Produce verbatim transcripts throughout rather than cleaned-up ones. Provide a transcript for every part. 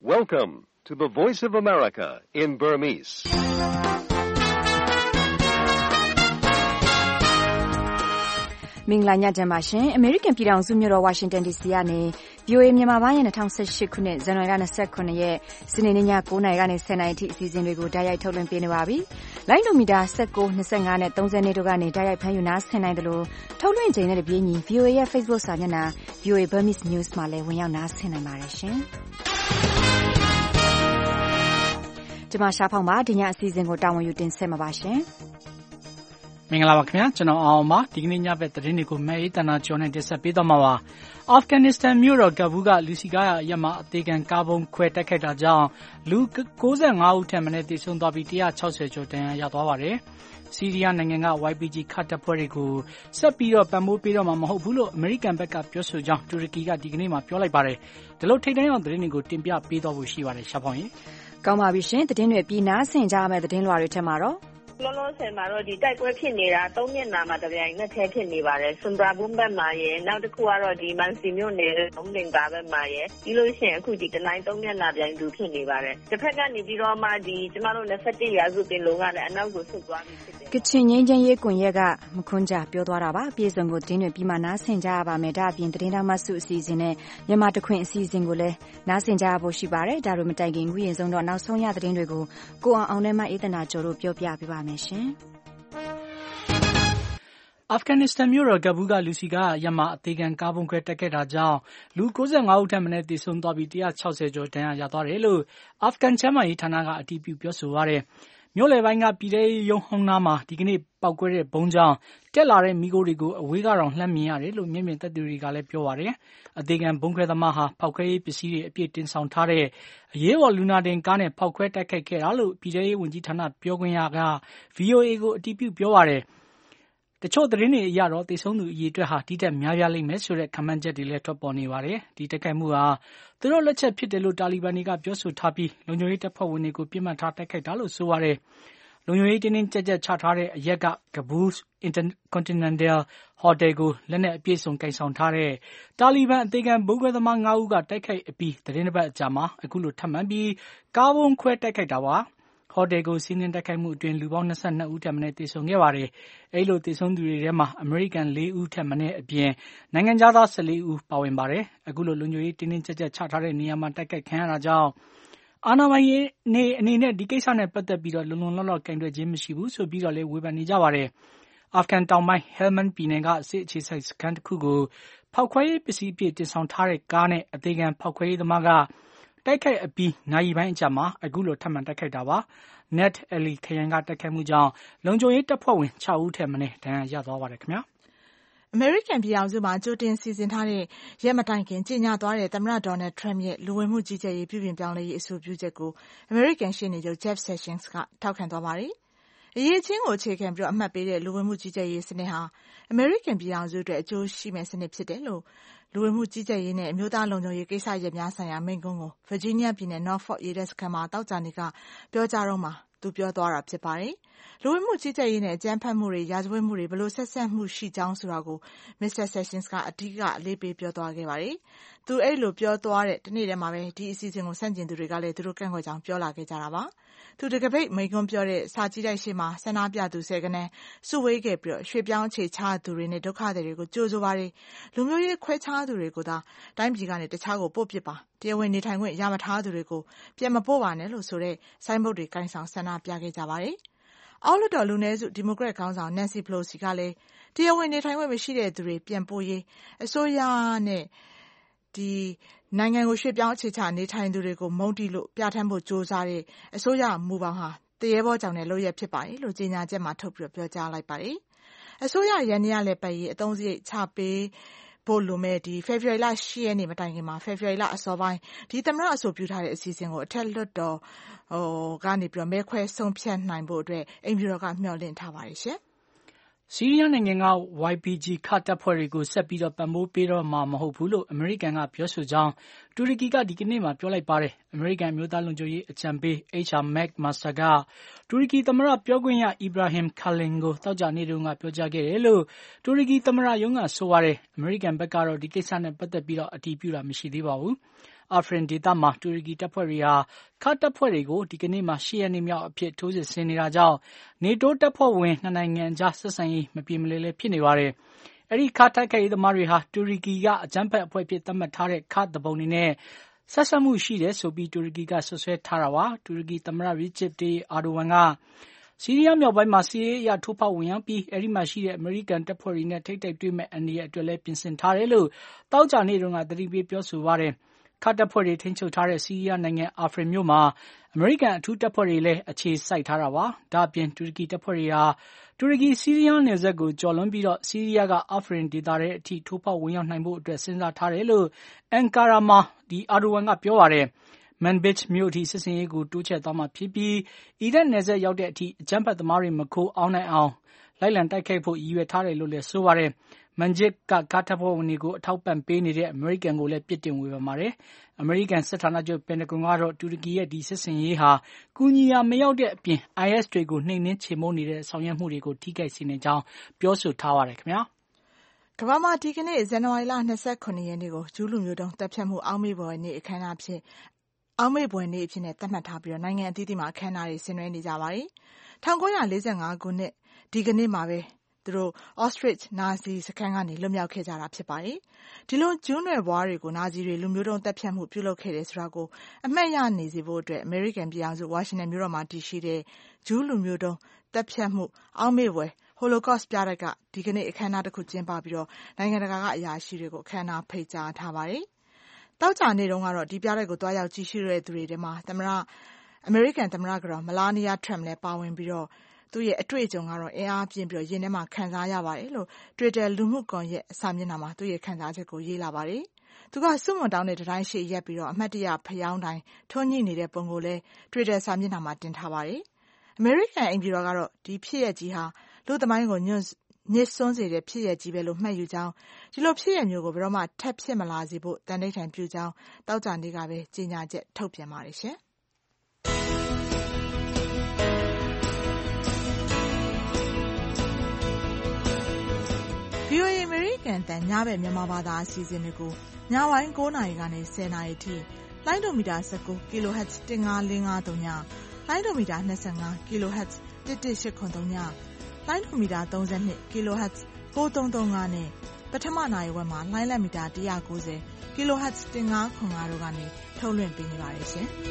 Welcome to the Voice of America in Burmese. ။မင်္ဂလာညချမ်းပါရှင်။ American ပြည်ထောင်စုမြို့တော် Washington ဒီ စီ ကနေ ဗွီအိုအေ မြန်မာပိုင်းရဲ့၂၀၁၈ခုနှစ်ဇန်နဝါရီလ၂၇ရက်စနေနေ့ည၉နာရီကနေ၁၀နာရီထိအစီအစဉ်တွေကိုတိုက်ရိုက်ထုတ်လွှင့်ပေးနေပါပြီ။လိုင်းဒိုမီတာ၁၉ ၂၅နဲ့၃၀တို့ကနေတိုက်ရိုက်ဖမ်းယူနားဆင်နိုင်တယ်လို့ထုတ်လွှင့်ချိန်နဲ့တပြေးညီ ဗွီအိုအေ ရဲ့ Facebook စာမျက်နှာ ဗွီအိုအေ Burmese News မှာလည်းဝင်ရောက်နားဆင်နိုင်ပါတယ်ရှင်။ကျွန်မရှားဖောင်ပါဒီညအစီအစဉ်ကိုတာဝန်ယူတင်ဆက်မှာပါရှင်။မင်္ဂလာပါခင်ဗျာကျွန်တော်အောင်ပါဒီကနေ့ညဘက်သတင်းတွေကိုမဲအေးတနာကျော်နဲ့တင်ဆက်ပေးသွားမှာပါအာဖဂန်နစ္စတန်မြို့တော်ကဘူးကလူစီကားရအရက်မှာအသေးခံကားပုံခွဲတိုက်ခိုက်တာကြောင့်လူ၉၅ဦးထက်မနည်းသေဆုံးသွားပြီး၁၆၀ကျော်ဒဏ်ရာရသွားပါတယ်ဆီးရီးယားနိုင်ငံက ဝိုင်ပီဂျီ ခတ်တပ်ဖွဲ့တွေကိုဆက်ပြီးတော့ပံ့ပိုးပေးတော့မှာမဟုတ်ဘူးလို့အမေရိကန်ဘက်ကပြောဆိုကြောင်းတူရကီကဒီကနေ့မှပြောလိုက်ပါတယ်ဒီလိုထိတ်တန့်အောင်သတင်းတွေကိုတင်ပြပေးသွားဖို့ရှိပါတယ်ရှားဖောင်းရင်ကောင်းပါပြီရှင်သတင်းတွေပြီးနားဆင်ကြရမယ့်သတင်းလွှာတွေထက်မှာတော့လောလောဆယ်မှာတော့ဒီတိုက်ပွဲဖြစ်နေတာသုံးမျက်နှာမှာတပြိုင်နက်တည်းဖြစ်နေပါတယ်။စွန်ဒရာဘုံဘက်မှာရယ်နောက်တစ်ခုကတော့ဒီမန်စီမြို့နယ်သုံးလင်ကာဘက်မှာရယ်ပြီးလို့ရှိရင်အခုဒီတနိုင်းသုံးမျက်နှာပြိုင်သူဖြစ်နေပါတယ်။တစ်ဖက်ကနေပြီးတော့မှဒီကျမတို့နှစ်၁ရာစုပင်လုံးကလည်းအနောက်ကိုဆုတ်သွားပြီဖြစ်တယ်။ကချင်ငင်းချင်းရေးကွန်ရက်ကမခွန်းကြပြောသွားတာပါ။ပြည်စုံကိုတင်းတွေပြီးမှနားဆင်ကြရပါမယ်။ဒါအပြင်သတင်းတော်မှစုအစီအစဉ်နဲ့မြန်မာတခွင်အစီအစဉ်ကိုလည်းနားဆင်ကြရဖို့ရှိပါတယ်။ဒါတို့မတိုင်ခင်ခုရင်ဆုံးတော့နောက်ဆုံးရသတင်းတွေကိုကိုအောင်အောင်နဲ့မှအေးသနာကျော်တို့ပြောပြပေးပါမယ်ရှင်။အာဖဂန်နစ္စတန်မြို့တော်ကဘူးကလူစီကားရမှာအသေးခံကားပုံခွဲတက်ခဲ့တာကြောင့်လူ၉၅ဦးထက်မနည်းသေဆုံးသွားပြီး၁၆၀ကျော်ဒဏ်ရာရသွားတယ်လို့အာဖဂန်ချမ်းမာရေးဌာနကအတည်ပြုပြောဆိုပါတယ်။မြို့လယ်ပိုင်းကပြည်ထောင်စုရုံးဟောင်းနားမှာဒီကနေ့ပောက်ကွဲတဲ့ဘုံကြောင့်တက်လာတဲ့မီးခိုးတွေကိုအဝေးကတော့လှမ်းမြင်ရတယ်လို့မျက်မြင်သက်သေတွေကလည်းပြောပါတယ်။အသေးခံဘုံခွဲသမားဟာဖောက်ခွဲရေးပစ္စည်းတွေအပြည့်တင်ဆောင်ထားတဲ့အရေးပေါ်လူနာတင်ကားနဲ့ဖောက်ခွဲတိုက်ခိုက်ခဲ့တာလို့ပြည်ထောင်ရေးဝန်ကြီးဌာနပြောခွင့်ရက ဗွီအိုအေ ကိုအတည်ပြုပြောပါတယ်။တချို့သတင်းတွေအရတော့သေဆုံးသူအရေအတွက်ဟာဒီတက်များပြားလိမ့်မယ်ဆိုတဲ့ခန့်မှန်းချက်တွေလည်းထွက်ပေါ်နေပါတယ်။ဒီတိုက်ခိုက်မှုဟာသူတို့လက်ချက်ဖြစ်တယ်လို့တာလီဘန်တွေကပြောဆိုထားပြီးလုံခြုံရေးတပ်ဖွဲ့ဝင်တွေကိုပြစ်မှတ်ထားတိုက်ခိုက်တာလို့ဆိုပါတယ်။လုံခြုံရေးတင်းတင်းကြပ်ကြပ်ချထားတဲ့အရက်ကကဘူး Intercontinental Hotel ကိုလက်နက်အပြည့်စုံကင်ဆောင်ထားတဲ့တာလီဘန်အသေးခံဘုံခွဲသမား၅ဦးကတိုက်ခိုက်အပြီးသတင်းတစ်ပတ်အကြာမှာအခုလိုထပ်မံပြီးကားပုံခွဲတိုက်ခိုက်တာပါ။ဟိုတယ်ကိုစီးနင်းတိုက်ခိုက်မှုအတွင်းလူပေါင်း၂၂ဦးထက်မနည်းသေဆုံးခဲ့ပါတယ်။အဲဒီလိုသေဆုံးသူတွေထဲမှာအမေရိကန်၄ဦးထက်မနည်းအပြင်နိုင်ငံခြားသား၁၄ဦးပါဝင်ပါတယ်။အခုလိုလုံခြုံရေးတင်းတင်းကြပ်ကြပ်ချထားတဲ့နေရာမှာတိုက်ခိုက်ခံရတာကြောင့်အာဏာပိုင်နေအနေနဲ့ဒီကိစ္စနဲ့ပတ်သက်ပြီးတော့လုံလုံလောက်လောက်ကင်တွယ်ခြင်းမရှိဘူးဆိုပြီးတော့လည်းဝေဖန်နေကြပါတယ်။အာဖဂန်တောင်ပိုင်းဟဲလ်မန်ပြည်နယ်ကစစ်အခြေစိုက်စခန်းတစ်ခုကိုဖောက်ခွဲရေးပစ္စည်းအပြည့်တင်ဆောင်ထားတဲ့ကားနဲ့အသေးခံဖောက်ခွဲရေးသမားကတိုက်ခိုက်အပြီးနိုင်ရီပိုင်းအကြာမှာအခုလိုထပ်မံတိုက်ခိုက်တာပါ။ Net Ali ခရိုင်ကတိုက်ခိုက်မှုကြောင့်လုံခြုံရေးတပ်ဖွဲ့ဝင်၆ဦးထက်မနည်းဒဏ်ရာရသွားပါတယ်ခင်ဗျာ။အမေရိကန်ပြည်ထောင်စုမှာကြိုတင်စီစဉ်ထားတဲ့ရက်မတိုင်ခင်ကြေညာသွားတဲ့သမ္မတဒေါ်နယ်ထရမ့်ရဲ့လူဝင်မှုကြီးကြပ်ရေးပြုပြင်ပြောင်းလဲရေးအဆိုပြုချက်ကိုအမေရိကန်ရှေ့နေချုပ် Jeff Sessions ကထောက်ခံသွားပါတယ်။အရေးချင်းကိုအခြေခံပြီးအမှတ်ပေးတဲ့လူဝင်မှုကြီးကြပ်ရေးစနစ်ဟာအမေရိကန်ပြည်ထောင်စုအတွက်အကျိုးရှိမယ့်စနစ်ဖြစ်တယ်လို့လူဝင်မှုကြီးကြပ်ရေးနဲ့အမျိုးသားလုံခြုံရေးကိစ္စရပ်များဆိုင်ရာမိန့်ခွန်းကို Virginia ပြည်နယ် Norfolk ရေတပ်စခန်းမှာသောကြာနေ့ကပြောကြားတော့မှာသူပြောသွားတာဖြစ်ပါတယ်။လူဝင်မှုကြီးကြပ်ရေးနဲ့အကြမ်းဖက်မှုတွေရာဇဝတ်မှုတွေဘလို့ဆက်ဆက်မှုရှိကြောင်းဆိုတာကို မစ္စတာ Sessions ကအဓိကအလေးပေးပြောသွားခဲ့ပါတယ်။သူအဲ့လိုပြောသွားတဲ့တနေ့တည်းမှာပဲဒီအစီအစဉ်ကိုဆန့်ကျင်သူတွေကလည်းသူတို့ကန့်ကွက်ကြောင်းပြောလာခဲ့ကြတာပါ။သူတကပိတ်မိန့်ခွန်းပြောတဲ့စာကြည့်တိုက်ရှေ့မှာဆန္ဒပြသူဆယ်ကနန်းစုဝေးခဲ့ပြီးတော့ရွှေ့ပြောင်းအခြေချသူတွေနဲ့ဒုက္ခသည်တွေကိုကြိုဆိုပါတယ်။လူမျိုးရေးခွဲခြားသူတွေကိုသာတိုင်းပြည်ကနေတခြားကိုပို့ပစ်ပါတရားဝင်နေထိုင်ခွင့်ရမထားသူတွေကိုပြန်မပို့ပါနဲ့လို့ဆိုတဲ့ဆိုင်းဘုတ်တွေကင်ဆောင်ဆန္ဒပြခဲ့ကြပါတယ်။အောက်လွှတ်တော်လူနည်းစုဒီမိုကရက်ခေါင်းဆောင် Nancy Pelosi ကလည်းတရားဝင်နေထိုင်ခွင့်မရှိတဲ့သူတွေပြန်ပို့ရေးအစိုးရနဲ့ဒီနိုင်ငံကိုရွှေ့ပြောင်းအခြေချနေထိုင်သူတွေကိုမုန်းတီးလို့ပြဋ္ဌာန်းဖို့ကြိုးစားတဲ့အစိုးရမူပေါင်းဟာတရေဘောကြောင့်လည်းလုပ်ရဖြစ်ပါတယ်လို့ကြေညာချက်မှာထုတ်ပြီးပြောကြားလိုက်ပါတယ်။အစိုးရရန်ရလည်းပတ်ရေးအသုံးစရိတ်ချပေးဖို့လိုမဲ့ဒီဖေဖော်ဝါရီလ၈ရက်နေ့မတိုင်ခင်မှာဖေဖော်ဝါရီလအစောပိုင်းဒီသမ္မတအဆိုပြုထားတဲ့အစီအစဉ်ကိုအထက်လွှတ်တော်ဟိုကနေပြီးတော့မဲခွဲဆုံးဖြတ်နိုင်ဖို့အတွက်အိမ်ဖြူတော်ကမျှော်လင့်ထားပါတယ်ရှင်။ဆီးရီးယားနိုင်ငံက ဝိုင်ပီဂျီ ခတ်တပ်ဖွဲ့တွေကိုဆက်ပြီးတော့ပံ့ပိုးပေးတော့မှာမဟုတ်ဘူးလို့အမေရိကန်ကပြောဆိုကြောင်းတူရကီကဒီကနေ့မှပြောလိုက်ပါတယ်။အမေရိကန်မျိုးသားလုံခြုံရေးအကြံပေး H R McMaster ကတူရကီသမ္မတပြောခွင့်ရ Ibrahim Kalin ကိုသောကြာနေ့တုန်းကပြောကြားခဲ့တယ်လို့တူရကီသမ္မတရုံးကဆိုပါတယ်။အမေရိကန်ဘက်ကတော့ဒီကိစ္စနဲ့ပတ်သက်ပြီးတော့အတည်ပြုတာမရှိသေးပါဘူး။အာဖရင်ဒေသမှာတူရကီတပ်ဖွဲ့တွေဟာခါတပ်ဖွဲ့တွေကိုဒီကနေ့မှာရှစ်ရက်နေ့မြောက်အဖြစ်ထိုးစစ်ဆင်နေတာကြောင့်နေတိုးတပ်ဖွဲ့ဝင်နှစ်နိုင်ငံကြားဆက်ဆံရေးမပြေမလည်လည်းဖြစ်နေပါတယ်။အဲဒီခါတိုက်ခိုက်ရေးသမားတွေဟာတူရကီကအကြမ်းဖက်အဖွဲ့ဖြစ်သတ်မှတ်ထားတဲ့ခါတပုံတွေနဲ့ဆက်ဆံမှုရှိတယ်ဆိုပြီးတူရကီကဆွဆွဲထားတာပါ။တူရကီသမ္မတရီချစ်တေးအာဒိုဝမ်ကဆီးရီးယားမြောက်ပိုင်းမှာစစ်ရေးအရထိုးဖောက်ဝင်ရောက်ပြီးအဲဒီမှာရှိတဲ့အမေရိကန်တပ်ဖွဲ့တွေနဲ့ထိပ်တိုက်တွေ့မဲ့အန္တရာယ်အတွက်လည်းပြင်ဆင်ထားတယ်လို့တောက်ကြနေ့တုန်းကသတိပေးပြောဆိုပါတယ်။ခါတပ်ဖွဲ့တွေထိန်းချုပ်ထားတဲ့ဆီးရီးယားနိုင်ငံအာဖရင်မြို့မှာအမေရိကန်အထူးတပ်ဖွဲ့တွေလည်းအခြေစိုက်ထားတာပါ။ဒါ့အပြင်တူရကီတပ်ဖွဲ့တွေဟာတူရကီဆီးရီးယားနယ်စပ်ကိုကျော်လွန်ပြီးတော့ဆီးရီးယားကအာဖရင်ဒေသထဲအထိထိုးဖောက်ဝင်ရောက်နိုင်ဖို့အတွက်စဉ်းစားထားတယ်လို့အန်ကာရာမှာဒီအာဒိုဝမ်ကပြောပါတယ်။မန်ဘစ်မြို့အထိစစ်စင်ရေးကိုတိုးချဲ့သွားမှာဖြစ်ပြီးအီရတ်နယ်စပ်ရောက်တဲ့အထိအကြမ်းဖက်သမားတွေမခိုးအောင်နိုင်အောင်လိုက်လံတိုက်ခိုက်ဖို့ရည်ရွယ်ထားတယ်လို့လည်းဆိုပါတယ်။မန်ဂျစ်ကကာတပ်ဖွဲ့ဝင်တွေကိုအထောက်ပံ့ပေးနေတဲ့အမေရိကန်ကိုလည်းပြစ်တင်ဝေဖန်ပါတယ်။အမေရိကန်စစ်ဌာနချုပ်ပင်တဂွန်ကတော့တူရကီရဲ့ဒီစစ်စင်ရေးဟာကူညီရာမရောက်တဲ့အပြင် အိုင်အက်စ် တွေကိုနှိမ်နင်းချေမှုန်းနေတဲ့ဆောင်ရွက်မှုတွေကိုထိခိုက်စေနိုင်ကြောင်းပြောဆိုထားပါတယ်ခင်ဗျာ။ကမ္ဘာမှာဒီကနေ့ဇန်နဝါရီလ၂၇ရက်နေ့ကိုဂျူးလူမျိုးတုံးတပ်ဖြတ်မှုအောက်မေ့ဖွယ်နေ့အခမ်းအနားဖြစ်အောက်မေ့ဖွယ်နေ့အဖြစ်နဲ့သတ်မှတ်ထားပြီးတော့နိုင်ငံအသီးသီးမှာအခမ်းအနားတွေဆင်နွှဲနေကြပါတယ်။၁၉၄၅ခုနှစ်ဒီကနေ့မှာပဲသူတို့ Auschwitz နာဇီစခန်းကနေလွတ်မြောက်ခဲ့ကြတာဖြစ်ပါတယ်။ဒီလိုဂျူးနွယ်ဘွားတွေကိုနာဇီတွေလူမျိုးတုံးတပ်ဖြတ်မှုပြုလုပ်ခဲ့တယ်ဆိုတာကိုအမှတ်ရနေစေဖို့အတွက်အမေရိကန်ပြည်ထောင်စုဝါရှင်တန်မြို့တော်မှာတည်ရှိတဲ့ဂျူးလူမျိုးတုံးတပ်ဖြတ်မှုအောက်မေ့ဖွယ် Holocaust ပြတိုက်ကဒီကနေ့အခမ်းအနားတစ်ခုကျင်းပပြီးတော့နိုင်ငံတကာကအရာရှိတွေကိုအခမ်းအနားဖိတ်ကြားထားပါတယ်။တောက်ကြနေ့တုန်းကတော့ဒီပြတိုက်ကိုတွားရောက်ကြည့်ရှုတဲ့သူတွေထဲမှာသမ္မတအမေရိကန်သမ္မတကတော့မလာနီယာထရမ်လည်းပါဝင်ပြီးတော့သူ့ရဲ့အတွေ့အကြုံကတော့အင်အားပြင်းပြီးတော့ရင်ထဲမှာခံစားရပါတယ်လို့ Twitter လူမှုကွန်ရက်စာမျက်နှာမှာသူ့ရဲ့ခံစားချက်ကိုရေးလာပါတယ်။သူကစွန့်မွန်တောင်းတဲ့တတိုင်းရှိရက်ပြီးတော့အမှတ်တရဖျောင်းတိုင်းထွန်းညှိနေတဲ့ပုံကိုလည်း Twitter စာမျက်နှာမှာတင်ထားပါတယ်။အမေရိကန်အိမ်ပြည်တော်ကတော့ဒီဖြစ်ရပ်ကြီးဟာလူသမိုင်းကိုညွန့်ညစ်စွန်းစေတဲ့ဖြစ်ရပ်ကြီးပဲလို့မှတ်ယူကြောင်းဒီလိုဖြစ်ရပ်မျိုးကိုဘယ်တော့မှထပ်ဖြစ်မလာစေဖို့တန်ဋိဌာန်ပြုကြောင်းတောက်ကြနေ့ကပဲကြေညာချက်ထုတ်ပြန်ပါတယ်ရှင်။ဗွီအိုအေ American အသံညဘက်မြန်မာဘာသာအစီအစဉ်တွေကိုညပိုင်း၉နာရီကနေ၁၀နာရီထိလိုင်းဒိုမီတာ၁၉ kilohertz ၁၅၄၅၃ညလိုင်းဒိုမီတာ၂၅ kilohertz ၁၁၈၇၃ညလိုင်းဒိုမီတာ၃၂ kilohertz ၉၃၃၅နဲ့ပထမနာရီဝက်မှာလိုင်းလက်မီတာ၁၉၀ kilohertz ၁၅၇၅တို့ကနေထုတ်လွှင့်ပေးနေပါတယ်ရှင်။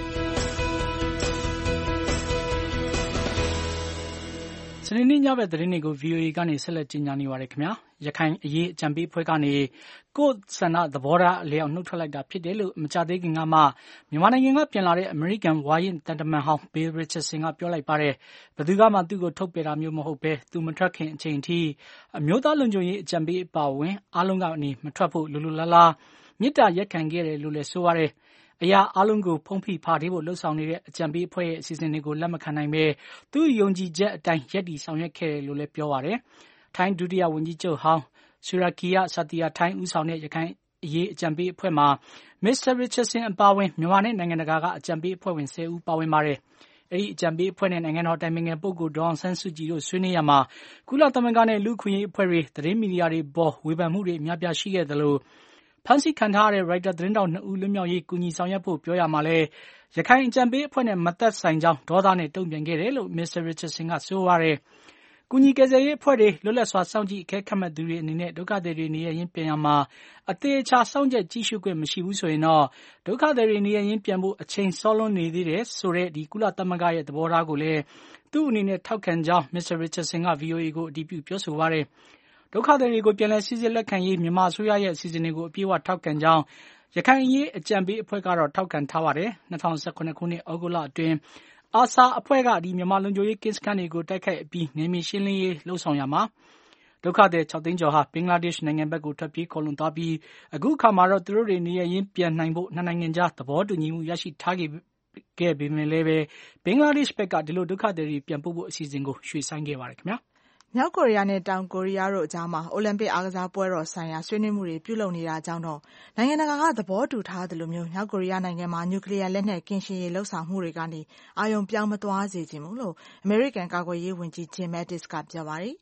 စနေနေ့ညဘက်သတင်းတွေကို ဗွီအိုအေ ကနေဆက်လက်ကြီးညာနေပါတယ်ခင်ဗျာ။ရခိုင်အရေးအကြံပေးအဖွဲ့ကနေကိုယ့်ဆန္ဒသဘောထားအလျောက်နှုတ်ထွက်လိုက်တာဖြစ်တယ်လို့မကြသေးခင်ကမှမြန်မာနိုင်ငံကပြန်လာတဲ့အမေရိကန်ဝါရင့်တန်တမန်ဟောင်း Bill Richardson ကပြောလိုက်ပါတယ်။ဘယ်သူကမှသူ့ကိုထုတ်ပယ်တာမျိုးမဟုတ်ဘဲသူမထွက်ခင်အချိန်ထိအမျိုးသားလုံခြုံရေးအကြံပေးအပါအဝင်အားလုံးကနေမထွက်ဖို့လူလူလားလားမြစ်တာရက်ခံခဲ့တယ်လို့လည်းဆိုပါတယ်။အရာအားလုံးကိုဖုံးဖိဖားသေးဖို့လှုံ့ဆော်နေတဲ့အကြံပေးအဖွဲ့ရဲ့အစီအစဉ်တွေကိုလက်မခံနိုင်ပဲသူ့ယုံကြည်ချက်အတိုင်းရပ်တည်ဆောင်ရွက်ခဲ့တယ်လို့လည်းပြောပါတယ်။ထိုင်းဒုတိယဝန်ကြီးချုပ်ဟောင်းဆူရာကီယဆာတီယာထိုင်းဦးဆောင်တဲ့ရခိုင်အရေးအကြံပေးအဖွဲ့မှာမစ္စတာ Richardson အပါအဝင်မြန်မာနဲ့နိုင်ငံတကာကအကြံပေးအဖွဲ့ဝင်၁၀ဦးပါဝင်ပါတယ်။အဲဒီအကြံပေးအဖွဲ့နဲ့နိုင်ငံတော်တိုင်ပင်ခံပုဂ္ဂိုလ်ဒေါ်အောင်ဆန်းစုကြည်တို့ဆွေးနွေးရမှာကုလသမဂ္ဂနဲ့လူ့အခွင့်အရေးအဖွဲ့တွေသတင်းမီဒီယာတွေပေါ်ဝေဖန်မှုတွေအများပြားရှိခဲ့တယ်လို့ဖမ်းဆီးခံထားရတဲ့ရိုက်တာသတင်းတောက်နှစ်ဦးလွတ်မြောက်ရေးကူညီဆောင်ရွက်ဖို့ပြောရမှာလဲရခိုင်အကြံပေးအဖွဲ့နဲ့မသက်ဆိုင်ကြောင်းဒေါသနဲ့တုံ့ပြန်ခဲ့တယ်လို့မစ္စတာ Richardson ကဆိုပါတယ်။ကူညီကယ်ဆယ်ရေးအဖွဲ့တွေလွတ်လပ်စွာစောင့်ကြည့်အကဲခတ်မဲ့သူတွေအနေနဲ့ဒုက္ခသည်တွေနေရင်းပြန်ရမှာအသေးအချာစောင့်ကြည့်ကြည့်ရှုခွင့်မရှိဘူးဆိုရင်တော့ဒုက္ခသည်တွေနေရင်းပြန်ဖို့အချိန်စောလွန်းနေသေးတယ်ဆိုတဲ့ဒီကုလသမဂ္ဂရဲ့သဘောထားကိုလည်းသူ့အနေနဲ့ထောက်ခံကြောင်းမစ္စတာ Richardson က ဗွီအိုအေကိုအတည်ပြုပြောဆိုပါတယ်။ဒုက္ခသည်တွေကိုပြန်လည်စိစစ်လက်ခံရေးမြန်မာအစိုးရရဲ့အစီအစဉ်တွေကိုအပြည့်အဝထောက်ခံကြောင်းရခိုင်အရေးအကြံပေးအဖွဲ့ကတော့ထောက်ခံထားပါတယ်။၂၀၁၇ခုနှစ်ဩဂုတ်လအတွင်းအာဆာအဖွဲ့ကဒီမြန်မာလုံခြုံရေးကင်းစခန်းတွေကိုတိုက်ခိုက်အပြီးနယ်မြေရှင်းလင်းရေးလှုံ့ဆော်ရမှာဒုက္ခသည်၆သိန်းကျော်ဟာဘင်္ဂလားဒေ့ရှ်နိုင်ငံဘက်ကိုထွက်ပြေးခေါ်လွန်သွားပြီးအခုအခါမှာတော့သူတို့တွေနေရင်းပြန်နိုင်ဖို့နှစ်နိုင်ငံကြားသဘောတူညီမှုရရှိထားခဲ့ပေမဲ့လည်းပဲဘင်္ဂလားဒေ့ရှ်ဘက်ကဒီလိုဒုက္ခသည်တွေပြန်ပို့ဖို့အစီအစဉ်ကိုရွှေ့ဆိုင်းခဲ့ပါတယ်ခင်ဗျာ။မြောက်ကိုရီးယားနဲ့တောင်ကိုရီးယားတို့အကြားမှာအိုလံပစ်အားကစားပွဲတော်ဆိုင်ရာဆွေးနွေးမှုတွေပြုလုပ်နေတာကြောင့်တော့နိုင်ငံတကာကသဘောတူထားသလိုမျိုးမြောက်ကိုရီးယားနိုင်ငံမှာနျူကလ িয়ার လက်နက်ကင်းရှင်းရေးလှုံ့ဆော်မှုတွေကနေအာရုံပြောင်းမသွားစေချင်ဘူးလို့အမေရိကန်ကာကွယ်ရေးဝန်ကြီးဂျင်မက်တစ်ကပြောပါတယ်။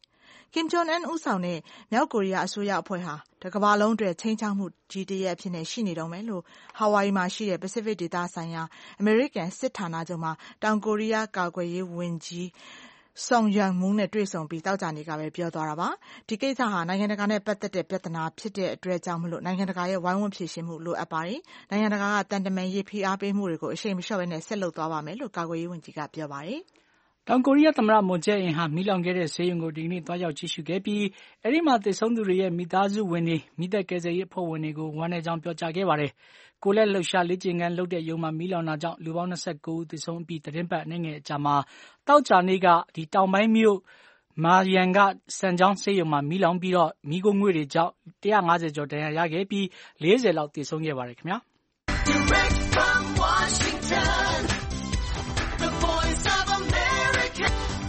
Kim Jong-un ဦးဆောင်တဲ့မြောက်ကိုရီးယားအစိုးရအဖွဲ့ဟာတကမ္ဘာလုံးအတွက်ခြိမ်းခြောက်မှုကြီးတစ်ရပ်အဖြစ်နဲ့ရှိနေတုန်းပဲလို့ Hawaii မှာရှိတဲ့ Pacific ဒေသဆိုင်ရာအမေရိကန်စစ်ဌာနချုပ်မှာတောင်ကိုရီးယားကာကွယ်ရေးဝန်ကြီး Song Young-moon နဲ့တွေ့ဆုံပြီးသောကြာနေ့ကပဲပြောသွားတာပါ။ဒီကိစ္စဟာနိုင်ငံတကာနဲ့ပတ်သက်တဲ့ပြဿနာဖြစ်တဲ့အတွက်ကြောင့်မလို့နိုင်ငံတကာရဲ့ဝိုင်းဝန်းဖြေရှင်းမှုလိုအပ်ပါတယ်။နိုင်ငံတကာကတန်တမာရေးဖိအားပေးမှုတွေကိုအရှိန်မလျှော့ဘဲနဲ့ဆက်လုပ်သွားပါမယ်လို့ကာကွယ်ရေးဝန်ကြီးကပြောပါတယ်။တောင်ကိုရီးယားသမ္မတမွန်ဂျယ်အင်ဟာမီးလောင်ခဲ့တဲ့ဆေးရုံကိုဒီကနေ့သွားရောက်ကြည့်ရှုခဲ့ပြီးအဲဒီမှာသေဆုံးသူတွေရဲ့မိသားစုဝင်တွေမိသက်ကယ်ဆယ်ရေးအဖွဲ့ဝင်တွေကိုဝမ်းနည်းကြောင်းပြောကြားခဲ့ပါတယ်။ကိုလက်လှုပ်ရှားလေ့ကျင့်ခန်းလုပ်တဲ့ရုံမှာမီးလောင်တာကြောင့်လူပေါင်း၂၉ဦးသေဆုံးပြီးသတင်းပတ်အနည်းငယ်အကြာမှာသောကြာနေ့ကဒီတောင်ပိုင်းမြို့မာရန်ကစံကြောင်းဆေးရုံမှာမီးလောင်ပြီးတော့မီးခိုးငွေ့တွေကြောင့်၁၅၀ကျော်ဒဏ်ရာရခဲ့ပြီး၄၀လောက်သေဆုံးခဲ့ပါတယ်ခင်ဗျာ။ Direct from Washington, the voice of America,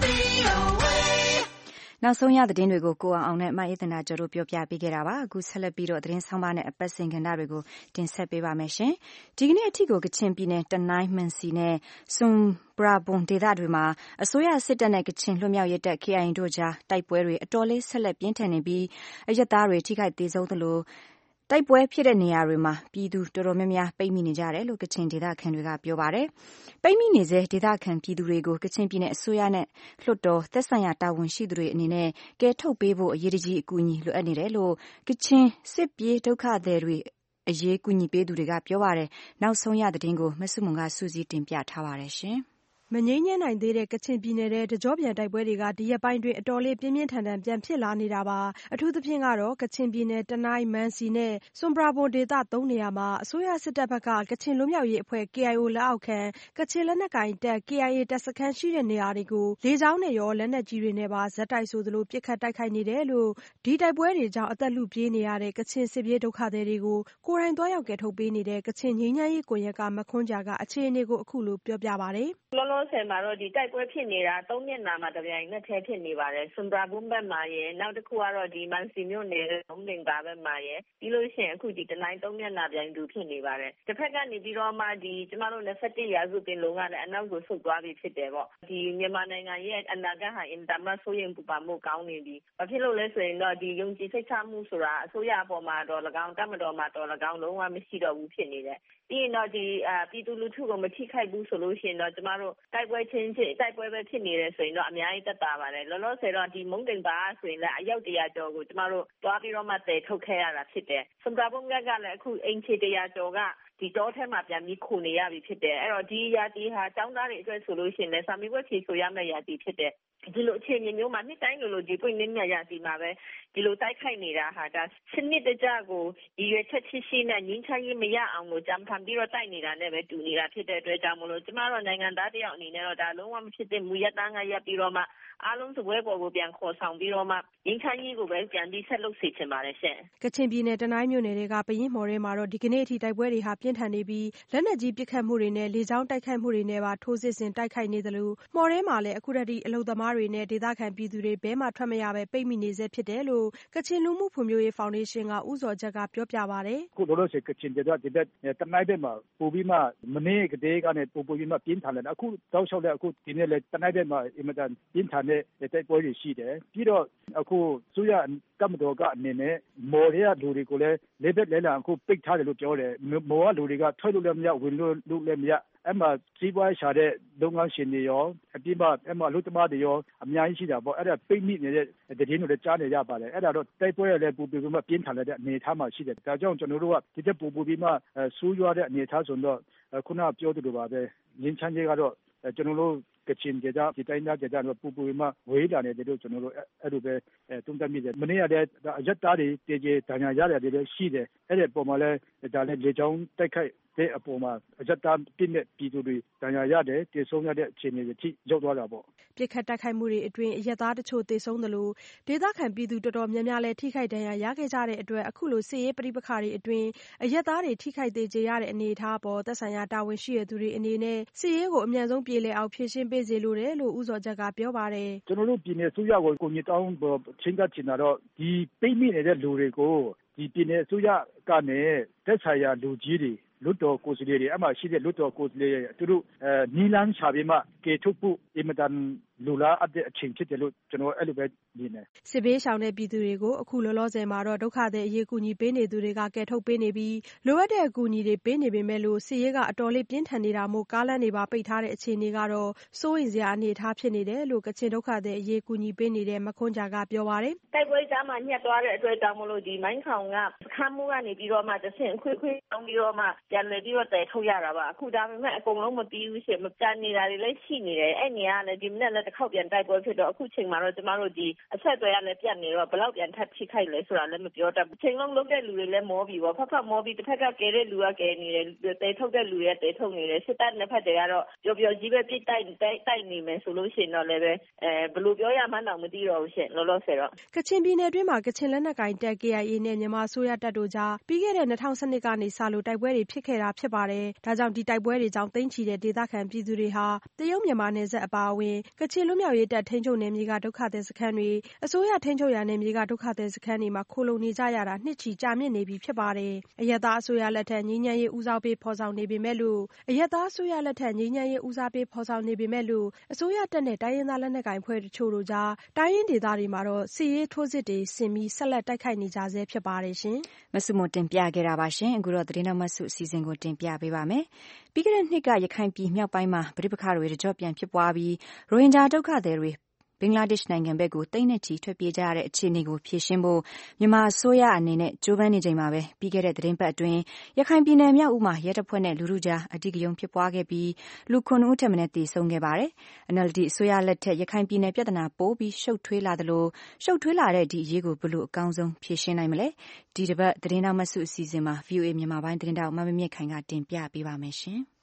နောက်ဆုံးရသတင်းတွေကိုကိုအောင်အောင်နဲ့မအေးသန္တာကျော်တို့ပြောပြပေးခဲ့တာပါအခုဆက်လက်ပြီးတော့သတင်းဆောင်ပါနဲ့အပတ်စဉ်ကဏ္ဍတွေကိုတင်ဆက်ပေးပါမယ်ရှင်ဒီကနေ့အထိကိုကချင်ပြည်နယ်တနိုင်းမန်စီနဲ့ဆွမ်ပရာဘွန်ဒေသတွေမှာအစိုးရစစ်တပ်နဲ့ကချင်လွတ်မြောက်ရေးတပ် K I A တို့ကြားတိုက်ပွဲတွေအတော်လေးဆက်လက်ပြင်းထန်နေပြီးအရပ်သားတွေထိခိုက်ဒေဆုံးသလိုတိုက်ပွဲဖြစ်တဲ့နေရာတွေမှာပြည်သူတော်တော်များများပိတ်မိနေကြတယ်လို့ကချင်ဒေသခံတွေကပြောပါတယ်။ပိတ်မိနေစေဒေသခံပြည်သူတွေကိုကချင်ပြည်နယ်အစိုးရနဲ့လွှတ်တော်သက်ဆိုင်ရာတာဝန်ရှိသူတွေအနေနဲ့ကယ်ထုတ်ပေးဖို့အရေးကြီးအကူအညီလိုအပ်နေတယ်လို့ကချင်စစ်ပြေးဒုက္ခသည်တွေအရေးကူညီပေးသူတွေကပြောပါတယ်။နောက်ဆုံးရသတင်းကိုမဆုမွန်ကစူးစီးတင်ပြထားပါတယ်ရှင်။မငြိမ်းချမ်းနိုင်သေးတဲ့ကချင်ပြည်နယ်ထဲတကြောပြန်တိုက်ပွဲတွေကဒီရက်ပိုင်းတွင်အတော်လေးပြင်းပြင်းထန်ထန်ပြန်ဖြစ်လာနေတာပါအထူးသဖြင့်ကတော့ကချင်ပြည်နယ်တနိုင်းမန်စီနဲ့ဆွမ်ပရာဘွန်ဒေသသုံးနေရာမှာအစိုးရစစ်တပ်ဘက်ကကချင်လွတ်မြောက်ရေးအဖွဲ့ K I O လက်အောက်ခံကချင်လက်နက်ကိုင်တပ် K I A တပ်စခန်းရှိတဲ့နေရာတွေကိုလေကြောင်းနဲ့ရောလက်နက်ကြီးတွေနဲ့ပါဇက်တိုက်ဆိုသလိုပစ်ခတ်တိုက်ခိုက်နေတယ်လို့ဒီတိုက်ပွဲတွေကြောင့်အသက်လုပြေးနေရတဲ့ကချင်စစ်ပြေးဒုက္ခသည်တွေကိုကိုယ်တိုင်သွားရောက်ကယ်ထုတ်ပေးနေတဲ့ကချင်ငြိမ်းချမ်းရေးကွန်ရက်ကမခွန်းကြာကအခြေအနေကိုအခုလိုပြောပြပါတယ်လောလောဆယ်မှာတော့ဒီတိုက်ပွဲဖြစ်နေတာသုံးမျက်နှာမှာတပြိုင်နက်တည်းဖြစ်နေပါတယ်ဆွမ်ပရာဘွန်ဘက်မှာရယ်နောက်တစ်ခုကတော့ဒီမန်စီမြို့နယ်ဒုံးလင်ပါဘက်မှာရယ်ပြီးလို့ရှိရင်အခုဒီတနိုင်းသုံးမျက်နှာပြိုင်သူဖြစ်နေပါတယ်တစ်ဖက်ကနေပြီးတော့မှဒီကျမတို့၂၁ရာစုပင်လုံးကလည်းအနောက်ကိုဆုတ်သွားပြီဖြစ်တယ်ပေါ့ဒီမြန်မာနိုင်ငံရဲ့အနာဂတ်ဟာအင်တာမဆိုရင်ပူပါမှုကောင်းနေပြီဘာဖြစ်လို့လဲဆိုရင်တော့ဒီယုံကြည်စိတ်ချမှုဆိုတာအစိုးရအပေါ်မှာတော့၎င်းတပ်မတော်မှာတော့၎င်းလုံးဝမရှိတော့ဘူးဖြစ်နေတယ်ပြီးရင်တော့ဒီအာပြည်သူလူထုကိုမထိခိုက်ဘူးဆိုလို့ရှိရင်တော့ကျမတို့တိုက်ပွဲချင်းချင်းတိုက်ပွဲပဲဖြစ်နေတယ်ဆိုရင်တော့အများကြီးသက်သာပါတယ်လောလောဆယ်တော့ဒီမုံတင်ပါဆိုရင်လည်းအယောက်တရာကျော်ကိုကျမတို့တွားပြီးတော့မှတည်ထုတ်ခဲ့ရတာဖြစ်တယ်ဆွမ်ပရာဘုံကကလည်းအခုအင်ချီတရာကျော်ကဒီတော့ထဲမှာပြန်ပြီးခုနေရပြီဖြစ်တယ်အဲ့တော့ဒီရာတီဟာចောင်းသားတွေအတွက်ဆိုလို့ရှိရင်လည်းစာမေးပွဲဖြေဆိုရမယ့်ရာတီဖြစ်တယ်ဒီလိုအခြေအနေမျိုးမှာနှစ်တိုင်းလိုလိုဒီပွင့်လင်းမြရာတီမှာပဲဒီလိုတိုက်ခိုက်နေတာဟာဒါစနစ်တကျကိုဒီရွေချက်ချစ်ရှိနဲ့ငင်းချရေးမရအောင်ကိုကြံဖန်ပြီးတော့တိုက်နေတာနဲ့ပဲတူနေတာဖြစ်တဲ့အတွက်ကြောင့်မလို့ကျမတို့နိုင်ငံသားတယောက်အနေနဲ့တော့ဒါလုံးဝမဖြစ်တဲ့မူရတန်းကရပ်ပြီးတော့မှအားလုံးစပွဲပေါ်ကိုပြန်ခေါ်ဆောင်ပြီးတော့မှငင်းချရေးကိုပဲပြန်ပြီးဆက်လုပ်စေချင်ပါတယ်ရှင်ကချင်ပြည်နယ်တနိုင်းမြို့နယ်တွေကပရင်မော်ထဲမှာတော့ဒီကနေ့အထိတိုက်ပွဲတွေဟာပြင်းထန်နေပြီးလက်နက်ကြီးပစ်ခတ်မှုတွေနဲ့လေကြောင်းတိုက်ခိုက်မှုတွေနဲ့ပါထိုးစစ်ဆင်တိုက်ခိုက်နေသလိုမော်ထဲမှာလည်းအခုတည်းအလုံသမားတွေနဲ့ဒေသခံပြည်သူတွေဘဲမှထွက်မရပဲပိတ်မိနေစေဖြစ်တယ်လို့ကချင်လူမှုဖွံ့ဖြိုးရေးဖောင်ဒေးရှင်းကဦးစောချက်ကပြောပြပါတယ်အခုလောလောဆယ်ကချင်ဒေသဒီဘက်တနိုင်းဘက်မှာပိုပြီးမှမနေ့ကတည်းကနေပိုပိုပြီးမှပြင်းထန်တယ်အခုတောက်လျှောက်လည်းအခုဒီနေ့လည်းတနိုင်းဘက်မှာအင်မတန်ပြင်းထန်တဲ့တိုက်ပွဲတွေရှိတယ်ပြီးတော့အခုဆိုရကမ္ဘာတော်ကအနေနဲ့မော်ရဲလူတွေကိုလည်းလက်သက်လဲလာအခုပိတ်ထားတယ်လို့ပြောတယ်မော်ကလူတွေကထွက်လို့လည်းမရဝင်လို့လို့လည်းမရအဲ့မှာစီးပွားရှာတဲ့လုပ်ငန်းရှင်တွေရောအပြစ်မှအဲ့မှာလူသမားတွေရောအများကြီးရှိတာပေါ့အဲ့ဒါပိတ်မိနေတဲ့တည်င်းတွေကြားနေရပါတယ်အဲ့ဒါတော့တိုက်ပွဲရလည်းပူပူပြီးမှပြင်းထန်တဲ့အနေအထားမှာရှိတယ်ဒါကြောင့်ကျွန်တော်တို့ကဒီတက်ပူပူပြီးမှဆူးရွားတဲ့အနေအထားဆိုတော့ခုနပြောသလိုပါပဲငင်းချမ်းကြီးကတော့ကျွန်တော်တို့ကချင်ဒေသဒီတိုင်းသားဒေသတော့ပူပူပြီးမှဝေးလာနေတယ်လို့ကျွန်တော်တို့အဲ့လိုပဲတုံ့တက်မိတယ်မနေ့ကလည်းအရက်သားတွေတည်ကြည်ဒဏ်ရာရတယ်တွေလည်းရှိတယ်အဲ့ဒီပုံမှာလည်းဒါလည်းလေကြောင်းတိုက်ခိုက်တဲ့အပေါ်မှာအကြက်သားပြည့်တဲ့ပြည်သူတွေတန်ရာရတယ်တည်ဆုံးရတဲ့အခြေအနေတွေထိရောက်သွားတာပေါ့ပြစ်ခတ်တိုက်ခိုက်မှုတွေအတွင်းအရက်သားတချို့တည်ဆုံးသလိုဒေသခံပြည်သူတော်တော်များများလည်းထိခိုက်ဒဏ်ရာရခဲ့ကြတဲ့အတွက်အခုလိုစစ်ရေးပဋိပက္ခတွေအတွင်းအရက်သားတွေထိခိုက်သေးကြရတဲ့အနေအထားပေါ်သက်ဆိုင်ရာတာဝန်ရှိတဲ့သူတွေအနေနဲ့စစ်ရေးကိုအမြန်ဆုံးပြေလည်အောင်ဖြည့်ရှင်းပေးစေလိုတယ်လို့ဦးစောချက်ကပြောပါတယ်ကျွန်တော်တို့ပြည်နယ်စုရကိုကိုကြီးတောင်းချင်းကချင်တာတော့ဒီပိတ်မိနေတဲ့လူတွေကိုဒီပြည်နယ်စုရကနေသက်ဆိုင်ရာလူကြီးတွေလွတ်တော်ကိုယ်စားလှယ်တွေအမှရှိတဲ့လွတ်တော်ကိုယ်စားလှယ်သူတို့အဲနီလန်းချပြီးမှကေထုတ်ဖို့အင်မတန်လူလားအပ်တဲ့အချိန်ဖြစ်တယ်လို့ကျွန်တော်အဲ့လိုပဲမြင်တယ်စစ်ဘေးရှောင်တဲ့ပြည်သူတွေကိုအခုလောလောဆယ်မှာတော့ဒုက္ခသည်အရေးကူညီပေးနေသူတွေကကယ်ထုတ်ပေးနေပြီးလိုအပ်တဲ့အကူအညီတွေပေးနေပေမဲ့လို့စစ်ရေးကအတော်လေးပြင်းထန်နေတာမို့ကားလမ်းတွေပါပိတ်ထားတဲ့အခြေအနေကတော့စိုးရိမ်စရာအနေအထားဖြစ်နေတယ်လို့ကချင်ဒုက္ခသည်အရေးကူညီပေးနေတဲ့မခွန်းဂျာကပြောပါတယ်တိုက်ပွဲကြားမှာညှက်သွားတဲ့အတွက်ကြောင့်မလို့ဒီမိုင်းခေါင်ကစခန်းမှုကနေပြီးတော့မှတဆင့်ခွေးခွေးတောင်းပြီးတော့မှပြန်လည်ပြီးတော့တည်ထုတ်ရတာပါအခုဒါပေမဲ့အကုန်လုံးမပြီးဘူးရှင်မပြနေတာတွေလည်းရှိနေတယ်အဲ့နေရာလည်းဒီမနေ့လည်းတစ်ခေါက်ပြန်တိုက်ပွဲဖြစ်တော့အခုချိန်မှာတော့ကျမတို့ဒီအဆက်အသွယ်ရလည်းပြတ်နေတော့ဘယ်လောက်ပြန်ထပ်ထိခိုက်လဲဆိုတာလည်းမပြောတတ်ဘူးချိန်လုံးလုံးတဲ့လူတွေလည်းမောပြီပေါ့ဖက်ဖက်မောပြီတစ်ဖက်ကကဲတဲ့လူကကဲနေတယ်တဲထုတ်တဲ့လူတွေတဲထုတ်နေတယ်စစ်တပ်နှစ်ဖက်တွေကတော့ပျော်ပျော်ကြီးပဲပြစ်တိုက်တိုက်တိုက်နေမယ်ဆိုလို့ရှိရင်တော့လည်းပဲအဲဘယ်လိုပြောရမှန်းတော့မသိတော့ဘူးရှင်လောလောဆယ်တော့ကချင်ပြည်နယ်အတွင်းမှာကချင်လက်နက်ကိုင်တပ် K I A နဲ့မြန်မာအစိုးရတပ်တို့ကြားပြီးခဲ့တဲ့၂၀၁၂ကနေစလို့တိုက်ပွဲတွေဖြစ်ခဲ့တာဖြစ်ပါတယ်ဒါကြောင့်ဒီတိုက်ပွဲတွေကြောင့်သိမ်းချီတဲ့ဒေသခံပြည်သူတွေဟာတရုတ်မြန်မာနယ်စပ်အပါအဝင်ကချင်လူမျိုးရေးတပ်ထိန်းချုပ်နယ်မြေကဒုက္ခသည်စခန်းတွေအစိုးရထိန်းချုပ်ရာနယ်မြေကဒုက္ခသည်စခန်းတွေမှာခိုလုံနေကြရတာနှစ်ချီကြာမြင့်နေပြီဖြစ်ပါတယ်အရက်သားအစိုးရလက်ထက်ငြိမ်းချမ်းရေးဦးစားပေးဖော်ဆောင်နေပေမဲ့လို့အရက်သားအစိုးရလက်ထက်ငြိမ်းချမ်းရေးဦးစားပေးဖော်ဆောင်နေပေမဲ့လို့အစိုးရတပ်နဲ့တိုင်းရင်းသားလက်နက်ကိုင်ဖွဲ့တချို့တို့ကြားတိုင်းရင်းဒေသတွေမှာတော့စစ်ရေးထိုးစစ်တွေဆင်ပြီးဆက်လက်တိုက်ခိုက်နေကြဆဲဖြစ်ပါတယ်ရှင်မဆုမတင်ပြခဲ့တာပါရှင်အခုတော့သတင်းတော်မဆုအစီအစဉ်ကိုတင်ပြပေးပါမယ်ပြီးခဲ့တဲ့နှစ်ကရခိုင်ပြည်မြောက်ပိုင်းမှာပဋိပက္ခတွေတကြော့ပြန်ဖြစ်ပွားပြီးရိုဟင်ဂျာဒုက္ခသည်တွေဘင်္ဂလားဒေ့ရှ်နိုင်ငံဘက်ကိုတိမ့်နဲ့ချီထွက်ပြေးကြရတဲ့အခြေအနေကိုဖြေရှင်းဖို့မြန်မာအစိုးရအနေနဲ့ကြိုးပမ်းနေချိန်မှာပဲပြီးခဲ့တဲ့သတင်းပတ်အတွင်းရခိုင်ပြည်နယ်မြောက်ဦးမှာရဲတပ်ဖွဲ့နဲ့လူထုကြားအဓိကရုဏ်းဖြစ်ပွားခဲ့ပြီးလူခုနှစ်ဦးထက်မနည်းသေဆုံးခဲ့ပါတယ်။ N L D အစိုးရလက်ထက်ရခိုင်ပြည်နယ်ပြဿနာပိုပြီးရှုပ်ထွေးလာသလိုရှုပ်ထွေးလာတဲ့ဒီအရေးကိုဘယ်လိုအကောင်းဆုံးဖြေရှင်းနိုင်မလဲ။ဒီတစ်ပတ်သတင်းတော်မဆုအစီအစဉ်မှာ V O A မြန်မာပိုင်းသတင်းတောက်မမမြင့်ခိုင်ကတင်ပြပေးပါမယ်ရှင်။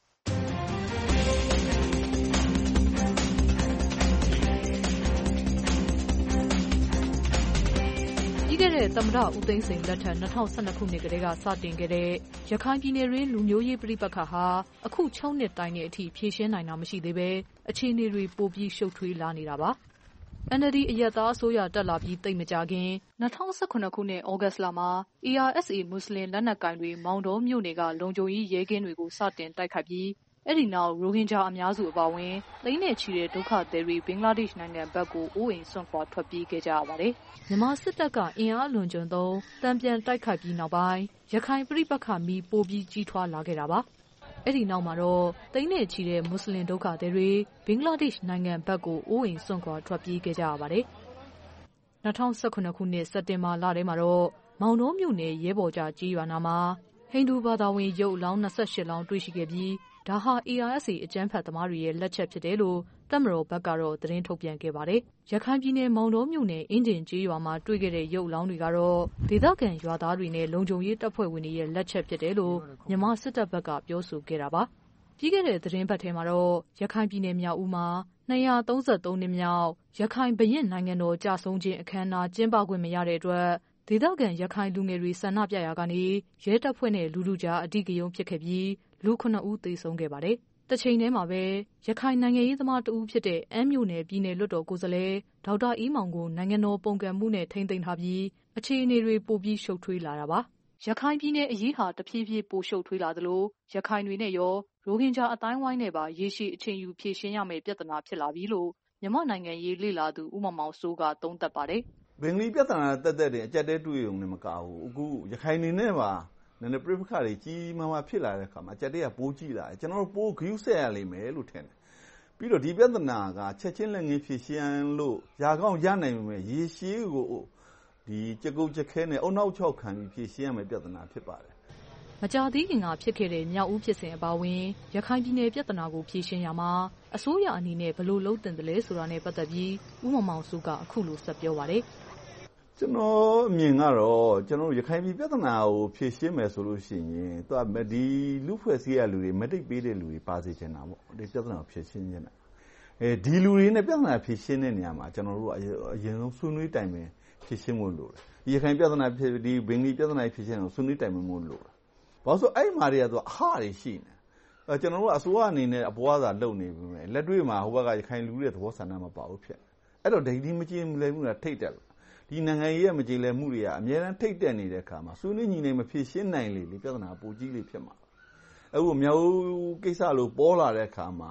ပြီးခဲ့တဲ့သမ္မတဦးသိန်းစိန်လက်ထက်၂၀၁၂ခုနှစ်ကတည်းကစတင်ခဲ့တဲ့ရခိုင်ပြည်နယ်တွင်းလူမျိုးရေးပဋိပက္ခဟာအခု၆နှစ်တိုင်တဲ့အထိဖြေရှင်းနိုင်တာမရှိသေးပဲအခြေအနေတွေပိုပြီးရှုပ်ထွေးလာနေတာပါ။ N L D အရပ်သားအစိုးရတက်လာပြီးသိပ်မကြာခင်၂၀၁၇ခုနှစ်ဩဂတ်လမှာ A R S A မွတ်စလင်လက်နက်ကိုင်တွေမောင်တောမြို့နယ်ကလုံခြုံရေးရဲကင်းတွေကိုစတင်တိုက်ခိုက်ပြီးအဲ့ဒီနောက်ရိုဟင်ဂျာအများစုအပါအဝင်သိန်းနဲ့ချီတဲ့ဒုက္ခသည်တွေဘင်္ဂလားဒေ့ရှ်နိုင်ငံဘက်ကိုအိုးအိမ်စွန့်ခွာထွက်ပြေးခဲ့ကြရပါတယ်။မြန်မာစစ်တပ်ကအင်အားအလွန်ကျွံသုံးတံပြန်တိုက်ခိုက်ပြီးနောက်ပိုင်းရခိုင်ပဋိပက္ခမီးပိုပြီးကြီးထွားလာခဲ့တာပါ။အဲ့ဒီနောက်မှာတော့သိန်းနဲ့ချီတဲ့မွတ်စလင်ဒုက္ခသည်တွေဘင်္ဂလားဒေ့ရှ်နိုင်ငံဘက်ကိုအိုးအိမ်စွန့်ခွာထွက်ပြေးခဲ့ကြရပါတယ်။၂၀၁၇ခုနှစ်စက်တင်ဘာလထဲမှာတော့မောင်တောမြို့နယ်ရဲဘော်ကြားကြေးရွာနာမှာဟိန္ဒူဘာသာဝင်ရုပ်အလောင်း၂၈လောင်းတွေ့ရှိခဲ့ပြီးဒါဟာ A R S A အကြမ်းဖက်သမားတွေရဲ့လက်ချက်ဖြစ်တယ်လို့တပ်မတော်ဘက်ကတော့သတင်းထုတ်ပြန်ခဲ့ပါတယ်။ရခိုင်ပြည်နယ်မောင်တောမြို့နယ်အင်းဒင်ကျေးရွာမှာတွေ့ခဲ့တဲ့ရုပ်အလောင်းတွေကတော့ဒေသခံရွာသားတွေနဲ့လုံခြုံရေးတပ်ဖွဲ့ဝင်တွေရဲ့လက်ချက်ဖြစ်တယ်လို့မြန်မာစစ်တပ်ဘက်ကပြောဆိုခဲ့တာပါ။ပြီးခဲ့တဲ့သတင်းပတ်ထဲမှာတော့ရခိုင်ပြည်နယ်မြောက်ဦးမှာ၂၃၃နှစ်မြောက်ရခိုင်ဘုရင့်နိုင်ငံတော်ကြာဆုံးခြင်းအခမ်းအနားကျင်းပခွင့်မရတဲ့အတွက်ဒေသခံရခိုင်လူငယ်တွေဆန္ဒပြရာကနေရဲတပ်ဖွဲ့နဲ့လူထုကြားအဓိကရုဏ်းဖြစ်ခဲ့ပြီးလူခုနှစ်ဦးသေဆုံးခဲ့ပါတယ်။တစ်ချိန်တည်းမှာပဲရခိုင်နိုင်ငံရေးသမားတဦးဖြစ်တဲ့အမ်းမြို့နယ်ပြည်နယ်လွှတ်တော်ကိုယ်စားလှယ်ဒေါက်တာအေးမောင်ကိုနိုင်ငံတော်ပုန်ကန်မှုနဲ့ထိန်းသိမ်းထားပြီးအခြေအနေတွေပိုပြီးရှုပ်ထွေးလာတာပါ။ရခိုင်ပြည်နယ်အရေးဟာတဖြည်းဖြည်းပိုရှုပ်ထွေးလာသလိုရခိုင်တွေနဲ့ရောရိုဟင်ဂျာအတိုင်းဝိုင်းနဲ့ပါရေရှည်အချိန်ယူဖြေရှင်းရမယ့်ပြဿနာဖြစ်လာပြီလို့မြန်မာနိုင်ငံရေးလေ့လာသူဦးမောင်မောင်စိုးကသုံးသပ်ပါတယ်။ဘင်္ဂလီပြဿနာတက်တက်တဲ့အကြက်တဲတွေ့ုံနဲ့မကဘူးအခုရခိုင်နေနဲ့ပါနည်းနည်းပြိပခါတွေကြီးမားမားဖြစ်လာတဲ့အခါမှာကြက်တဲ့ကပိုးကြည့်လာတယ်ကျွန်တော်တို့ပိုးဂရုဆက်ရလိမ့်မယ်လို့ထင်တယ်ပြီးတော့ဒီပြဿနာကချက်ချင်းလက်ငင်းဖြစ်ရှင်းလို့ရာကောင်းရနိုင်မယ်ရေရှည်ကိုဒီကြကုတ်ကြခဲနဲ့အုံနောက်ချောက်ခံပြီးဖြစ်ရှင်းရမယ်ပြဿနာဖြစ်ပါတယ်မကြာသေးခင်ကဖြစ်ခဲ့တဲ့မြောက်ဦးဖြစ်စဉ်အပါအဝင်ရခိုင်ပြည်နယ်ပြဿနာကိုဖြေရှင်းရမှာအစိုးရအနေနဲ့ဘယ်လိုလုပ်တင်တယ်လဲဆိုတာနဲ့ပတ်သက်ပြီးဦးမောင်မောင်စုကအခုလိုဆက်ပြောပါတယ်ကျွန်တော်အမြင်ကတော့ကျွန်တော်ရခိုင်ပြည်ပြဿနာကိုဖြေရှင်းမယ်ဆိုလို့ရှိရင်သူကဒီလူဖွဲ့စည်းရလူတွေမတိတ်ပေးတဲ့လူတွေပါစေချင်တာပေါ့ဒီပြဿနာကိုဖြေရှင်းနေတာအဲဒီလူတွေနဲ့ပြဿနာဖြေရှင်းတဲ့နေရာမှာကျွန်တော်တို့အရင်ဆုံးဆွေးနွေးတိုင်ပင်ဖြေရှင်းဖို့လိုတယ်ရခိုင်ပြဿနာဖြစ်ဒီဘင်္ဂလီပြဿနာဖြေရှင်းအောင်ဆွေးနွေးတိုင်ပင်ဖို့လိုတယ်ဘာလို့ဆိုအဲ့မှာတွေကသူအဟတွေရှိနေအဲကျွန်တော်တို့အစိုးရအနေနဲ့အပွားသာလုပ်နေပြီမယ်လက်တွေ့မှာဟိုဘက်ကရခိုင်လူတွေသဘောဆန္ဒမပါဘူးဖြစ်အဲ့တော့ဒိဋ္ဌိမကျင်းလဲမှုလားထိတ်တယ်ဒီနိုင်ငံရေးရဲ့မကြေလည်မှုတွေကအများအားထိတ်တက်နေတဲ့အခါမှာဆွေးနွေးညီနေမဖြစ်ရှင်းနိုင်လေလေပြဿနာပိုကြီးလေးဖြစ်မှာအခုမြောက်ကိစ္စလို့ပေါ်လာတဲ့အခါမှာ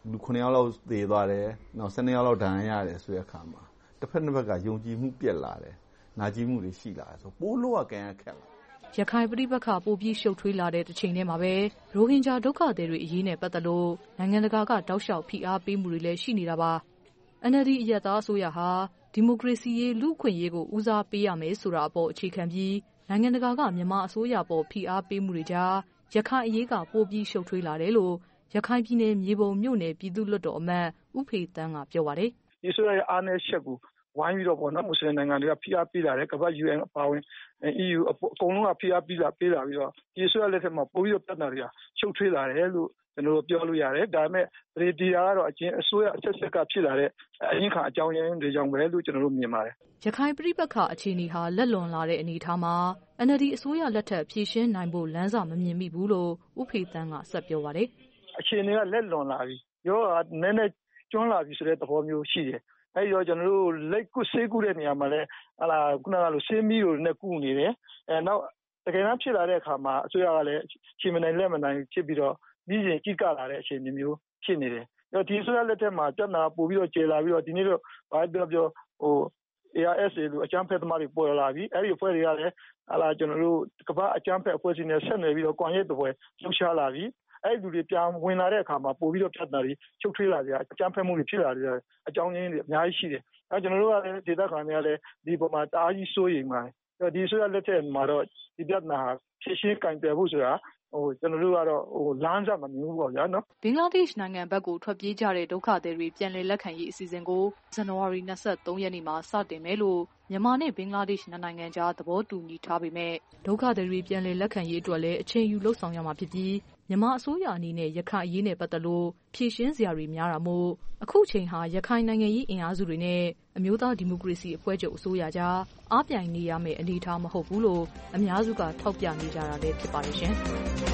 လူခုနှစ်ယောက်လောက်သေသွားတယ်နောက်ဆယ်နှစ်ယောက်လောက်ဒဏ်ရာရတယ်ဆိုတဲ့အခါမှာတစ်ဖက်တစ်ဖက်ကယုံကြည်မှုပြက်လာတယ်နာကျင်မှုတွေရှိလာတယ်ဆိုပိုးလို့ကကန်ရခက်လာရခိုင်ပြည်ပခါပိုပြီးရှုပ်ထွေးလာတဲ့တစ်ချိန်တည်းမှာပဲရိုဟင်ဂျာဒုက္ခသည်တွေအရေးနဲ့ပတ်သက်လို့နိုင်ငံတကာကတောက်လျှောက်ဖိအားပေးမှုတွေလည်းရှိနေတာပါ အန်အယ်လ်ဒီ အရပ်သားအစိုးရဟာဒီမိုကရေစီရေးလူ့အခွင့်အရေးကိုဦးစားပေးရမယ်ဆိုတာအပေါ်အခြေခံပြီးနိုင်ငံတကာကမြန်မာအစိုးရပေါ်ဖိအားပေးမှုတွေကြားရခိုင်အရေးကပိုပြီးရှုပ်ထွေးလာတယ်လို့ရခိုင်ပြည်နယ်မြေပုံမြို့နယ်ပြည်သူ့လွှတ်တော်အမတ်ဦးဖေတန်းကပြောပါတယ်ဒီဆိုရအားနည်းချက်ကိုဝိုင်းပြီးတော့ပေါ့နော်မွတ်စလင်နိုင်ငံတွေကဖိအားပေးလာတယ်ကမ္ဘာ ယူအန် အပါအဝင် အီးယူ အကုန်လုံးကဖိအားပေးလာပေးလာပြီးတော့ဒီဆိုရလက်ထက်မှာပိုပြီးတော့ပြဿနာတွေကရှုပ်ထွေးလာတယ်လို့ကျွန်တော်တို့ပြောလို့ရတယ်ဒါပေမဲ့ရေဒီယာကတော့အချင်းအစိုးရအဆက်ဆက်ကဖြစ်လာတဲ့အရင်ခါအကြောင်းရင်းတွေကြောင့်ပဲလို့ကျွန်တော်တို့မြင်ပါတယ်ရခိုင်ပြည်ပခါအခြေအနေဟာလက်လွန်လာတဲ့အနေအထားမှာ အန်အယ်လ်ဒီ အစိုးရလက်ထက်ဖြည့်ရှင်းနိုင်ဖို့လမ်းစာမမြင်မိဘူးလို့ဦးဖေတန်းကဆက်ပြောပါတယ်အခြေအနေကလက်လွန်လာပြီရောနည်းနည်းကျွန်းလာပြီဆိုတဲ့သဘောမျိုးရှိတယ်အဲဒီတော့ကျွန်တော်တို့လက်ကုဆေးကုတဲ့နေရာမှာလဲဟာလာခုနကလိုဆေးမီးတွေနဲ့ကုနေတယ်အဲနောက်တကယ်တမ်းဖြစ်လာတဲ့အခါမှာအစိုးရကလည်းချိန်မနိုင်လက်မနိုင်ဖြစ်ပြီးတော့ပြီးရင်ကြီးကလာတဲ့အခြေအနေမျိုးဖြစ်နေတယ်အဲ့ဒီအစိုးရလက်ထက်မှာတက်နာပို့ပြီးတော့ကျေလာပြီးတော့ဒီနေ့တော့ဘာပြောပြောဟို အေအာร์ အက်စ် အေ လို့အကြမ်းဖက်သမားတွေပေါ်လာပြီအဲ့ဒီအဖွဲ့တွေကလည်းဟာလာကျွန်တော်တို့ကမ္ဘာအကြမ်းဖက်အဖွဲ့အစည်းနဲ့ဆက်နွယ်ပြီးတော့ကွန်ရက်တစ်ပွဲလှုပ်ရှားလာပြီအဲ့ဒီလူတွေပြန်ဝင်လာတဲ့အခါမှာပို့ပြီးတော့ဖြတ်တာတွေချုပ်ထွေးလာကြအကြမ်းဖက်မှုတွေဖြစ်လာကြအကြောင်းရင်းတွေအများကြီးရှိတယ်အဲကျွန်တော်တို့ကလည်းဒေသခံတွေကလည်းဒီပုံမှာတအားကြီးစိုးရိမ်ပါတယ်ဒီဆိုရလက်ထက်မှာတော့ဒီပြဿနာဖြည့်ရှင်းကင်တယ်ဖို့ဆိုတာဟိုကျွန်တော်တို့ကတော့ဟိုလမ်းစာမမြင်ဘူးပေါ့ဗျာနော်ဘင်္ဂလားဒေ့ရှ်နိုင်ငံဘက်ကိုထွက်ပြေးကြတဲ့ဒုက္ခသည်တွေပြန်လည်လက်ခံရေးအစီအစဉ်ကိုဇန်နဝါရီလ၂၃ရက်နေ့မှာစတင်မယ်လို့မြန်မာနဲ့ဘင်္ဂလားဒေ့ရှ်နိုင်ငံကြားသဘောတူညီထားပေမဲ့ဒုက္ခသည်တွေပြန်လည်လက်ခံရေးအတွက်လည်းအချိန်ယူလှုပ်ဆောင်ရမှာဖြစ်ပြီးမြန်မာအစိုးရအနေနဲ့ရခိုင်အရေးနဲ့ပတ်သက်လို့ဖြည့်ရှင်းစရာတွေများတာမို့အခုချိန်ဟာရခိုင်နိုင်ငံရေးအင်အားစုတွေနဲ့အမျိုးသားဒီမိုကရေစီအဖွဲ့ချုပ်အစိုးရကြားအားပြိုင်နေရမယ့်အနေအထားမဟုတ်ဘူးလို့အများစုကထောက်ပြနေကြတာလည်းဖြစ်ပါတယ်ရှင်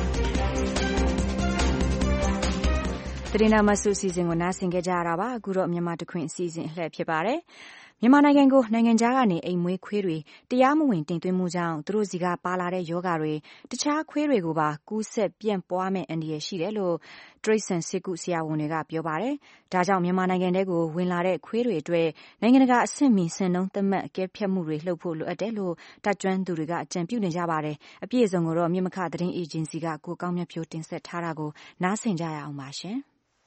သတင်းတော်မဆူစီစဉ်ကိုနားဆင်ကြကြရတာပါအခုတော့မြန်မာတခွင်အစီအစဉ်အလှည့်ဖြစ်ပါတယ်မြန်မာနိုင်ငံကိုနိုင်ငံခြားကနေအိမ်မွေးခွေးတွေတရားမဝင်တင်သွင်းမှုကြောင့်သူတို့စီကပါလာတဲ့ယောဂတွေတခြားခွေးတွေကိုပါကူးဆက်ပြန့်ပွားမဲ့အန္တရာယ်ရှိတယ်လို့တရိတ်ဆန်စစ်ကုဆရာဝန်တွေကပြောပါတယ်ဒါကြောင့်မြန်မာနိုင်ငံထဲကိုဝင်လာတဲ့ခွေးတွေအတွက်နိုင်ငံတကာအဆင့်မီစံနှုန်းသတ်မှတ်အကဲဖြတ်မှုတွေလှုပ်ဖို့လိုအပ်တယ်လို့တပ်ကျွမ်းသူတွေကအကြံပြုနေကြပါတယ်အပြည့်အစုံကိုတော့မြမခသတင်းအေဂျင်စီကကိုကောင်းမြတ်ဖြိုးတင်ဆက်ထားတာကိုနားဆင်ကြရအောင်ပါရှင်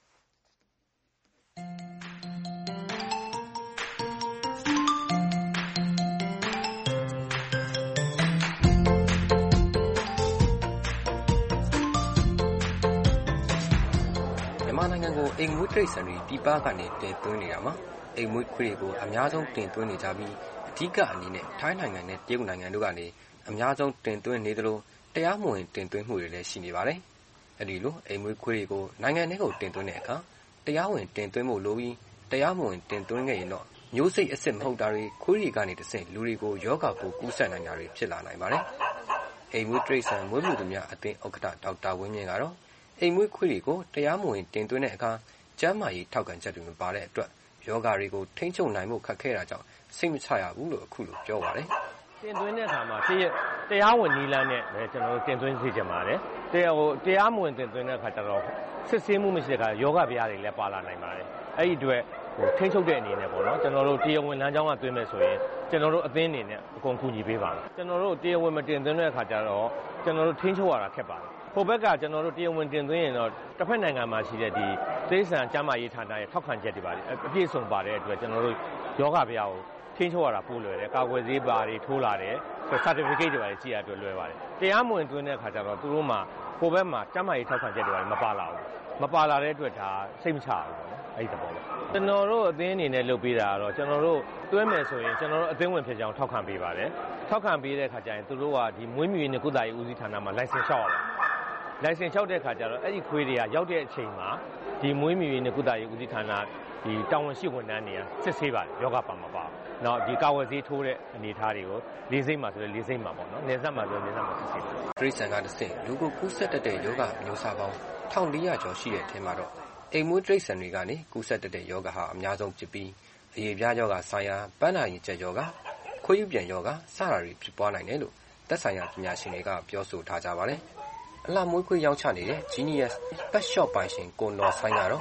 နိုင်ငံကိုအိမ်မွေးတိရစ္ဆာန်တွေပြည်ပကနေတင်သွင်းနေတာမှာအိမ်မွေးခွေးတွေကိုအများဆုံးတင်သွင်းနေကြပြီးအဓိကအနေနဲ့ထိုင်းနိုင်ငံနဲ့တရုတ်နိုင်ငံတို့ကနေအများဆုံးတင်သွင်းနေသလိုတရားမဝင်တင်သွင်းမှုတွေလည်းရှိနေပါတယ်။အဲဒီလိုအိမ်မွေးခွေးတွေကိုနိုင်ငံထဲကိုတင်သွင်းတဲ့အခါတရားဝင်တင်သွင်းဖို့လိုပြီးတရားမဝင်တင်သွင်းခဲ့ရင်တော့မျိုးစိတ်အစစ်မဟုတ်တာတွေခွေးတွေကနေတဆင့်လူတွေကိုယောဂပိုးကူးစက်နိုင်တာတွေဖြစ်လာနိုင်ပါတယ်။အိမ်မွေးတိရစ္ဆာန်မွေးမြူသူများအသင်းဥက္ကဋ္ဌဒေါက်တာဝင်းမြင့်ကတော့အိမ်မွေးခွေးတွေကိုတရားမဝင်တင်သွင်းတဲ့အခါကျန်းမာရေးထောက်ခံချက်တွေမပါတဲ့အတွက်ယောဂတွေကိုထိန်းချုပ်နိုင်မှုခက်ခဲတာကြောင့်စိတ်မချရဘူးလို့အခုလိုပြောပါတယ်။တင်သွင်းတဲ့အခါမှာတရားဝင်နည်းလမ်းနဲ့ပဲကျွန်တော်တို့တင်သွင်းစေချင်ပါတယ်။တရားဟိုတရားမဝင်တင်သွင်းတဲ့အခါကျတော့စစ်ဆေးမှုမရှိတဲ့အခါယောဂဗျာတွေလည်းပါလာနိုင်ပါတယ်။အဲ့ဒီအတွက်ဟိုထိန်းချုပ်တဲ့အနေနဲ့ပေါ့နော်ကျွန်တော်တို့တရားဝင်လမ်းကြောင်းကသွင်းမယ်ဆိုရင်ကျွန်တော်တို့အသင်းအနေနဲ့အကုန်ကူညီပေးပါမယ်။ကျွန်တော်တို့တရားဝင်မတင်သွင်းတဲ့အခါကျတော့ကျွန်တော်တို့ထိန်းချုပ်ရတာခက်ပါတယ်။ဟိုဘက်ကကျွန်တော်တို့တရားဝင်တင်သွင်းရင်တော့တစ်ဖက်နိုင်ငံမှာရှိတဲ့ဒီသိစံကျန်းမာရေးဌာနရဲ့ထောက်ခံချက်တွေပါတယ်အပြည့်စုံပါတဲ့အတွက်ကျွန်တော်တို့ယောဂဗျာကိုထိန်းချုပ်ရတာပို့လွယ်တယ်ကာကွယ်ဆေးပါတွေထိုးလာတယ်ဆို certificate တွေပါတယ်ကြည့်ရအတွက်လွယ်ပါတယ်တရားမဝင်သွင်းတဲ့အခါကျတော့သူတို့မှာဟိုဘက်မှာကျန်းမာရေးထောက်ခံချက်တွေပါတယ်မပါလာဘူးမပါလာတဲ့အတွက်ဒါစိတ်မချဘူးပေါ့နော်အဲ့ဒီသဘောပဲကျွန်တော်တို့အသင်းအနေနဲ့လုပ်ပေးတာကတော့ကျွန်တော်တို့တွဲမယ်ဆိုရင်ကျွန်တော်တို့အသင်းဝင်ဖြစ်ကြအောင်ထောက်ခံပေးပါတယ်ထောက်ခံပေးတဲ့အခါကျရင်သူတို့ကဒီမွေးမြူရေးနဲ့ကုသရေးဦးစီးဌာနမှာ license လျှောက်ရပါတယ်လိုင်စင်လျှောက်တဲ့အခါကျတော့အဲ့ဒီခွေးတွေကရောက်တဲ့အချိန်မှာဒီမွေးမြူရေးနဲ့ကုသရေးဦးစီးဌာနဒီတာဝန်ရှိဝန်ထမ်းတွေကစစ်ဆေးပါတယ်ယောဂပါမပါ။နောက်ဒီကာဝယ်ဆေးထိုးတဲ့အနေအထားတွေကိုလေးစိမ့်မှာဆိုရင်လေးစိမ့်မှာပေါ့နော်။နေဆက်မှာဆိုရင်နေဆက်မှာစစ်ဆေးပါ။တရိတ်ဆန်ကတစ်ဆင့်လူကိုကူးစက်တတ်တဲ့ယောဂမျိုးစားပေါင်းတစ်ထောင်လေးရာကျော်ရှိတဲ့အထက်မှာတော့အိမ်မွေးတရိတ်ဆန်တွေကနေကူးစက်တတ်တဲ့ယောဂဟာအများဆုံးဖြစ်ပြီးအရေပြားယောဂဆိုင်ရာပန်းနာရင်ကျက်ယောဂခွေးယူပြန်ယောဂစတာတွေဖြစ်ပွားနိုင်တယ်လို့သက်ဆိုင်ရာပညာရှင်တွေကပြောဆိုထားကြပါတယ်။အလှမွေးခွေးရောင်းချနေတဲ့ Genius Pet Shop ပိုင်ရှင်ကိုနော်ဆိုင်ကတော့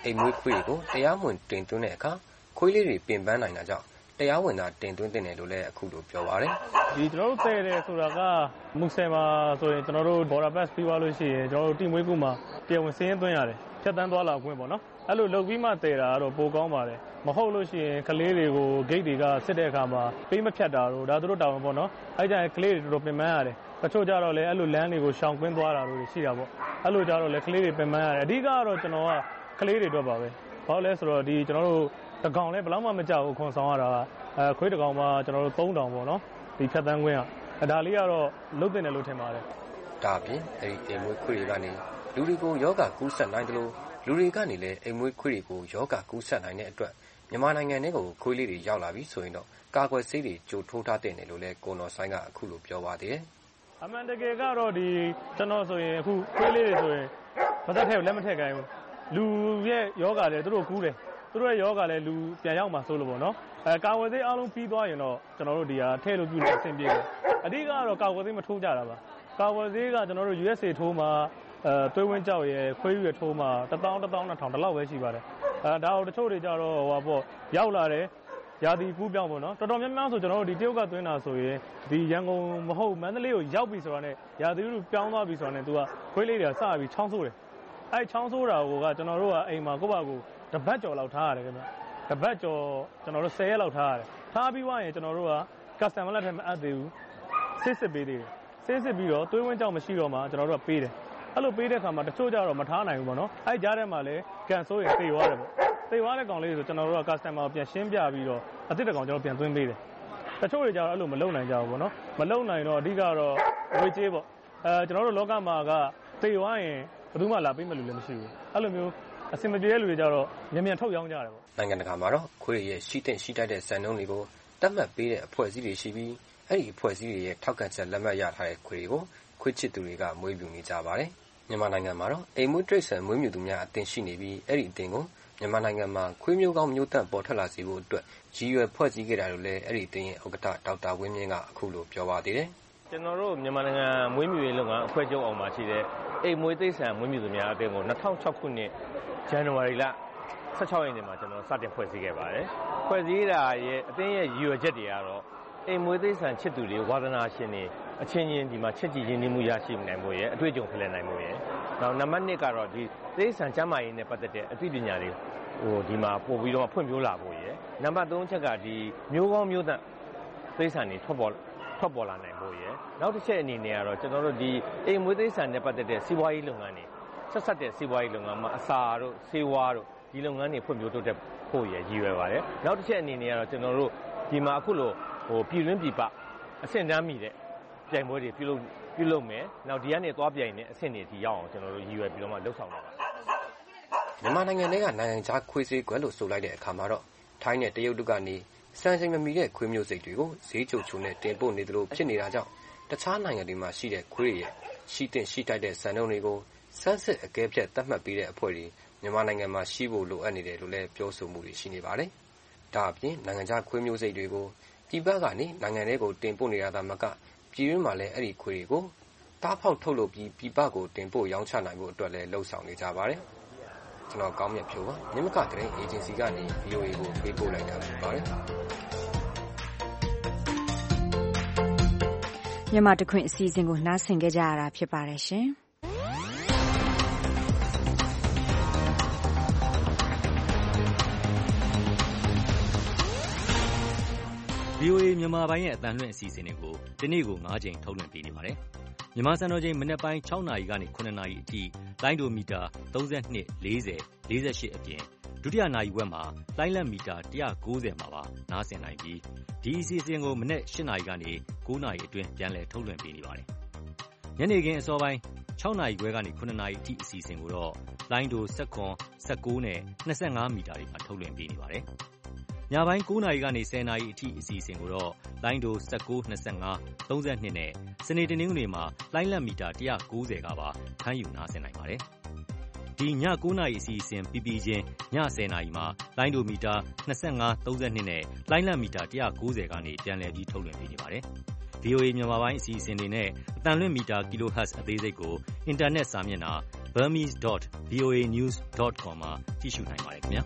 အိမ်မွေးခွေးတွေကိုတရားမဝင်တင်သွင်းတဲ့အခါခွေးလေးတွေပင်ပန်းနိုင်တာကြောင့်တရားဝင်တာတင်သွင်းတဲ့လို့လည်းအခုလိုပြောပါတယ်။ဒီကျွန်တော်တို့တည်တယ်ဆိုတာကမူဆယ်မှာဆိုရင်ကျွန်တော်တို့ border pass ပြီးသွားလို့ရှိရင်ကျွန်တော်တို့တိမွေးကူမှာတရားဝင်စင်းသွင်းရတယ်။ဖြတ်တန်းသွားလာခွင့်ပေါ့နော်။အဲ့လိုလုပ်ပြီးမှတည်တာကတော့ပိုကောင်းပါတယ်။မဟုတ်လို့ရှိရင်ကလေးတွေကို gate တွေကစစ်တဲ့အခါမှာပေးမဖြတ်တာတို့ဒါတို့တောင်းပေါ့နော်။အဲ့ကြရင်ကလေးတွေတော်တော်ပင်ပန်းရတယ်။တချို့ကြတော့လည်းအဲ့လိုလမ်းတွေကိုရှောင်ကွင်းသွားတာတို့ရှိတာပေါ့။အဲ့လိုကြတော့လည်းကလေးတွေပင်ပန်းရတယ်။အဓိကကတော့ကျွန်တော်ကကလေးတွေတော့ပါပဲ။ဘာလို့လဲဆိုတော့ဒီကျွန်တော်တို့တကောင်လည်းဘယ်လောက်မှမကြောက်ဘူးခွန်ဆောင်ရတာအဲခွေးတကောင်မှကျွန်တော်တို့သုံးတောင်ပေါ့နော်ဒီဖြတ်တန်းခွင်းကဒါလေးကတော့လုတ်တင်တယ်လို့ထင်ပါတယ်ဒါအပြင်အဲဒီအိမ်မွေးခွေးတွေကနေလူတွေကိုယောဂကူးစက်နိုင်တယ်လို့လူတွေကနေလည်းအိမ်မွေးခွေးတွေကိုယောဂကူးစက်နိုင်တဲ့အတွက်မြန်မာနိုင်ငံထဲကိုခွေးလေးတွေရောက်လာပြီဆိုရင်တော့ကာကွယ်ဆေးတွေကြိုထိုးထားတဲ့နယ်လို့လည်းကိုနော်ဆိုင်ကအခုလိုပြောပါသေးတယ်အမှန်တကယ်ကတော့ဒီကျွန်တော်ဆိုရင်အခုခွေးလေးတွေဆိုရင်မသက်ထဲလက်မထက်ခိုင်းဘူးလူရဲ့ယောဂလည်းသူတို့ကူးတယ်သူတို့ရဲ့ယောဂလည်းလူပြန်ရောက်မှာဆိုလို့ပေါ့နော်အဲကာဝယ်ဆေးအားလုံးပြီးသွားရင်တော့ကျွန်တော်တို့ဒီဟာထည့်လို့ပြုလို့အဆင်ပြေတယ်အဓိကတော့ကာဝယ်ဆေးမထိုးကြတာပါကာဝယ်ဆေးကကျွန်တော်တို့ U S A ထိုးမှာအဲသွေးဝင်းကြောက်ရယ်ခွေးရယ်ထိုးမှာတစ်သောင်းတစ်သောင်းနှစ်ထောင်ဒီလောက်ပဲရှိပါတယ်အဲဒါတော့တချို့တွေကြတော့ဟိုပေါ့ရောက်လာတယ်ရာသီကူးပြောင်းပေါ့နော်တော်တော်များများဆိုကျွန်တော်တို့ဒီတရုတ်ကသွင်းတာဆိုရင်ဒီရန်ကုန်မဟုတ်မန္တလေးကိုရောက်ပြီဆိုတာနဲ့ရာသီဥတုပြောင်းသွားပြီဆိုတာနဲ့သူကခွေးလေးတွေကစပြီးချောင်းဆိုးတယ်အဲချောင်းဆိုးတာကကျွန်တော်တို့ကအိမ်မှာကိုယ့်ဘာကိုတပတ်ကျော်လောက်ထားရတယ်ခင်ဗျတပတ်ကျော်ကျွန်တော်တို့ဆယ်ရက်လောက်ထားရတယ်ထားပြီးသွားရင်ကျွန်တော်တို့က customer လက်ထက်မအပ်သေးဘူးစစ်စစ်ပေးသေးတယ်စစ်စစ်ပြီးတော့သွေးဝင်းကြောက်မရှိတော့မှကျွန်တော်တို့ကပေးတယ်အဲ့လိုပေးတဲ့ခါမှာတချို့ကြတော့မထားနိုင်ဘူးပေါ့နော်အဲ့ကြားထဲမှာလည်းကန်ဆိုးရင်သေသွားတယ်ပေါ့သေသွားတဲ့ကောင်လေးဆိုကျွန်တော်တို့က customer ကိုပြန်ရှင်းပြပြီးတော့အစ်စ်တကောင်ကျွန်တော်ပြန်သွင်းပေးတယ်တချို့တွေကြတော့အဲ့လိုမလုပ်နိုင်ကြဘူးပေါ့နော်မလုပ်နိုင်တော့အဓိကတော့ဝေးကြေးပေါ့အဲကျွန်တော်တို့လောကမှာကသေသွားရင်ဘယ်သူမှလာပေးမယ်လို့လည်းမရှိဘူးအဲ့လိုမျိုးအစင်မပြေတဲ့လူတွေကြတော့မြန်မြန်ထုတ်ရောင်းကြတယ်ပေါ့နိုင်ငံတကာမှာတော့ခွေးရဲ့ရှိတဲ့ရှိတတ်တဲ့စံနှုန်းတွေကိုတတ်မှတ်ပေးတဲ့အဖွဲ့အစည်းတွေရှိပြီးအဲ့ဒီအဖွဲ့အစည်းတွေရဲ့ထောက်ခံချက်လက်မှတ်ရထားတဲ့ခွေးတွေကိုခွေးချစ်သူတွေကမွေးမြူနေကြပါတယ်မြန်မာနိုင်ငံမှာတော့အိမ်မွေးတိရစ္ဆာန်မွေးမြူသူများအသင်းရှိနေပြီးအဲ့ဒီအသင်းကိုမြန်မာနိုင်ငံမှာခွေးမျိုးကောင်းမျိုးတန့်ပေါ်ထွက်လာစေဖို့အတွက်ရည်ရွယ်ဖွဲ့စည်းခဲ့တာလို့လည်းအဲ့ဒီအသင်းရဲ့ဥက္ကဋ္ဌဒေါက်တာဝင်းမြင့်ကအခုလိုပြောပါသေးတယ်ကျွန်တော်တို့မြန်မာနိုင်ငံမွေးမြူရေးလုပ်ငန်းအဖွဲ့ချုပ်အောင်မှာရှိတဲ့အိမ်မွေးတိရစ္ဆာန်မွေးမြူသူများအသင်းကို၂၀၀၆ခုနှစ်ဇန်နဝါရီလ၁၆ရက်နေ့မှာကျွန်တော်စတင်ဖွဲ့စည်းခဲ့ပါတယ်။ဖွဲ့စည်းတာရဲ့အသင်းရဲ့ရည်ရွယ်ချက်တွေကတော့အိမ်မွေးတိရစ္ဆာန်ချစ်သူတွေဝါသနာရှင်တွေအချင်းချင်းဒီမှာချစ်ကြည်ရင်းနှီးမှုရရှိနိုင်မှုရဲ့အတွေ့အကြုံဖလှယ်နိုင်မှုရဲ့နောက်နံပါတ်၂ကတော့ဒီတိရစ္ဆာန်ကျန်းမာရေးနဲ့ပတ်သက်တဲ့အသိပညာတွေဟိုဒီမှာပို့ပြီးတော့ဖွံ့ဖြိုးလာဖို့ရဲ့နံပါတ်၃ချက်ကဒီမျိုးကောင်းမျိုးသန့်တိရစ္ဆာန်တွေထွက်ပေါ်ထွက်ပေါ်လာနိုင်ဖို့ရဲ့နောက်တစ်ချက်အနေနဲ့ကတော့ကျွန်တော်တို့ဒီအိမ်မွေးတိရစ္ဆာန်နဲ့ပတ်သက်တဲ့စီးပွားရေးလုပ်ငန်းတွေဆက်ဆက်တဲ့စီးပွားရေးလုပ်ငန်းမှာအစာတို့ဆေးဝါးတို့ဒီလုပ်ငန်းတွေဖွံ့ဖြိုးတိုးတက်ဖို့ရည်ရွယ်ပါတယ်နောက်တစ်ချက်အနေနဲ့ကတော့ကျွန်တော်တို့ဒီမှာအခုလိုဟိုပြည်တွင်းပြည်ပအဆင့်တန်းမိတဲ့ပြိုင်ပွဲတွေပြုလုပ်ပြုလုပ်မယ်နောက်ဒီကနေသွားပြိုင်တဲ့အဆင့်တွေဒီရောက်အောင်ကျွန်တော်တို့ရည်ရွယ်ပြီးတော့မှလှုပ်ဆောင်တာပါမြန်မာနိုင်ငံထဲကနိုင်ငံခြားခွေးစေးကွက်လို့ဆိုလိုက်တဲ့အခါမှာတော့ထိုင်းနဲ့တရုတ်တို့ကနေစံချိန်မမီတဲ့ခွေးမျိုးစိတ်တွေကိုဈေးချိုချိုနဲ့တင်ပို့နေသလိုဖြစ်နေတာကြောင့်တခြားနိုင်ငံတွေမှာရှိတဲ့ခွေးတွေရဲ့ရှိတဲ့ရှိတိုက်တဲ့စံနှုန်းတွေကိုစမ်းစစ်အကဲဖြတ်သတ်မှတ်ပေးတဲ့အဖွဲ့တွေမြန်မာနိုင်ငံမှာရှိဖို့လိုအပ်နေတယ်လို့လည်းပြောဆိုမှုတွေရှိနေပါတယ်။ဒါအပြင်နိုင်ငံခြားခွေးမျိုးစိတ်တွေကိုပြည်ပကနေနိုင်ငံတွေကိုတင်ပို့နေတာသာမကပြည်တွင်းမှာလည်းအဲ့ဒီခွေးတွေကိုတားဖောက်ထုတ်လုပ်ပြီးပြည်ပကိုတင်ပို့ရောင်းချနိုင်ဖို့အတွက်လည်းလှုံ့ဆော်နေကြပါတယ်။ကျွန်တော်ကောင်းမြတ်ဖြိုးပါမြမကသတင်းအေဂျင်စီကနေ V O A ကိုပေးပို့လိုက်တာဖြစ်ပါတယ်။မြန်မာတခွင့်အစီအစဉ်ကိုနားဆင်ကြကြရတာဖြစ်ပါတယ်ရှင်။ V O A မြန်မာပိုင်းရဲ့အသံလွှင့်အစီအစဉ်တွေကိုဒီနေ့ကို၅ချိန်ထုတ်လွှင့်ပေးနေပါတယ်။မြန်မာစံတော်ချိန်မနက်ပိုင်း၆နာရီကနေ၇နာရီအထိလိုင်းဒိုမီတာ၃၂ ၄၀ ၄၈အပြင်ဒုတိယနာရီဝက်မှာလိုင်းလက်မီတာ၁၉၀မှာပါနားဆင်နိုင်ပြီးဒီအစီအစဉ်ကိုမနက်၈နာရီကနေ၉နာရီအတွင်းပြန်လည်ထုတ်လွှင့်ပေးနေပါတယ်။ညနေခင်းအစောပိုင်း၆နာရီခွဲကနေ၇နာရီအထိအစီအစဉ်ကိုတော့လိုင်းဒို၁၇ ၁၉နဲ့၂၅မီတာတွေမှာထုတ်လွှင့်ပေးနေပါတယ်။ညပိုင်း၉နာရီကနေ၁၀နာရီအထိအစီအစဉ်ကိုတော့လိုင်းဒို၁၉ ၂၅ ၃၂နဲ့စနေတနင်္ဂနွေမှာလိုင်းလက်မီတာ၁၉၀ကပါခန်းယူနားဆင်နိုင်ပါတယ်။ဒီည၉နာရီအစီအစဉ်ပြီးပြီးချင်းည၁၀နာရီမှာလိုင်းဒိုမီတာ၂၅ ၃၂နဲ့လိုင်းလက်မီတာ၁၉၀ကနေပြန်လည်ပြီးထုတ်လွှင့်ပေးနေပါတယ်။ V O A မြန်မာပိုင်းအစီအစဉ်တွေနဲ့အတန်လွင့်မီတာ Kilohertz အသေးစိတ်ကိုအင်တာနက်စာမျက်နှာ burmese dot v o a news dot com မှာကြည့်ရှုနိုင်ပါတယ်ခင်ဗျာ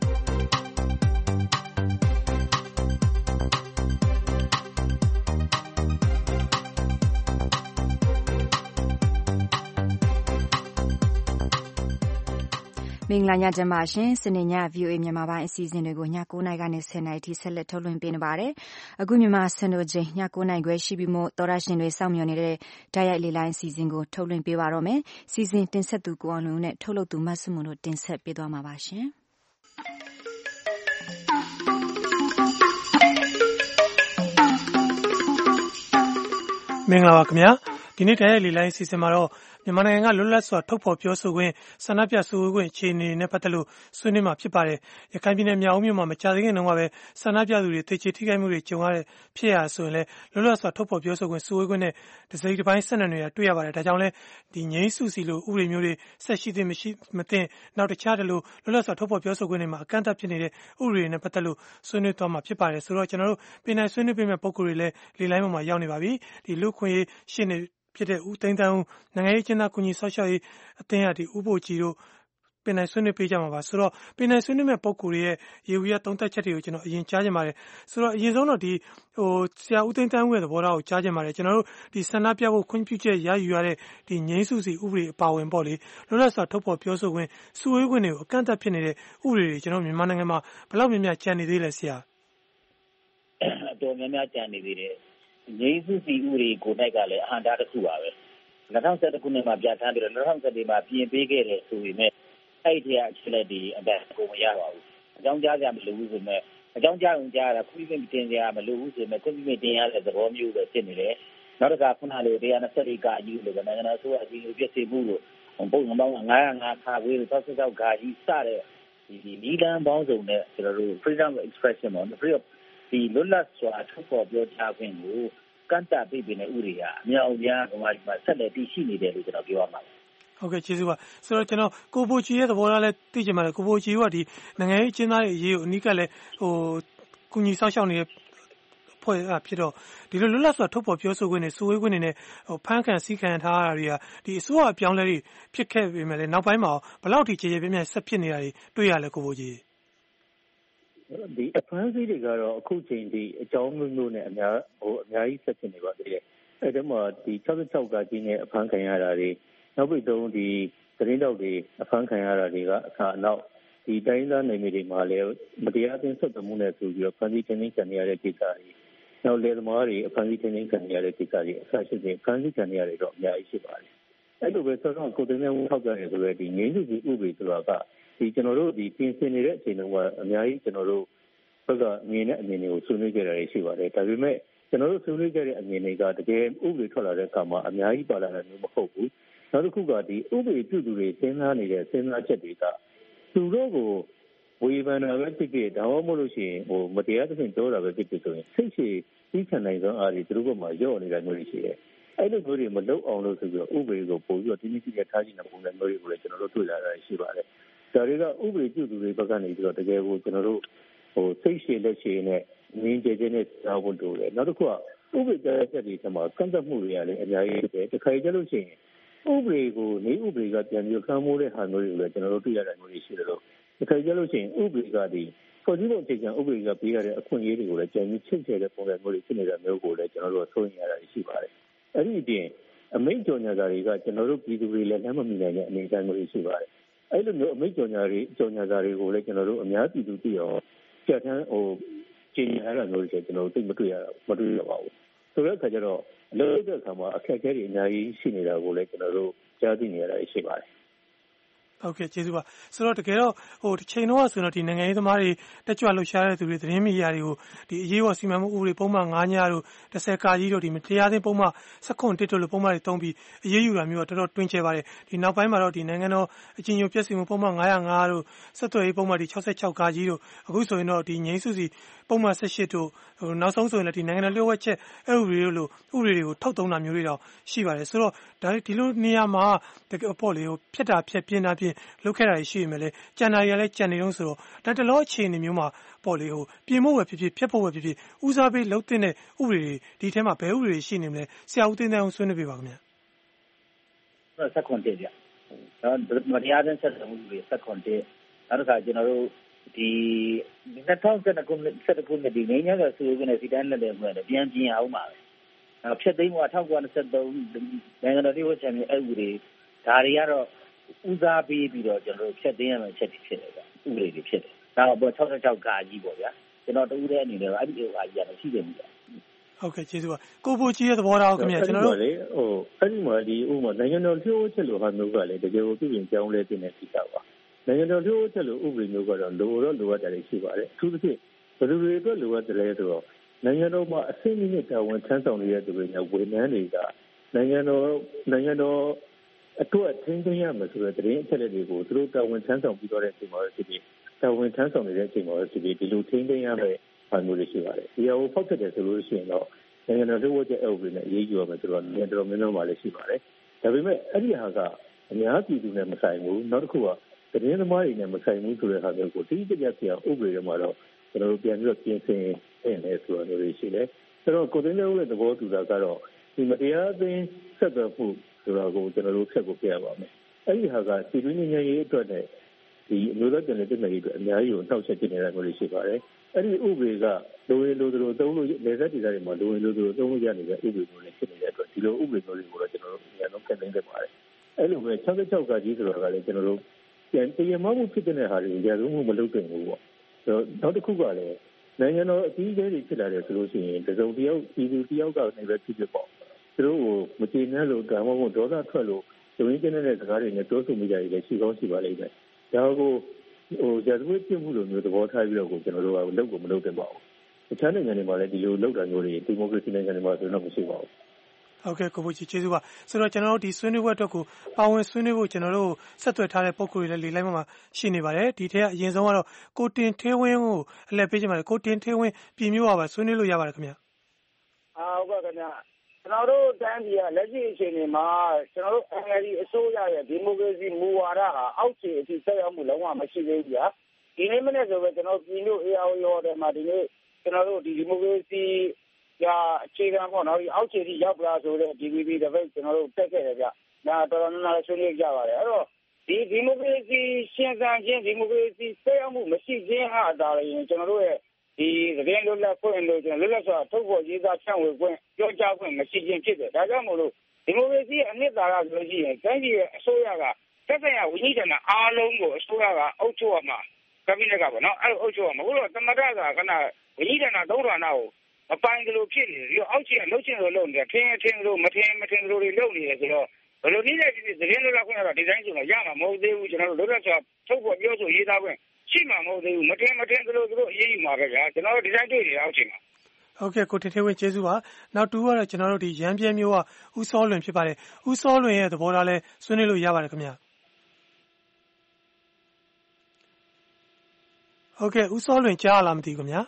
မင်္ဂလာညချမ်းပါရှင်စနေည ဗွီအိုအေ မြန်မာပိုင်းအစီအစဉ်တွေကိုညကိုးနာရီကနေဆယ်နာရီထိဆက်လက်ထုတ်လွှင့်ပေးနေပါတယ်အခုမြန်မာစံတော်ချိန်ညကိုးနာရီခွဲရှိပြီးမို့သောရရှင်တွေစောင့်မျှော်နေတဲ့ဓာတ်ရိုက်လေလိုင်းအစီအစဉ်ကိုထုတ်လွှင့်ပေးပါတော့မယ်စီစဉ်တင်ဆက်သူကိုအောင်လုံးနဲ့ထုတ်လုပ်သူမဆုမွန်တို့တင်ဆက်ပေးသွားမှာပါရှင်မင်္ဂလာပါခင်ဗျာဒီနေ့ဓာတ်ရိုက်လေလိုင်းအစီအစဉ်မှာတော့မြန်မာနိုင်ငံကလွတ်လပ်စွာထုတ်ဖော်ပြောဆိုခွင့်ဆန္ဒပြစုဝေးခွင့်အခြေအနေနဲ့ပတ်သက်လို့ဆွေးနွေးမှာဖြစ်ပါတယ်။ရခိုင်ပြည်နယ်မြောက်ဦးမြို့မှာမကြာသေးခင်တုန်းကပဲဆန္ဒပြသူတွေတေချေထိခိုက်မှုတွေကြုံရတဲ့ဖြစ်ရဆိုရင်လည်းလွတ်လပ်စွာထုတ်ဖော်ပြောဆိုခွင့်စုဝေးခွင့်နဲ့ဒစိမ့်တစ်ပိုင်းဆက်နွယ်နေတာတွေ့ရပါတယ်။ဒါကြောင့်လည်းဒီငြိမ်းစုစီလိုဥပဒေမျိုးတွေဆက်ရှိသင့်မရှိမသင့်နောက်တခြားတလို့လွတ်လပ်စွာထုတ်ဖော်ပြောဆိုခွင့်တွေမှာအကန့်အသတ်ဖြစ်နေတဲ့ဥပဒေတွေနဲ့ပတ်သက်လို့ဆွေးနွေးသွားမှာဖြစ်ပါတယ်။ဆိုတော့ကျွန်တော်တို့ပြည်내ဆွေးနွေးပေးမဲ့ပုံကိုယ်တွေလည်းလေလိုင်းပေါ်မှာရောက်နေပါပြီ။ဒီလူခွင့်ရေးရှင်းနေဖြစ်တဲ့ဦးသိန်းတန်းဦးနိုင်ငံရေးကျင်းသားကုညီဆော့ရှော့ရေးအသင်းရဒီဥပိုလ်ကြီးတို့ပင်နိုင်ဆွေးနွေးပေးကြမှာပါဆိုတော့ပင်နိုင်ဆွေးနွေးမဲ့ပုံကိုယ်ရဲ့ရေဝီရသုံးသက်ချက်တွေကိုကျွန်တော်အရင်ကြားချင်ပါတယ်ဆိုတော့အရင်ဆုံးတော့ဒီဟိုဆရာဦးသိန်းတန်းဦးရဲ့သဘောထားကိုကြားချင်ပါတယ်ကျွန်တော်တို့ဒီဆန္ဒပြဖို့ခွင့်ပြုချက်ရယူရတဲ့ဒီငြိမ်းစုစီဥပဒေအပါဝင်ပေါ့လေလွတ်လပ်စွာထုတ်ဖော်ပြောဆိုခွင့်စုဝေးခွင့်တွေကိုအကန့်အသတ်ဖြစ်နေတဲ့ဥပဒေတွေကျွန်တော်မြန်မာနိုင်ငံမှာဘယ်လောက်များများကြံနေသေးလဲဆရာအတော်များများကြံနေသေးတယ်ငြိမ်းစုစီဥပဒေကိုနိုင်ကလည်းအဟံတားတစ်ခုပါပဲ၂၀၁၁ခုနှစ်မှာပြဋ္ဌာန်းပြီးတော့၂၀၁၄မှာပြင်ပေးခဲ့တယ်ဆိုပေမဲ့အဲ့ဒီအချက်လက်ဒီအတိုင်းကိုမရပါဘူးအကြောင်းကြားကြမလို့ဘူးဆိုမဲ့အကြောင်းကြားရင်ကြားတာခွင့်ပြုတင်ကြမလို့ဘူးဆိုမဲ့ခွင့်ပြုတင်ရတဲ့သဘောမျိုးပဲဖြစ်နေတယ်နောက်တစ်ခါခုနလို၁၂၄ကအယူလို့နိုင်ငံတော်ဆိုအကြီးအပြည့်စီမှုလို့ပုံစံပေါင်း၅၀၅ခါခွေးလို့၆၆ခါကြီးစတဲ့ဒီဒီလမ်းပေါင်းစုံနဲ့ကျွန်တော်တို့ freedom of expression ပေါ့ free of ဒီလွတ်လပ်စွာထုတ်ဖော်ပြောကြားခွင့်ကိုကန့်သတ်ပေးတဲ့ဥပဒေကအများအပြားဟိုမှာဆက်လက်တည်ရှိနေတယ်လို့ကျွန်တော်ပြောရမှာဟုတ်ကဲ့ကျေးဇူးပါဆိုတော့ကျွန်တော်ကိုဘိုချီရဲ့သဘောထားလဲသိချင်ပါတယ်ကိုဘိုချီကဒီနိုင်ငံရေးအကျဉ်းသားတွေအရေးကိုအနိကလည်းဟိုကုညီဆောက်ရှောက်နေတဲ့ဖွဲ့ဖြစ်တော့ဒီလိုလွတ်လပ်စွာထုတ်ဖော်ပြောဆိုခွင့်နဲ့စုဝေးခွင့်တွေနဲ့ဟိုဖမ်းခံစည်းခံထားရတာတွေကဒီအစိုးရအပြောင်းလဲတွေဖြစ်ခဲ့ပေမဲ့လည်းနောက်ပိုင်းမှာဘယ်လောက်ထိခြေခြေပြင်းပြင်းဆက်ဖြစ်နေတာတွေတွေ့ရလဲကိုဘိုချီဒီအဖမ်းဆီးတွေကတော့အခုချိန်ဒီအကြောင်းမျိုးမျိုးနဲ့အများဟိုအများကြီးဆက်ဖြစ်နေပါသေးတယ်။အဲဒီမှာဒီ၆၆ကကြီးနဲ့အဖမ်းခံရတာတွေနောက်ပြီးတော့ဒီသတင်းတောက်တွေအဖမ်းခံရတာတွေကအခါနောက်ဒီတိုင်းသားနယ်မြေတွေမှာလည်းမတရားအသင်းဆက်သွယ်မှုနဲ့ဆိုပြီးတော့ဖမ်းဆီးခြင်းခံရတဲ့ကိစ္စတွေနောက်လေသမားတွေအဖမ်းဆီးခြင်းခံရတဲ့ကိစ္စတွေအဆရှိတဲ့ဖမ်းဆီးခံရတဲ့တော့အများကြီးရှိပါတယ်။အဲ့လိုပဲဆောတော့ကိုယ်တိုင်နဲ့ထောက်ကြတယ်ဆိုရဲဒီငြိမ်းစုစီဥပဒေဆိုတာကဒီကျွန်တော်တို့ဒီပြင်ဆင်နေတဲ့အချိန်တုန်းကအများကြီးကျွန်တော်တို့ဘက်ကမြင်တဲ့အမြင်တွေကိုဆွေးနွေးကြတာရှိပါတယ်ဒါပေမဲ့ကျွန်တော်တို့ဆွေးနွေးကြတဲ့အမြင်တွေကတကယ်ဥပဒေထွက်လာတဲ့အခါမှာအများကြီးပါလာတယ်မျိုးမဟုတ်ဘူးနောက်တစ်ခုကဒီဥပဒေပြုသူတွေစဉ်းစားနေတဲ့စဉ်းစားချက်တွေကသူတို့ကိုဝေဖန်တာပဲဖြစ်ဖြစ်ဒါမှမဟုတ်လို့ရှိရင်ဟိုမတရားသဖြင့်ပြောတာပဲဖြစ်ဖြစ်ဆိုရင်စိတ်ရှည်သိခံနိုင်သောအားတွေသူတို့ကမှရော့နေတာမျိုးရှိတယ်အဲ့လိုမျိုးတွေမလုပ်အောင်လို့ဆိုပြီးတော့ဥပဒေကိုပို့ပြီးတော့တင်းတင်းကြပ်ကြပ်ထားကြည့်နေပုံစံမျိုးတွေကိုလည်းကျွန်တော်တို့တွေ့လာတာရှိပါတယ်ဒါတွေကဥပဒေပြုသူတွေဘက်ကနေပြီးတော့တကယ်ကိုကျွန်တော်တို့ဟိုစိတ်ရှည်လက်ရှည်နဲ့ငင်းကြဲကြဲနဲ့စားဖို့လိုတယ်နောက်တစ်ခုကဥပဒေကြတဲ့တွေထဲမှာကန့်သတ်မှုတွေကလည်းအများကြီးဖြစ်တယ်တစ်ခါကြလို့ရှိရင်ဥပဒေကိုနေဥပဒေကပြန်ပြီးခန်းမိုးတဲ့ဟာမျိုးတွေကိုလည်းကျွန်တော်တို့တွေ့ရတဲ့မျိုးတွေရှိတယ်လို့တစ်ခါကြလို့ရှိရင်ဥပဒေကဒီပေါ်ကြီးပုံအခြေခံဥပဒေကပေးရတဲ့အခွင့်အရေးတွေကိုလည်းကြံပြီးချင့်ချဲတဲ့ပုံစံမျိုးတွေဖြစ်နေတာမျိုးကိုလည်းကျွန်တော်တို့ဆိုရင်ရတာရှိပါတယ်အဲ့ဒီအပြင်အမိန့်ကြော်ညာစာတွေကကျွန်တော်တို့ပြည်သူတွေလည်းလက်မမီနိုင်တဲ့အနေအထားမျိုးတွေရှိပါတယ်အဲ့လိုမျိုးအမိန့်ကြော်ညာတွေကြော်ညာစာတွေကိုလည်းကျွန်တော်တို့အများပြည်သူသိအောင်ကြက်ထမ်းဟိုကျင်းရတာမျိုးတွေကျွန်တော်တို့သိမတွေ့ရတာမတွေ့ရပါဘူးဆိုတဲ့အခါကျတော့လို့တဲ့အခါမှာအခက်အခဲတွေအများကြီးရှိနေတာကိုလည်းကျွန်တော်တို့ကြားသိနေရတာရှိပါတယ်ဟုတ်ကဲ့ကျေးဇူးပါဆိုတော့တကယ်တော့ဟိုတစ်ချိန်တော့ဆိုတော့ဒီနိုင်ငံရေးသမားတွေတက်ကြွလှုပ်ရှားတဲ့သူတွေသတင်းမီဒီယာတွေကိုဒီအရေးပေါ်စီမံမှုဥပဒေပုံမှန်၅ညတို့၁၀ကာကြီးတို့ဒီမတရားသင်းပုံမှန်၁၇တစ်တို့လိုပုံမှန်တွေတုံးပြီးအရေးယူတာမျိုးတော့တော်တော်တွင်ကျဲပါတယ်ဒီနောက်ပိုင်းမှာတော့ဒီနိုင်ငံတော်အကြီးအကျယ်ပြည့်စုံမှုပုံမှန်၅၀၅တို့ဆက်သွယ်ရေးပုံမှန်ဒီ၆၆ကာကြီးတို့အခုဆိုရင်တော့ဒီငြိမ်းစုစီပုံမှန်၁၈တို့ဟိုနောက်ဆုံးဆိုရင်လည်းဒီနိုင်ငံတော်လျှို့ဝှက်ချက်အဲ့ဥပဒေတို့လိုဥပဒေတွေကိုထုတ်သုံးတာမျိုးတွေတော့ရှိပါတယ်ဆိုတော့ဒါဒီလိုနေရာမှာတကယ်ပေါ့လေဟိုဖြတ်တာဖြတ်ပြင်းတာပြင်းလုခဲ့တာရှိနေမယ်လေကြံတာရလည်းကြံနေတော့ဆိုတော့ဒါတလောအခြေအနေမျိုးမှာပေါ့လေဟိုပြင်ဖို့ပဲဖြစ်ဖြစ်ဖြတ်ဖို့ပဲဖြစ်ဖြစ်ဦးစားပေးလုပ်တဲ့ဥပဒေတွေဒီထဲမှာဘယ်ဥပဒေတွေရှိနေမလဲဆရာဦးသိန်းတန်းအောင်ဆွေးနွေးပြပါခင်ဗျာဆက်ခွန်တက်ကြနော်မတရားတဲ့ဆက်ဆံမှုတွေဆက်ခွန်တဲ့နောက်တစ်ခါကျွန်တော်တို့ဒီနှစ်ထောင်၁၂ခုနှစ်ခုနှစ်ဒီငင်းရတဲ့ဆိုကနေစီတန်းလက်တဲ့ဘက်နဲ့ပြန်ကျင်အောင်ပါပဲ။ဖြတ်သိမ်းမှုအထောက်အကူ၂၃နိုင်ငံတော်ဒီဝတ်ချံမြေအဥပဒေဒါတွေကတော့ဦးစားပေးပြီးတော့ကျွန်တော်တို့ဖြတ်သိမ်းရမယ့်ချက်တွေဖြစ်တယ်ဗျ။ဥပဒေတွေဖြစ်တယ်။ဒါတော့၆၆ကာကြီးပေါ့ဗျာ။ကျွန်တော်တူတဲ့အနေနဲ့အဲ့ဒီဟာကြီးကတော့ရှိတယ်ဗျာ။ဟုတ်ကဲ့ကျေးဇူးပါကိုဘိုကြီးရဲ့သဘောထားကိုခင်ဗျာကျွန်တော်တို့လေဟိုအဲ့ဒီမှာဒီဥပမာနိုင်ငံတော်လျှို့ချက်လို့ဟာမျိုးကလည်းတကယ်ကိုပြည်ပြင်ကြောင်းလဲတင်တဲ့ကိစ္စပါနိုင်ငံတော်လျှို့ချက်လို့ဥပဒေမျိုးကတော့လိုတော့လိုအပ်တယ်ရှိပါတယ်အထူးသဖြင့်ဘယ်လိုတွေအတွက်လိုအပ်တယ်ဆိုတော့နိုင်ငံတော်မှာအစိမ့်မြင့်တာဝန်ထမ်းဆောင်နေတဲ့သူတွေနဲ့ဝန်ထမ်းတွေကနိုင်ငံတော်နိုင်ငံတော်အတွက်ထင်းထင်းရမယ်ဆိုတဲ့တရင်အချက်လက်တွေကိုသူတို့တာဝန်ထမ်းဆောင်ပြီးတော့တဲ့အချိန်မှာဖြစ်ပြီးတာဝန်ထမ်းဆောင်နေတဲ့အချိန်မှာဖြစ်ပြီးဒီလိုထင်းထင်းရမယ်ဘာမျိုးတွေရှိပါတယ်ဒီဟာကိုဖောက်ထွက်တယ်ဆိုလို့ရှိရင်တော့နိုင်ငံတော်တို့ရဲ့အုပ်စုနဲ့အရေးကြီးရမယ်ဆိုတော့နေတော်များများမှလည်းရှိပါတယ်ဒါပေမဲ့အဲ့ဒီဟာကအများပြည်သူနဲ့မဆိုင်ဘူးနောက်တစ်ခုကသတင်းသမားတွေနဲ့မဆိုင်ဘူးဆိုတဲ့ဟာမျိုးကိုတိကျကျပြောင်းဥပဒေတွေမှာတော့ကျွန်တော်တို့ပြန်ပြီးတော့ပြင်ဆင်နေတယ်ဆိုတာမျိုးရှိတယ်ဆိုတော့ကိုသိန်းလေးဦးရဲ့သဘောတူတာကတော့ဒီမတရားအသင်းဆက်သွယ်မှုဆိုတာကိုကျွန်တော်တို့ဆက်ကိုပြရပါမယ်အဲ့ဒီဟာကစီတွင်းငြိမ်းချမ်းရေးအတွက်နဲ့ဒီအမျိုးသားပြည်နယ်ပြည်နယ်ရေးအတွက်အများကြီးကိုနှောက်ယှက်ဖြစ်နေတာမျိုးရှိပါတယ်အဲ့ဒီဥပဒေကလိုရင်လိုသလိုသုံးလို့လေဆက်ဒေသတွေမှာလိုရင်လိုသလိုသုံးလို့ရနေတဲ့ဥပဒေမျိုးတွေဖြစ်နေတဲ့အတွက်ဒီလိုဥပဒေမျိုးတွေကိုတော့ကျွန်တော်တို့အများဆုံးခက်သိမ်းနေပါတယ်အဲ့လိုပဲ၆၆ကကြီးဆိုတာကလည်းကျွန်တော်တို့ပြန်တရားမမှုဖြစ်တဲ့ဟာတွေရာဇဝမှုမလုပ်သင့်ဘူးပေါ့ဆိုတော့နောက်တစ်ခုကလည်းနိုင်ငံတော်အကြီးအကဲတွေဖြစ်လာတယ်ဆိုလို့ရှိရင်တစုံတယောက်ပြည်သူတယောက်ကနေပဲဖြစ်ဖြစ်ပေါ့သူတို့ကိုမကျေနပ်လို့ဒါမှမဟုတ်ဒေါသထွက်လို့ဒုရင်းကျတဲ့စကားတွေနဲ့ပြောဆိုမိကြရည်ရှိကောင်းရှိပါလိမ့်မယ်ဒါကိုဟိုရာဇဝတ်ပြစ်မှုလိုမျိုးသဘောထားပြီးတော့ကိုကျွန်တော်တို့ကလုပ်ကိုမလုပ်သင့်ပါဘူးတခြားနိုင်ငံတွေမှာလည်းဒီလိုလုပ်တာမျိုးတွေဒီမိုကရေစီနိုင်ငံတွေမှာဆိုတော့မရှိပါဘူးဟုတ်ကဲ့ကိုဘိုကြီးကျေးဇူးပါဆိုတော့ကျွန်တော်တို့ဒီဆွေးနွေးပွဲအတွက်ကိုပါဝင်ဆွေးနွေးဖို့ကျွန်တော်တို့ဆက်သွယ်ထားတဲ့ပုံကိုယ်တွေလည်းလေလိုက်မှာရှိနေပါတယ်ဒီထက်အရင်ဆုံးကတော့ကိုတင်သေးဝင်းကိုအလှည့်ပေးချင်ပါတယ်ကိုတင်သေးဝင်းပြည်မျိုးပါပါဆွေးနွေးလို့ရပါတယ်ခင်ဗျာဟုတ်ကဲ့ခင်ဗျာကျွန်တော်တို့တန်းပြည်ကလက်ရှိအခြေအနေမှာကျွန်တော်တို့ N L D အစိုးရရဲ့ဒီမိုကရေစီမူဝါဒဟာအောက်ခြေအထိဆက်ရောက်မှုလုံးဝမရှိသေးဘူးဗျာဒီနေ့မနေ့ဆိုပဲကျွန်တော်ပြည်မျိုး A R ရောတဲ့မှာဒီနေ့ကျွန်တော်တို့ဒီဒီမိုကရေစီကအခြေခံပေါ့နော်ဒီအောက်ခြေထိရောက်လာဆိုတဲ့ D V B တစ်ပိတ်ကျွန်တော်တို့တက်ခဲ့တယ်ဗျ။ဒါတော်တော်များများဆွေးနွေးကြပါတယ်။အဲ့တော့ဒီဒီမိုကရေစီရှင်းသန်ခြင်းဒီမိုကရေစီဆက်ရောက်မှုမရှိခြင်းဟာဒါရင်ကျွန်တော်တို့ရဲ့ဒီသတင်းလွတ်လပ်ခွင့်လို့ကျွန်တော်လွတ်လပ်စွာထုတ်ဖော်ရေးသားဖြန့်ဝေခွင့်ပြောကြားခွင့်မရှိခြင်းဖြစ်တယ်။ဒါကြောင့်မို့လို့ဒီမိုကရေစီရဲ့အနှစ်သာရဆိုလို့ရှိရင်တိုင်းပြည်ရဲ့အစိုးရကသက်ဆိုင်ရာဝန်ကြီးဌာနအားလုံးကိုအစိုးရကအုပ်ချုပ်ရမှာကပိနက်ကပေါ့နော်အဲ့လိုအုပ်ချုပ်ရမှာဘုလို့သမတကကနဝန်ကြီးဌာနသုံးဌာနကိုမပိုင်ကလေးဖြစ်နေပြီးတော့အောက်ခြေကလှုပ်ချင်လို့လုပ်နေတာထင်းထင်းလို့မထင်းမထင်းလို့တွေလုပ်နေတယ်ဆိုတော့ဘယ်လိုနည်းနဲ့ဒီသတင်းလွတ်လပ်ခွင့်ကတော့ဒီတိုင်းဆိုတော့ရမှာမဟုတ်သေးဘူးကျွန်တော်တို့လွတ်လပ်စွာထုတ်ဖော်ပြောဆိုရေးသားခွင့်ရှိမှာမဟုတ်သေးဘူးမထင်းမထင်းလို့သူတို့အရေးယူမှာပဲဗျာကျွန်တော်တို့ဒီတိုင်းတွေ့နေတာအောက်ခြေမှာဟုတ်ကဲ့ကိုတင်ထေဝင်းကျေးဇူးပါနောက်တူကတော့ကျွန်တော်တို့ဒီရန်ပြဲမျိုးကဦးစောလွင်ဖြစ်ပါတယ်ဦးစောလွင်ရဲ့သဘောထားလဲဆွေးနွေးလို့ရပါတယ်ခင်ဗျာဟုတ်ကဲ့ဦးစောလွင်ကြားလားမသိဘူးခင်ဗျာ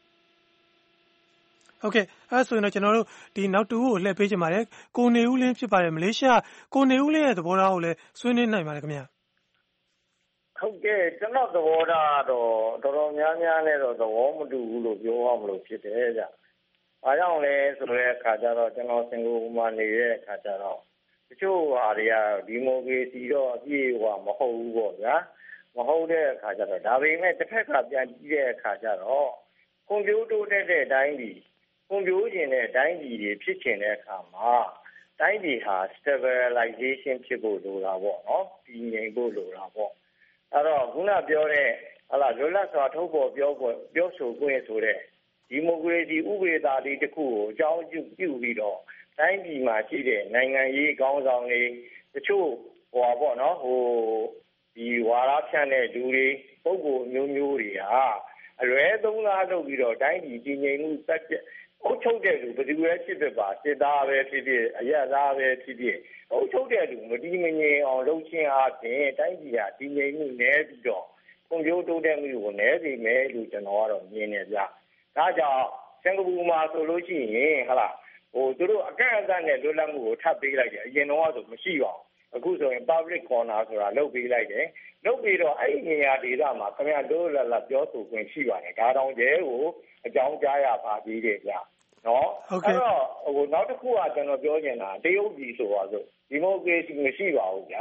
ဟုတ်ကဲ့အဲ့ဆိုရင်တော့ကျွန်တော်တို့ဒီနောက်တူကိုလှည့်ပေးချင်ပါတယ်ကိုနေဦးလင်းဖြစ်ပါတယ်မလေးရှားကိုနေဦးလင်းရဲ့သဘောထားကိုလည်းဆွေးနွေးနိုင်ပါတယ်ခင်ဗျာဟုတ်ကဲ့ကျွန်တော်သဘောထားတော့တော်တော်များများနဲ့တော့သဘောမတူဘူးလို့ပြောရမလို့ဖြစ်တယ်ဗျ။အားကြောင့်လဲဆိုတဲ့အခါကျတော့ကျွန်တော်စင်ကာပူမှာနေတဲ့အခါကျတော့တချို့ဟာတွေကဒီမိုကရေစီတော့အပြည့်အဝမဟုတ်ဘူးပေါ့ဗျာ။မဟုတ်တဲ့အခါကျတော့ဒါပေမဲ့တစ်ဖက်ကပြန်ကြည့်တဲ့အခါကျတော့ကွန်ပျူတာတိုးတက်တဲ့အတိုင်းဒီကွန်ပျူတာကျင်တဲ့အတိုင်းဒီတွေဖြစ်ချင်တဲ့အခါမှာတိုင်းပြည်ဟာ stabilization ဖြစ်ဖို့လိုတာပေါ့နော်။တည်ငြိမ်ဖို့လိုတာပေါ့။အဲ့တော့ခုနပြောတဲ့ဟလာလွတ်လပ်စွာထုတ်ဖော်ပြောပြောဆိုခွင့်ဆိုတဲ့ဒီမိုကရေစီဥပဒေသားလေးတစ်ခုကိုအကြောင်းပြုပြုပြီးတော့တိုင်းပြည်မှာရှိတဲ့နိုင်ငံရေးခေါင်းဆောင်တွေတချို့ဟိုပါပေါ့နော်ဟိုဒီဝါရဖြန့်တဲ့လူတွေပုဂ္ဂိုလ်မျိုးမျိုးတွေဟာအလွဲသုံးစားလုပ်ပြီးတော့တိုင်းပြည်တည်ငြိမ်မှုစက်အုပ်ချုပ်တဲ့လူဘယ်သူပဲဖြစ်ဖြစ်ပါစစ်သားပဲဖြစ်ဖြစ်အရက်သားပဲဖြစ်ဖြစ်အုပ်ချုပ်တဲ့လူမတည်မငြိမ်အောင်လုပ်ခြင်းအပြင်တိုင်းပြည်ဟာတည်ငြိမ်မှုနည်းပြီးတော့ကွန်ပျူတာတိုးတက်မှုကိုနည်းစေမယ်လို့ကျွန်တော်ကတော့မြင်နေကြ။ဒါကြောင့်စင်ကာပူမှာဆိုလို့ရှိရင်ဟလာဟိုသူတို့အကန့်အသတ်နဲ့လွတ်လပ်မှုကိုထပ်ပေးလိုက်တယ်အရင်တော့ဆိုမရှိပါဘူး။အခုဆိုရင် public corner ဆိုတာလုပ်ပေးလိုက်တယ်။လုပ်ပြီးတော့အဲ့ဒီနေရာဒေသမှာခင်ဗျားတို့လလပြောဆိုခွင့်ရှိပါတယ်။ဒါတောင်ကျဲကိုအကြောင်းကြားရပါသေးတယ်ဗျ။နော်အဲ့တော့ဟိုနောက်တစ်ခုကကျွန်တော်ပြောချင်တာတရုတ်ပြည်ဆိုပါစို့ဒီမိုကရေစီမရှိပါဘူးဗျာ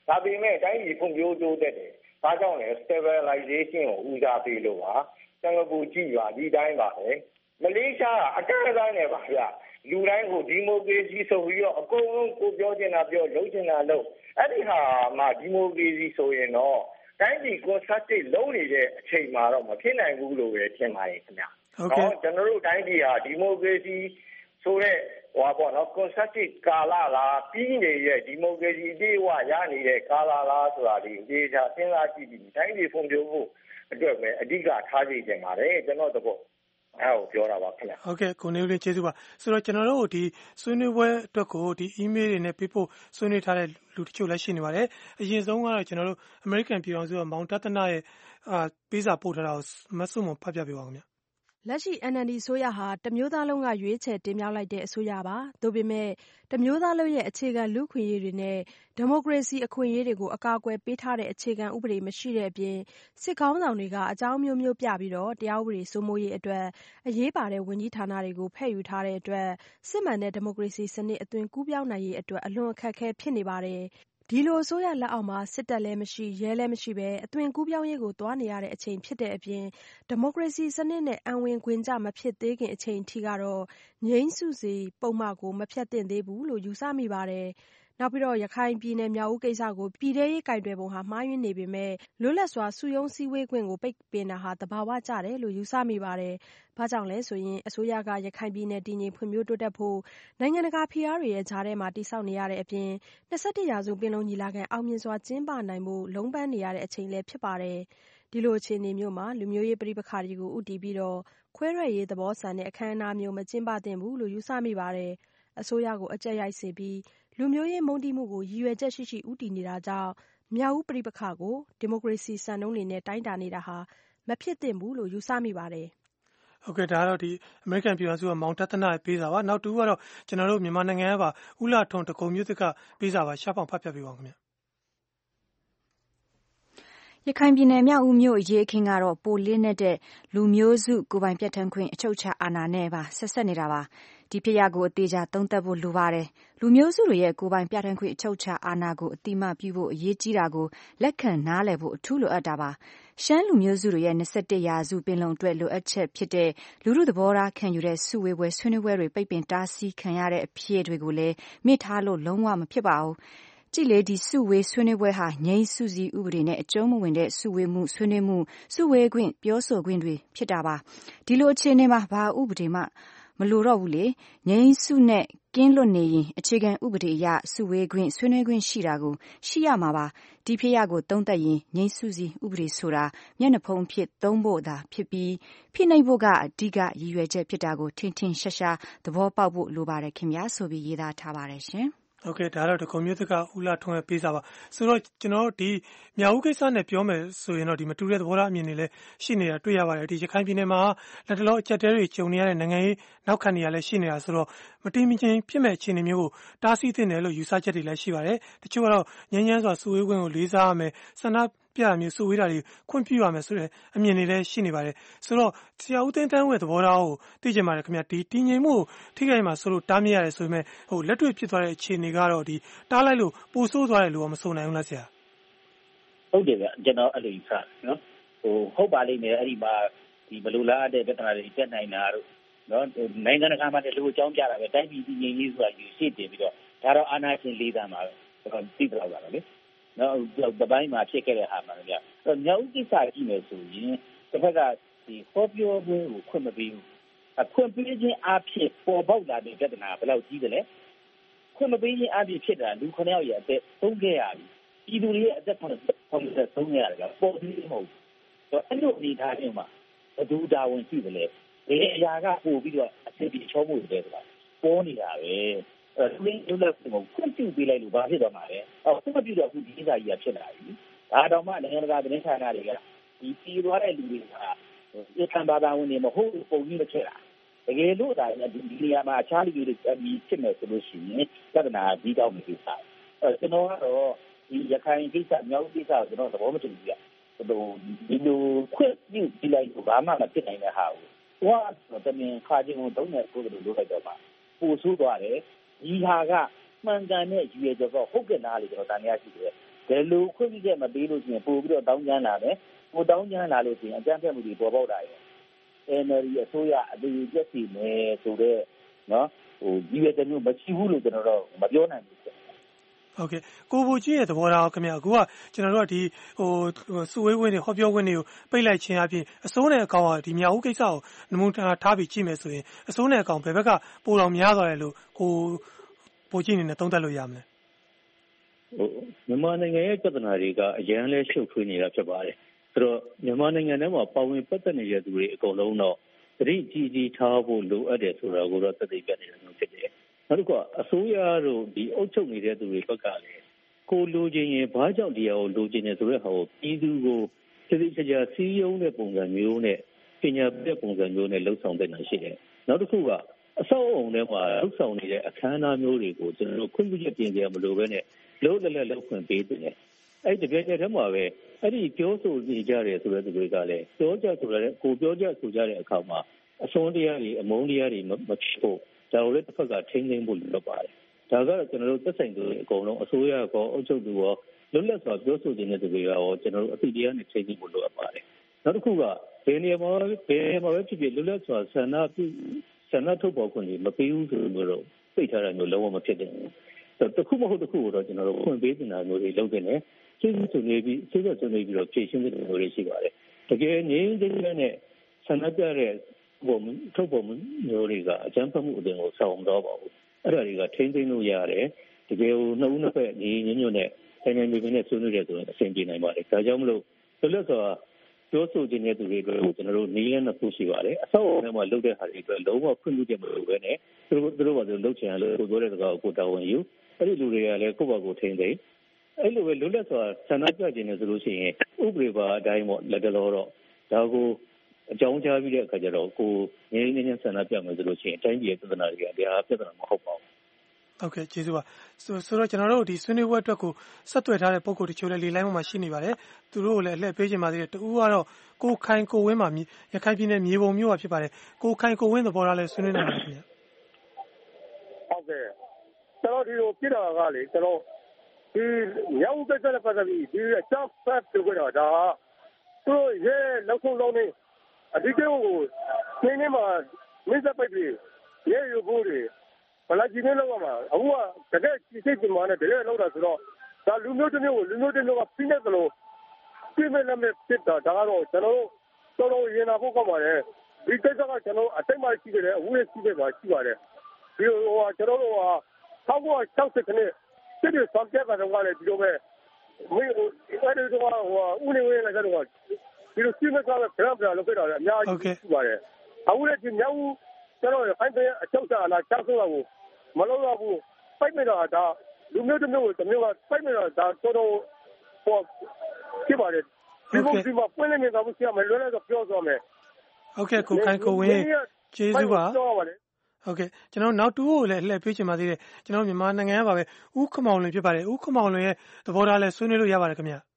ဒါပေမဲ့တိုင်းပြည်ဖွံ့ဖြိုးတိုးတက်တယ်ဒါကြောင့်လည်း stabilization ကိုဦးစားပေးလို့ပါစင်ကာပူကြည့်ပါဒီတိုင်းပါပဲမလေးရှားအကန့်အသတ်နဲ့ပါဗျလူတိုင်းကိုဒီမိုကရေစီဆိုပြီးတော့အကုန်လုံးကိုပြောချင်တာပြောလုပ်ချင်တာလုပ်အဲ့ဒီဟာမှဒီမိုကရေစီဆိုရင်တော့တိုင်းပြည် consultate လုပ်နေတဲ့အချိန်မှာတော့မဖြစ်နိုင်ဘူးလို့ပဲထင်ပါတယ်ခင်ဗျာဟုတ်ကဲ့ကျွန်တော်တို့တိုင်းပြည်ဟာဒီမိုကရေစီဆိုတဲ့ဟောပေါ့နော် consultate ကာလလားပြီးနေတဲ့ဒီမိုကရေစီအပြည့်အဝရနေတဲ့ကာလလားဆိုတာဒီဒေတာစဉ်းစားကြည့်ပြီးတိုင်းပြည်ဖွံ့ဖြိုးဖို့အတွက်ပဲအဓိကထားကြည့်ကြပါတယ်ကျွန်တော်တို့အဲ့ကိုပြောတာပါခင်ဗျာဟုတ်ကဲ့ကိုနေဦးလေးကျေးဇူးပါဆိုတော့ကျွန်တော်တို့ဒီဆွေးနွေးပွဲအတွက်ကိုဒီ email တွေနဲ့ပေးဖို့ဆွေးနွေးထားတဲ့လူတချို့လည်းရှိနေပါတယ်အရင်ဆုံးကတော့ကျွန်တော်တို့ American ပြည်တော်စုကမောင်တသနာရဲ့အာပေးစာပို့ထားတာကိုမဆုမဖတ်ပြပေးပါဦးခင်ဗျာလက်ရှိ N L D အစိုးရဟာတမျိုးသားလုံးကရွေးချယ်တင်မြှောက်လိုက်တဲ့အစိုးရပါ။ဒါပေမဲ့တမျိုးသားလုံးရဲ့အခြေခံလူ့အခွင့်အရေးတွေနဲ့ဒီမိုကရေစီအခွင့်အရေးတွေကိုအကာအကွယ်ပေးထားတဲ့အခြေခံဥပဒေမရှိတဲ့အပြင်စစ်ခေါင်းဆောင်တွေကအကြောင်းမျိုးမျိုးပြပြီးတော့တရားဥပဒေစိုးမိုးရေးအတွက်အရေးပါတဲ့ဝန်ကြီးဌာနတွေကိုဖဲ့ယူထားတဲ့အတွက်စစ်မှန်တဲ့ဒီမိုကရေစီစနစ်အသွင်ကူးပြောင်းနိုင်ရေးအတွက်အလွန်အခက်အခဲဖြစ်နေပါတယ်။ဒီလိုအစိုးရလက်အောက်မှာစစ်တပ်လည်းမရှိရဲလည်းမရှိပဲအသွင်ကူးပြောင်းရေးကိုသွားနေရတဲ့အချိန်ဖြစ်တဲ့အပြင်ဒီမိုကရေစီစနစ်နဲ့အံဝင်ခွင်ကြမဖြစ်သေးခင်အချိန်ထိကတော့ငြိမ်းစုစီပုံမှန်ကိုမဖြတ်သင့်သေးဘူးလို့ယူဆမိပါတယ်။နောက်ပြီးတော့ရခိုင်ပြည်နယ်မြောက်ဦးကိစ္စကိုပြည်ထရေးကင်တွယ်ပုံဟာမှားယွင်းနေပေမဲ့လွတ်လပ်စွာစုယုံစည်းဝေးခွင့်ကိုပိတ်ပင်တာဟာသဘာဝကျတယ်လို့ယူဆမိပါတယ်။ဘာကြောင့်လဲဆိုရင်အစိုးရကရခိုင်ပြည်နယ်တည်ငြိမ်ဖွံ့ဖြိုးတိုးတက်ဖို့နိုင်ငံတကာဖိအားတွေရဲ့ကြားထဲမှာတိစောက်နေရတဲ့အပြင်၂၁ရာစုပင်လုံညီလာခံအောင်မြင်စွာကျင်းပနိုင်ဖို့လုံးပန်းနေရတဲ့အချိန်လည်းဖြစ်ပါတယ်။ဒီလိုအခြေအနေမျိုးမှာလူမျိုးရေးပဋိပက္ခတွေကိုဦးတည်ပြီးတော့ခွဲထွက်ရေးသဘောဆန်တဲ့အခမ်းအနားမျိုးမကျင်းပသင့်ဘူးလို့ယူဆမိပါတယ်။အစိုးရကိုအကြက်ရိုက်စေပြီးလူမျိုးရေးမုန်းတီးမှုကိုရည်ရွယ်ချက်ရှိရှိဦးတည်နေတာကြောင့်မြောက်ဦးပဋိပက္ခကိုဒီမိုကရေစီစံနှုန်းတွေနဲ့တိုင်းတာနေတာဟာမဖြစ်သင့်ဘူးလို့ယူဆမိပါတယ်။ဟုတ်ကဲ့ဒါကတော့ဒီ American ပြည်တော်စုကမောင်တသနာရဲ့ပေးစာပါနောက်တူကတော့ကျွန်တော်တို့မြန်မာနိုင်ငံကပါဦးလာထွန်းတကုံမျိုးသစ်ကပေးစာပါရှားဖောင်ဖတ်ပြပေးပါဦးခင်ဗျာရခိုင်ပြည်နယ်မြောက်ဦးမြို့အရေးအခင်းကတော့ပိုလင်းတဲ့လူမျိုးစုကိုယ်ပိုင်ပြဋ္ဌာန်းခွင့်အချုပ်အခြာအာဏာနဲ့ပါဆက်ဆက်နေတာပါဒီဖြစ်ရပ်ကိုအသေးချာသုံးသပ်ဖို့လိုပါတယ်လူမျိုးစုတွေရဲ့ကိုယ်ပိုင်ပြဋ္ဌာန်းခွင့်အချုပ်အခြာအာဏာကိုအတိမပြုဖို့အရေးကြီးတာကိုလက်ခံနားလည်ဖို့အထူးလိုအပ်တာပါရှမ်းလူမျိုးစုတွေရဲ့၂၁ရာစုပင်လုံအတွက်လိုအပ်ချက်ဖြစ်တဲ့လူမှုသဘောထားခံယူတဲ့စုဝေးပွဲဆွေးနွေးပွဲတွေပိတ်ပင်တားဆီးခံရတဲ့အဖြစ်တွေကိုလည်းမေ့ထားလို့လုံးဝမဖြစ်ပါဘူးကြည်လေဒီစုဝေးဆွေးနွေးပွဲဟာငြိမ်းစုစည်းဥပဒေနဲ့အကျုံးမဝင်တဲ့စုဝေးမှုဆွေးနွေးမှုစုဝေးခွင့်ပြောဆိုခွင့်တွေဖြစ်တာပါဒီလိုအခြေအနေမှာဘာဥပဒေမှမလိုတော့ဘူးလေငြိမ်းစုနဲ့ကင်းလွတ်နေရင်အခြေခံဥပဒေအရစုဝေးခွင့်ဆွေးနွေးခွင့်ရှိတာကိုရှိရမှာပါဒီဖြစ်ရပ်ကိုသုံးသပ်ရင်ငြိမ်းစုစည်းဥပဒေဆိုတာမျက်နှာဖုံးဖြစ်သုံးဖို့သာဖြစ်ပြီးဖိနှိပ်ဖို့ကအဓိကရည်ရွယ်ချက်ဖြစ်တာကိုထင်ထင်ရှားရှားသဘောပေါက်ဖို့လိုပါတယ်ခင်ဗျာဆိုပြီးရေးသားထားပါတယ်ရှင်ဟုတ်ကဲ့ဒါတော့တကုံမျိုးသက်ကဦးလာထွန်းရဲ့ပေးစာပါဆိုတော့ကျွန်တော်ဒီမြောက်ဦးကိစ္စနဲ့ပြောမယ်ဆိုရင်တော့ဒီမတူတဲ့သဘောထားအမြင်တွေလည်းရှိနေတာတွေ့ရပါတယ်ဒီရခိုင်ပြည်နယ်မှာလက်တလောအကြက်တဲတွေကြုံနေရတဲ့နိုင်ငံရေးနောက်ခံနေရလည်းရှိနေတာဆိုတော့မတိမချင်းဖြစ်မဲ့အခြေအနေမျိုးကိုတားဆီးသင့်တယ်လို့ယူဆချက်တွေလည်းရှိပါတယ်တချို့ကတော့ငြင်းငြမ်းစွာစုဝေးခွင့်ကိုလေးစားရမယ်ဆန္ဒပြရမျိုးစုဝေးတာတွေခွင့်ပြုရမယ်ဆိုတဲ့အမြင်တွေလည်းရှိနေပါတယ်ဆိုတော့ဆရာဦးသိန်းတန်းဝဲသဘောထားကိုသိချင်ပါတယ်ခင်ဗျဒီတည်ငြိမ်မှုထိခိုက်မှာဆိုလို့တားမြစ်ရတယ်ဆိုပေမဲ့ဟိုလက်တွေ့ဖြစ်သွားတဲ့အခြေအနေကတော့ဒီတားလိုက်လို့ပိုဆိုးသွားတယ်လို့မဆိုနိုင်ဘူးလားဆရာဟုတ်တယ်ဗျကျွန်တော်အဲ့လိုယူဆနော်ဟိုဟုတ်ပါလိမ့်မယ်အဲ့ဒီမှာဒီဘလူလားတဲ့ပြဿနာတွေတက်နိုင်တာတို့နော်နိုင်ငံတကာမှာလည်းလူအကြောင်းပြတာပဲတိုင်းပြည်တည်ငြိမ်ရေးဆိုတာယူရှိတယ်ပြီးတော့ဒါတော့အာဏာရှင်လေးတန်းမှာပဲသိတော့ပါလေနော်ဒီပိုင်းမှာဖြစ်ခဲ့တဲ့ဟာမှာဗျာအဲ့တော့မြောက်ဥကိစ္စကြည့်မယ်ဆိုရင်တစ်ဖက်ကဒီဟောပြောပွဲကိုခွင့်မပေးဘူးအခွင့်ပေးခြင်းအဖြစ်ပေါ်ပေါက်လာတဲ့ပြဿနာဘယ်လောက်ကြီးသလဲခွင့်မပေးခြင်းအဖြစ်ဖြစ်တာလူခုနှစ်ယောက်ရဲ့အသက်သုံးခဲ့ရပြီပြည်သူတွေရဲ့အသက်ဆုံးသုံးခဲ့ရတယ်ကပေါ်ပြီးမဟုတ်ဘူးအဲ့လိုအနေထားချင်းမှာဘဒူတာဝန်ရှိတယ်လေဒီအရာကပို့ပြီးတော့အစစ်ပြီးချောမှုတွေဆိုတာပေါ်နေတာပဲအဲ့ဒါလူလက်ကိုခွင့်ပြုပေးလိုက်လို့ဘာဖြစ်သွားမှာလဲအော်ခွင့်မပြုတော့အခုဒီကိစ္စကြီးကဖြစ်လာပြီဒါတော့မှနိုင်ငံတကာသတင်းဌာနတွေကဒီပြည်သွားတဲ့လူတွေကဒီကံဘာသာဝင်တွေမဟုတ်ပုံကြီးမဖြစ်တာတကယ်လို့ဒါဒီနေရာမှာအခြားလူတွေဒီဖြစ်နေဆိုလို့ရှိရင်ပြဿနာကြီးတောင်းနေပြီစားအဲကျွန်တော်ကတော့ဒီရခိုင်ကိစ္စမြောက်ကိစ္စကိုကျွန်တော်သဘောမတူဘူးပြဟိုဒီလိုခွင့်ပြုပြီးလိုက်လို့ဘာမှမဖြစ်နိုင်တဲ့ဟာကိုဟိုကတမင်ခါချင်းကိုတုံးနေကိုယ်လိုလုပ်လိုက်တော့မှပူဆိုးသွားတယ်ဒီဟာကမှန်ကန်တဲ့ရည်ရွယ်ချက်တော့ဟုတ်ကဲ့လားလို့ကျွန်တော်တန်ရရှိတယ်ဘယ်လိုခွင့်ပြုချက်မပေးလို့ရှိရင်ပို့ပြီးတော့တောင်းကျမ်းလာတယ်ပို့တောင်းကျမ်းလာလို့ရှိရင်အကြမ်းဖက်မှုတွေပေါ်ပေါက်လာတယ် N L D အစိုးရအတူတူပြည့်စုံမယ်ဆိုတော့နော်ဟိုဒီရတဲ့မျိုးမရှိဘူးလို့ကျွန်တော်တို့မပြောနိုင်ဘူးဟုတ်ကဲ့ကိုဘူကြီးရဲ့သဘောထားခင်ဗျာအခုကကျွန်တော်တို့ကဒီဟိုစုဝေးခွင့်တွေဟောပြောခွင့်တွေကိုပိတ်လိုက်ခြင်းအပြင်အစိုးနဲ့အကောင်ကဒီမြောက်ဦးကိစ္စကိုနမူနာထားပြီးကြည့်မယ်ဆိုရင်အစိုးနဲ့အကောင်ဘယ်ဘက်ကပိုတော်များသွားတယ်လို့ကိုဘူကြီးအနေနဲ့သုံးသပ်လို့ရမလဲဟိုမြန်မာနိုင်ငံရဲ့ပြဿနာတွေကအရန်လဲရှုပ်ထွေးနေတာဖြစ်ပါတယ်ဆိုတော့မြန်မာနိုင်ငံထဲမှာပါဝင်ပတ်သက်နေတဲ့သူတွေအကုန်လုံးတော့သတိကြီးကြီးထားဖို့လိုအပ်တယ်ဆိုတာကိုတော့သိပြနေတယ်လို့ဖြစ်တယ်နောက်တစ်ခုအစိုးရတို့ဒီအုပ်ချုပ်နေတဲ့သူတွေဘက်ကလည်းကိုလိုချင်ရင်ဘာကြောင့်တရားကိုလိုချင်နေဆိုတဲ့ဟာကိုပြည်သူကိုသိသိချာချာစီးရုံးတဲ့ပုံစံမျိုးနဲ့ပညာပြပုံစံမျိုးနဲ့လှုပ်ဆောင်တဲ့နေရှိတယ်နောက်တစ်ခုကအဆောက်အုံထဲမှာလှုပ်ဆောင်နေတဲ့အခမ်းအနားမျိုးတွေကိုကျွန်တော်တို့ခွင့်ပြုချက်ပြင်ကြမလို့ပဲနဲ့လုံးလည်းလည်းလှုပ်ခွင့်ပေးတယ်အဲ့ဒီတကယ်တည်းမှာပဲအဲ့ဒီပြောဆိုနေကြတယ်ဆိုတဲ့သူတွေကလည်းပြောကြဆိုတဲ့ကိုပြောကြဆိုကြတဲ့အခါမှာအစွန်းတရားတွေအမုန်းတရားတွေမဖြစ်ဖို့ဒါကိုလည်းတစ်ဖက်ကထိန်းသိမ်းဖို့လိုပါတယ်ဒါကတော့ကျွန်တော်တို့သက်ဆိုင်သူတွေအကုန်လုံးအစိုးရကောအုပ်ချုပ်သူရောလွတ်လပ်စွာပြောဆိုနေတဲ့သူတွေရောကျွန်တော်တို့အသိတရားနဲ့ထိန်းသိမ်းဖို့လိုအပ်ပါတယ်နောက်တစ်ခုကဘယ်နေရာမှာဘယ်နေရာမှာပဲဖြစ်ဖြစ်လွတ်လပ်စွာဆန္ဒပြုဆန္ဒထုတ်ဖော်ခွင့်တွေမပေးဘူးဆိုလို့ပိတ်ထားတာမျိုးလုံးဝမဖြစ်တဲ့တခုမဟုတ်တခုတော့ကျွန်တော်တို့ဖွင့်ပေးနေတာမျိုးတွေလုပ်နေတယ်စိတ်ဆွေးနွေးပြီးစိတ်ဆွေးနွေးပြီးတော့ဖြည့်ရှင်းတဲ့မျိုးတွေရှိပါတယ်တကယ်ငြိမ်းချမ်းတဲ့ဆန္ဒပြတဲ့ဘုံထုတ်ပေါ်မျိုးတွေကအကြမ်းဖက်မှုအတင်ကိုဆောင်တော့ပါဘူးအဲ့ဒါတွေကထိန်းသိမ်းလို့ရတယ်တကယ်ကိုနှုတ်နှစ်ဖက်ညီညွတ်ညွတ်နဲ့တိုင်းတိုင်းပြည်ပြည်နဲ့ဆွေးနွေးတယ်ဆိုရင်အဆင်ပြေနိုင်ပါတယ်ဒါကြောင့်မလို့လွတ်လပ်စွာပြောဆိုခြင်းတဲ့သူတွေအတွက်ကိုကျွန်တော်တို့နည်းလမ်းနှစ်ခုရှိပါတယ်အဆောက်အအုံထဲမှာလုပ်တဲ့ဟာတွေအတွက်လုံးဝခွင့်ပြုချက်မလိုဘဲနဲ့သူတို့သူတို့ဘာလို့လုပ်ချင်လို့ကိုပြောတဲ့စကားကိုကိုတာဝန်ယူအဲ့ဒီလူတွေကလည်းကိုယ့်ဘာကိုထိန်းသိမ်းအဲ့လိုပဲလွတ်လပ်စွာဆန္ဒပြခြင်းနဲ့ဆိုလို့ရှိရင်ဥပဒေပါအတိုင်းပေါ့လက်တလောတော့ဒါကိုအကြောင်းကြားပြီးတဲ့အခါကျတော့ကိုငြိမ်းငြိမ်းဆန္ဒပြမယ်ဆိုလို့ရှိရင်အတိုင်းပြည်ပြဿနာတွေကတရားပြဿနာမဟုတ်ပါဘူးဟုတ်ကဲ့ကျေးဇူးပါဆိုဆိုတော့ကျွန်တော်တို့ဒီဆွေးနွေးပွဲအတွက်ကိုဆက်သွယ်ထားတဲ့ပုံကိုတချို့လည်းလေလိုင်းပေါ်မှာရှိနေပါတယ်သူတို့ကိုလည်းအလှည့်ပေးခြင်းပါသေးတယ်တူကတော့ကိုခိုင်ကိုဝင်းမှာရခိုင်ပြည်နယ်မြေပုံမြို့ကဖြစ်ပါတယ်ကိုခိုင်ကိုဝင်းသဘောထားလဲဆွေးနွေးနေပါတယ်ခင်ဗျဟုတ်ကဲ့ကျွန်တော်ဒီလိုပြတာကလေကျွန်တော်ဒီမြောက်ဥက္ကဋ္ဌနဲ့ပတ်သက်ပြီးဒီအကြောင်းဖတ်ပြောတာဒါသူတို့ရဲ့လောက်ဆုံးလုံးနေအဒီကိကိုနေနေမှာမင်းစပိုက်ပြီးရဲရုပ်ကိုတွေဘလာကြီးနေလောက်မှာအခုကတကယ်ကြီးစိတ်ဒီမှာနဲ့တကယ်လောက်တာဆိုတော့ဒါလူမျိုးတစ်မျိုးကိုလူမျိုးတစ်မျိုးကပြင်းနေတယ်လို့ပြင်းမဲ့လည်းဖြစ်တာဒါကတော့ကျွန်တော်တို့တော်တော်ရင်နာဖို့ကောက်ပါတယ်ဒီကိစ္စကကျွန်တော်အတိတ်မှရှိတယ်အခုလည်းရှိတယ်ပါရှိပါတယ်ဒီဟိုကျွန်တော်တို့က၁၉၆၀ခနှစ်စစ်တွေဆောင်ပြတာတော့လည်းဒီလိုပဲဝိဟိုအဲ့ဒီတော့ဟိုဦးနေဝင်းလည်းကတော့ဒီလိုစီမံကလည်းပြန်ပြန်လုပ်ခဲ့တာလည်းအများကြီးရှိပါတယ်အခုလည်းဒီမြောက်ကျွန်တော်ဖိုင်တဲ့အချုပ်စာလာချဆုံးတော့မလုပ်တော့ဘူးပိုက်မိတော့ဒါလူမျိုးတစ်မျိုးကိုတစ်မျိုးကပိုက်မိတော့ဒါတော်တော်ဟောဖြစ်ပါတယ်ဒီဘုံဒီမှာပွင့်နေနေတာဘူးဆရာမလွယ်လည်းတော့ပြောသွားမယ်ဟုတ်ကဲ့ကိုခိုင်ကိုဝင်းကျေးဇူးပါဟုတ်ကဲ့ကျွန်တော်နောက်တူကိုလည်းလှည့်ပေးချင်ပါသေးတယ်ကျွန်တော်မြန်မာနိုင်ငံကပါပဲဥခမောင်လွင်ဖြစ်ပါတယ်ဥခမောင်လွင်ရဲ့သဘောထားလဲဆွေးနွေးလို့ရပါတယ်ခင်ဗျာ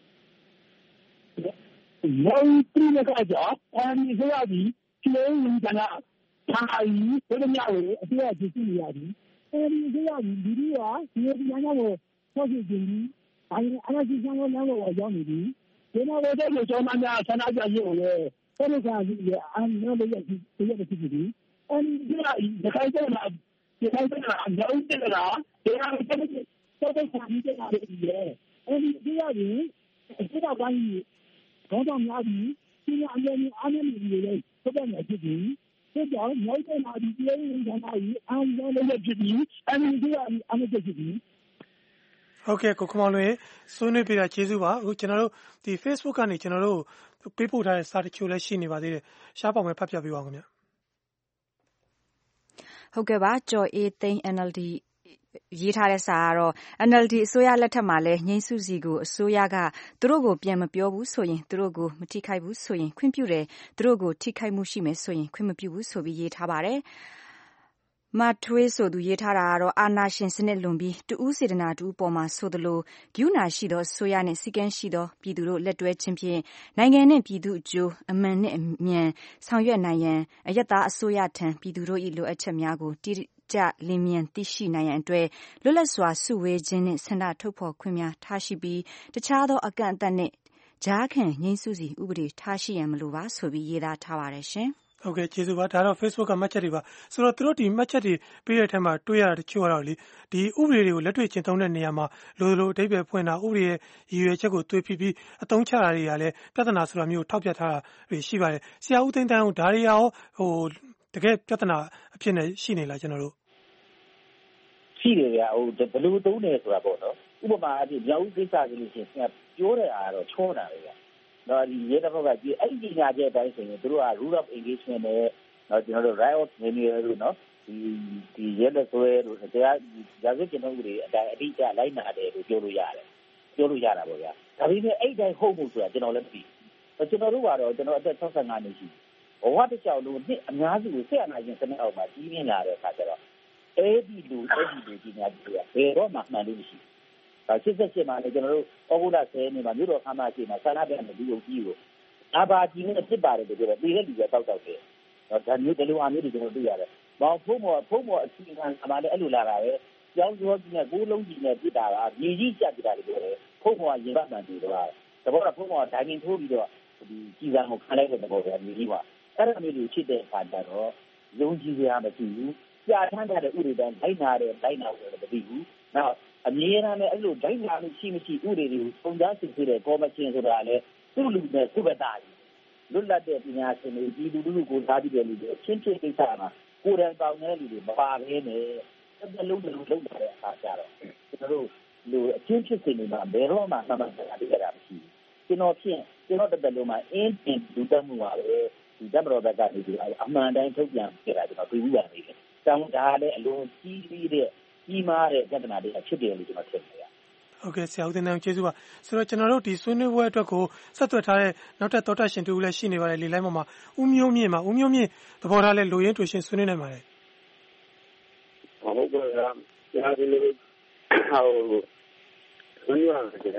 မောင်တီးနေတာကြာအဲဒီဆိုရသည်ကျင်းဝင်ကနာထားရီဘယ်လိုများလဲအပြည့်အစုံကြည့်ရသည်အဲဒီဆိုရသည်ဒီလိုကဒီလိုညနေကိုဆောက်ကြည့်ကြည့်အဲဒီအလားတူဆောင်လို့လည်းရောက်နေပြီဒီမှာတော့ကျွန်တော်မှများဆန္ဒပြရည်လေဘယ်လိုကဒီအမ်းလည်းရည်ရည်ဖြစ်ပြီအဲဒီကဒီခိုင်တဲ့လားဒီခိုင်တဲ့လားအကြောင်းတဲ့လားဒီဟာတော့တော့တော့စာပြီးတဲ့လားဒီလေအဲဒီဒီရည်ဒီတော့ဘာကြီးတော့တော့များပြီဒီအရင်အရင်နေလေတော့တော့များဖြစ်ပြီဒီတော့နောက်တဲ့လားဒီလေရင်ကနာကြီးအမ်းလည်းဖြစ်ပြီအဲဒီဒီရည်အမ်းဖြစ်ပြီဟုတ်ကဲ့ကိုခမောင်လွင်ဆွေးနွေးပြတာကျေးဇူးပါအခုကျွန်တော်တို့ဒီ Facebook ကနေကျွန်တော်တို့ပေးပို့ထားတဲ့စာတချို့လည်းရှိနေပါသေးတယ်ရှားပေါင်ပဲဖတ်ပြပေးပါဦးခင်ဗျဟုတ်ကဲ့ပါကြော်အေးသိန်း N L D ရေးထားတဲ့စာကတော့ N L D အစိုးရလက်ထက်မှာလဲငိမ့်စုစီကိုအစိုးရကသူတို့ကိုပြန်မပြောဘူးဆိုရင်သူတို့ကိုမထိခိုက်ဘူးဆိုရင်ခွင့်ပြုတယ်သူတို့ကိုထိခိုက်မှုရှိမယ်ဆိုရင်ခွင့်မပြုဘူးဆိုပြီးရေးထားပါတယ်မထွေးဆိုသူရေးထားတာကတော့အာနာရှင်စနစ်လွန်ပြီးတူးစေတနာတူပေါ်မှာဆိုသလိုဂုဏရှိသောဆိုရနဲ့စီကန်းရှိသောပြည်သူတို့လက်တွဲခြင်းဖြင့်နိုင်ငံနဲ့ပြည်သူအကျိုးအမှန်နဲ့အမြန်ဆောင်ရွက်နိုင်ရန်အယက်သားအစိုးရထံပြည်သူတို့၏လိုအပ်ချက်များကိုကျလင်းမြန်သိရှိနိုင်ရန်အတွက်လွတ်လပ်စွာစုဝေးခြင်းနှင့်ဆန္ဒထုတ်ဖော်ခွင့်များထားရှိပြီးတခြားသောအကန့်အသတ်နှင့်ကြားခံငြိမ်းစုစီဥပဒေထားရှိရန်မလိုပါဆိုပြီးရေးသားထားပါတယ်ရှင်။ဟုတ်ကဲ့ကျေးဇူးပါဒါတော့ Facebook ကမှတ်ချက်တွေပါဆိုတော့သူတို့ဒီမှတ်ချက်တွေပေးတဲ့အထက်မှာတွေ့ရတာတချို့ကတော့လေဒီဥပဒေတွေကိုလက်တွေ့ကျင့်သုံးတဲ့နေရာမှာလိုလိုအဓိပ္ပာယ်ဖွင့်တာဥပဒေရဲ့ရည်ရွယ်ချက်ကိုသွေးပြီးပြီးအသုံးချတာတွေကလည်းပြဿနာဆိုတာမျိုးထောက်ပြထားတာတွေရှိပါတယ်ဆရာဦးသိန်းတန်းဦးဒါတွေရောဟိုတကယ်ပြဿနာအဖြစ်နဲ့ရှိနေလားကျွန်တော်တို့ရှိတယ်ဗျာဟိုဘယ်လိုသုံးနေဆိုတာပေါ့နော်ဥပမာအဖြစ်မြောက်ဦးကိစ္စဆိုလို့ရှိရင်ပြောတဲ့အားတော့ချောတာပဲဗျာနော်ဒီရဲတပ်ဖွဲ့ကဒီအဲ့ဒီညာချက်အတိုင်းဆိုရင်တို့က rule of engagement နဲ့နော်ကျွန်တော်တို့ right of manual လို့နော်ဒီဒီရဲလက်ဆွဲလို့တရားရာဇဝတ်ကျင့်ထုံးဥပဒေအတိုင်းအတိအကျလိုက်နာတယ်လို့ပြောလို့ရတယ်ပြောလို့ရတာပေါ့ဗျာဒါပေမဲ့အဲ့တိုင်းဟုတ်မှုဆိုတာကျွန်တော်လည်းမသိဘူးကျွန်တော်တို့ကတော့ကျွန်တော်အသက်၆၅နှစ်ရှိဘဝတစ်လျှောက်လုံးနှစ်အများစုကိုဆက်အနာရှင်စနစ်အောက်မှာကြီးပြင်းလာတဲ့အခါကျတော့အဲ့ဒီလူအဲ့ဒီလူကြီးများတွေကဘယ်တော့မှမှန်လို့မရှိဘူးဒါရှစ်ဆက်ရှစ်မှာလည်းကျွန်တော်တို့ဩဂုတ်လဆယ်နှစ်မှာမြို့တော်ခမ်းမရှိမှာဆန္ဒပြတဲ့လူအုပ်ကြီးကိုအဘာကြီးနဲ့ဖြစ်ပါတယ်လို့ပြောတယ်ပြည်တဲ့လူတွေတောက်တောက်တယ်တော့ဒါမျိုးတလူအမျိုးတွေကျွန်တော်တွေ့ရတယ်ဘောင်ဖုံးမော်ဖုံးမော်အစီအခံအမှလည်းအဲ့လိုလာတာပဲကျောင်းကျော်ကြီးနဲ့ကိုးလုံးကြီးနဲ့ပြစ်တာကမြေကြီးကျပြတာလို့ပြောတယ်ဖုံးမော်ရင်ပတ်မှန်ပြီးတော့တဘောကဖုံးမော်ဒိုင်မင်ထိုးပြီးတော့ဒီကြီးစံကိုခါလိုက်တဲ့ဘောကမြေကြီးပါအဲ့ဒါမျိုးတွေဖြစ်တဲ့အခါကျတော့ယုံကြည်စရာမရှိဘူးကြာထမ်းတဲ့ဥပဒေတိုင်းလိုက်နာတယ်လိုက်နာတယ်မသိဘူးနောက်အမြဲတမ်းလည်းအဲ့လိုဒိုင်းနာလို့ရှိမရှိဥပဒေတွေကိုပုံကြားစစ်ဆေးတဲ့ကော်မရှင်ဆိုတာလည်းသူ့လူနဲ့သူ့ဘက်သားကြီးလွတ်လပ်တဲ့ပညာရှင်တွေဒီလူလူကိုသားပြီးတဲ့လူတွေအချင်းချင်းကိစ္စမှာကိုယ်တိုင်ပေါင်းတဲ့လူတွေမပါဘဲနဲ့တစ်လုံးတစ်လုံးလုံးလာတဲ့အခါကျတော့ကျွန်တော်တို့လူအချင်းဖြစ်နေမှာဘယ်တော့မှမှန်မှန်တရားတွေ့ရတာမရှိဘူးကျွန်တော်ဖြင့်ကျွန်တော်တစ်လုံးမှာအင်းတင်လူတက်မှုပါပဲဒီတပ်မတော်ဘက်ကနေဒီအမှန်တိုင်းထုတ်ပြန်ပြတာကျွန်တော်တွေ့ဘူးရတယ်။တောင်းဒါလည်းအလုံးကြီးပြီးတဲ့ကြီးမားတဲ့ပြဿနာတွေဖြစ်တယ်လို့ကျွန်တော်ထင်တယ်။ဟုတ်ကဲ့ဆရာဦးတင်အောင်ကျေးဇူးပါဆိုတော့ကျွန်တော်တို့ဒီဆွေးနွေးပွဲအတွက်ကိုဆက်သွယ်ထားတဲ့နောက်ထပ်သောတာရှင်တူလည်းရှိနေပါတယ်လေလိုင်းပေါ်မှာဦးမျိုးမြင့်မှာဦးမျိုးမြင့်သဘောထားလဲလိုရင်းတွေ့ရှင်ဆွေးနွေးနိုင်ပါတယ်ဟုတ်ကဲ့ဆရာဒီလိုဟိုဆွေးနွေးရတဲ့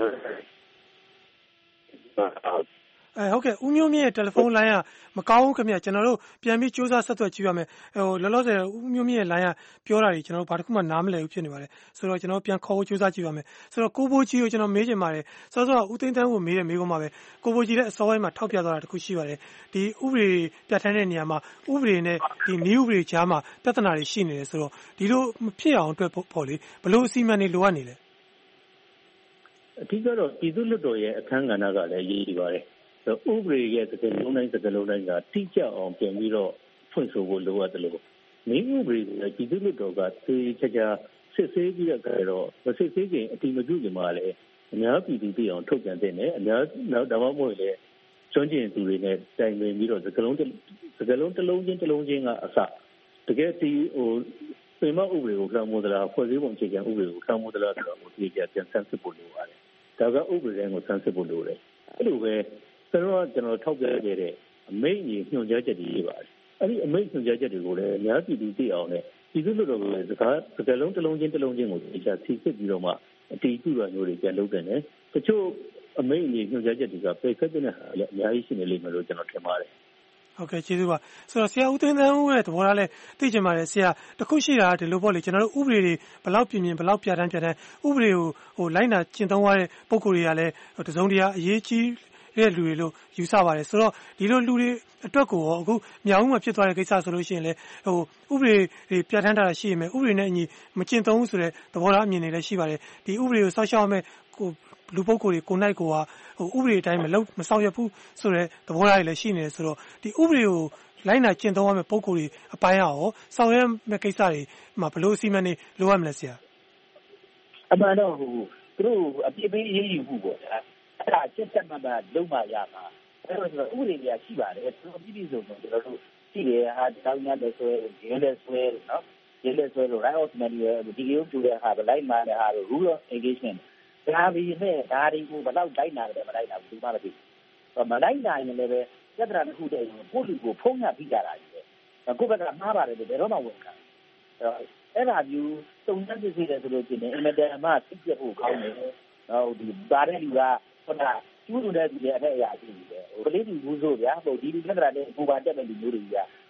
အဲဟုတ်ကဲ့ဦးမျိုးမြင့်ရဲ့တယ်လီဖုန်းလိုင်းကမကောင်းဘူးခင်ဗျကျွန်တော်တို့ပြန်ပြီးစူးစမ်းဆက်သွယ်ကြည့်ရမယ်ဟိုလောလောဆယ်ဦးမျိုးမြင့်ရဲ့လိုင်းကပြောတာတွေကျွန်တော်တို့ဘာတစ်ခုမှနားမလည်ဘူးဖြစ်နေပါတယ်ဆိုတော့ကျွန်တော်ပြန်ခေါ်ဖို့စူးစမ်းကြည့်ရမယ်ဆိုတော့ကိုဘိုးကြီးကိုကျွန်တော်မေးချင်ပါတယ်စောစောဦးသိန်းတန်းကိုမေးတယ်မေးခွန်းမှာပဲကိုဘိုးကြီးလည်းအစောပိုင်းမှာထောက်ပြသွားတာတစ်ခုရှိပါတယ်ဒီဥပဒေပြဋ္ဌာန်းတဲ့နေရာမှာဥပဒေနဲ့ဒီနည်းဥပဒေကြားမှာပြဿနာတွေရှိနေတယ်ဆိုတော့ဒီလိုမဖြစ်အောင်အတွက်ပေါ့လေဘလို့အစီအမံတွေလိုအပ်နေလဲအထူးကတော့ပြည်သူ့လွှတ်တော်ရဲ့အခမ်းကဏ္ဍကလည်းရည်ရည်ပါတယ်ဥပဒေရဲ့စကားလုံးတိုင်းစကားလုံးတိုင်းကတိကျအောင်ပြန်ပြီးတော့ဖွင့်ဆိုဖို့လိုအပ်တယ်လို့မင်းဥပဒေကပြည်သူ့လွှတ်တော်ကသေချာချာစစ်ဆေးပြီးတော့မစစ်ဆေးခင်အတိမပြုခင်မှာလည်းအများပြည်သူသိအောင်ထုတ်ပြန်တဲ့နဲ့အများနောက်ဒါမှမဟုတ်လေကျွမ်းကျင်သူတွေနဲ့တိုင်ပင်ပြီးတော့စကားလုံးစကားလုံးတစ်လုံးချင်းတစ်လုံးချင်းကအစတကယ်ဒီဟိုပြင်မဥပဒေကိုခံမိုးသလားဖွဲ့စည်းပုံအခြေခံဥပဒေကိုခံမိုးသလားဆိုတော့ဒီကြပြန်ဆန်းစစ်ဖို့လိုပါတယ်ဒါကဥပဒေတိုင်းကိုဆန်းစစ်ဖို့လိုတယ်အဲ့လိုပဲကျွန်တော်ကျွန်တော်ထောက်ပြခဲ့တဲ့အမိန့်ကြီးညွှန်ကြားချက်တွေရေးပါတယ်။အဲ့ဒီအမိန့်ညွှန်ကြားချက်တွေကိုလည်းအများပြည်သူသိအောင်နဲ့ပြည်သူ့လွှတ်တော်ကလည်းစကားစကားလုံးတစ်လုံးချင်းတစ်လုံးချင်းကိုအချာစီစစ်ပြီးတော့မှအတီးကျူရမျိုးတွေပြန်လုပ်တယ်နဲ့တချို့အမိန့်ကြီးညွှန်ကြားချက်တွေကပယ်ဖက်တဲ့ဟာလည်းအများကြီးရှိနေလိမ့်မယ်လို့ကျွန်တော်ထင်ပါတယ်။ဟုတ်ကဲ့ကျေးဇူးပါဆိုတော့ဆရာဦးသိန်းသန်းဦးရဲ့သဘောထားလဲသိချင်ပါတယ်ဆရာတခုရှိတာဒီလိုပေါ့လေကျွန်တော်တို့ဥပဒေတွေဘယ်လောက်ပြင်ပြင်ဘယ်လောက်ပြဋ္ဌာန်းပြဋ္ဌာန်းဥပဒေကိုဟိုလိုက်နာကျင့်သုံးရတဲ့ပုံကိုယ်တွေကလည်းတစုံတရာအရေးကြီးတဲ့လူတွေလို့ယူဆပါတယ်ဆိုတော့ဒီလိုလူတွေအတွက်ကိုရောအခုမြောက်ဦးမှာဖြစ်သွားတဲ့ကိစ္စဆိုလို့ရှိရင်လေဟိုဥပဒေတွေပြဋ္ဌာန်းထားတာရှိရင်ဥပဒေနဲ့အညီမကျင့်သုံးဘူးဆိုတဲ့သဘောထားအမြင်တွေလည်းရှိပါတယ်ဒီဥပဒေကိုစောင့်ရှောက်ရမယ်ကိုလူပုဂ္ဂိုလ်တွေကိုနိုင်ကိုဟာဟိုဥပဒေအတိုင်းမလုပ်မဆောင်ရွက်ဘူးဆိုတဲ့သဘောထားတွေလည်းရှိနေတယ်ဆိုတော့ဒီဥပဒေကိုလိုက်နာကျင့်သုံးရမယ်ပုဂ္ဂိုလ်တွေအပိုင်းရောဆောင်ရွက်မဲ့ကိစ္စတွေမှာဘယ်လိုအစီအမံတွေလိုအပ်မလဲဆရာအမှန်တော့ဟိုသူတို့အပြစ်ပေးရေးယူမှုပေါ့ဗျာအဲ့ဒါစစ်တပ်မှတ်လုံးမရမှာအဲ့တော့ဥပဒေကြီးရှိပါတယ်သူအပြည့်ပြည့်စုံစုံကျွန်တော်တို့ရှိတယ်ဟာတောင်းရတဲ့ဆွဲရဲလက်ဆွဲနော်ရဲလက်ဆွဲလို့ right of manual ဒီလိုတူတဲ့ဟာလိုက်မှတဲ့ဟာ rule of engagement ဒါပြီးနဲ့ဒါတွေကိုဘယ်တော့လိုက်နာတယ်မလိုက်နာဘူးဒီမှာမသိဘူးမလိုက်နိုင်ရင်လည်းပဲပြဿနာတစ်ခုတည်းကိုလူကိုဖုံးရပြီးကြတာကြီးပဲကိုယ့်ဘက်ကမှားပါတယ်လို့ဘယ်တော့မှဝန်ခံအဲ့ဒါမျိုးတုံ့တက်စစ်တယ်ဆိုလို့ရှိရင်အင်မတန်မှသိကျဖို့ကောင်းတယ်ဟိုဒီဒါတဲ့လူကဟုတ်လားကျူးလွန်တဲ့လူတွေအထက်အရာရှိတယ်ဟိုကလေးလူဘူးဆိုဗျာဟိုဒီလူပြဿနာတွေပူပါတက်တဲ့လူမျိုးတွေက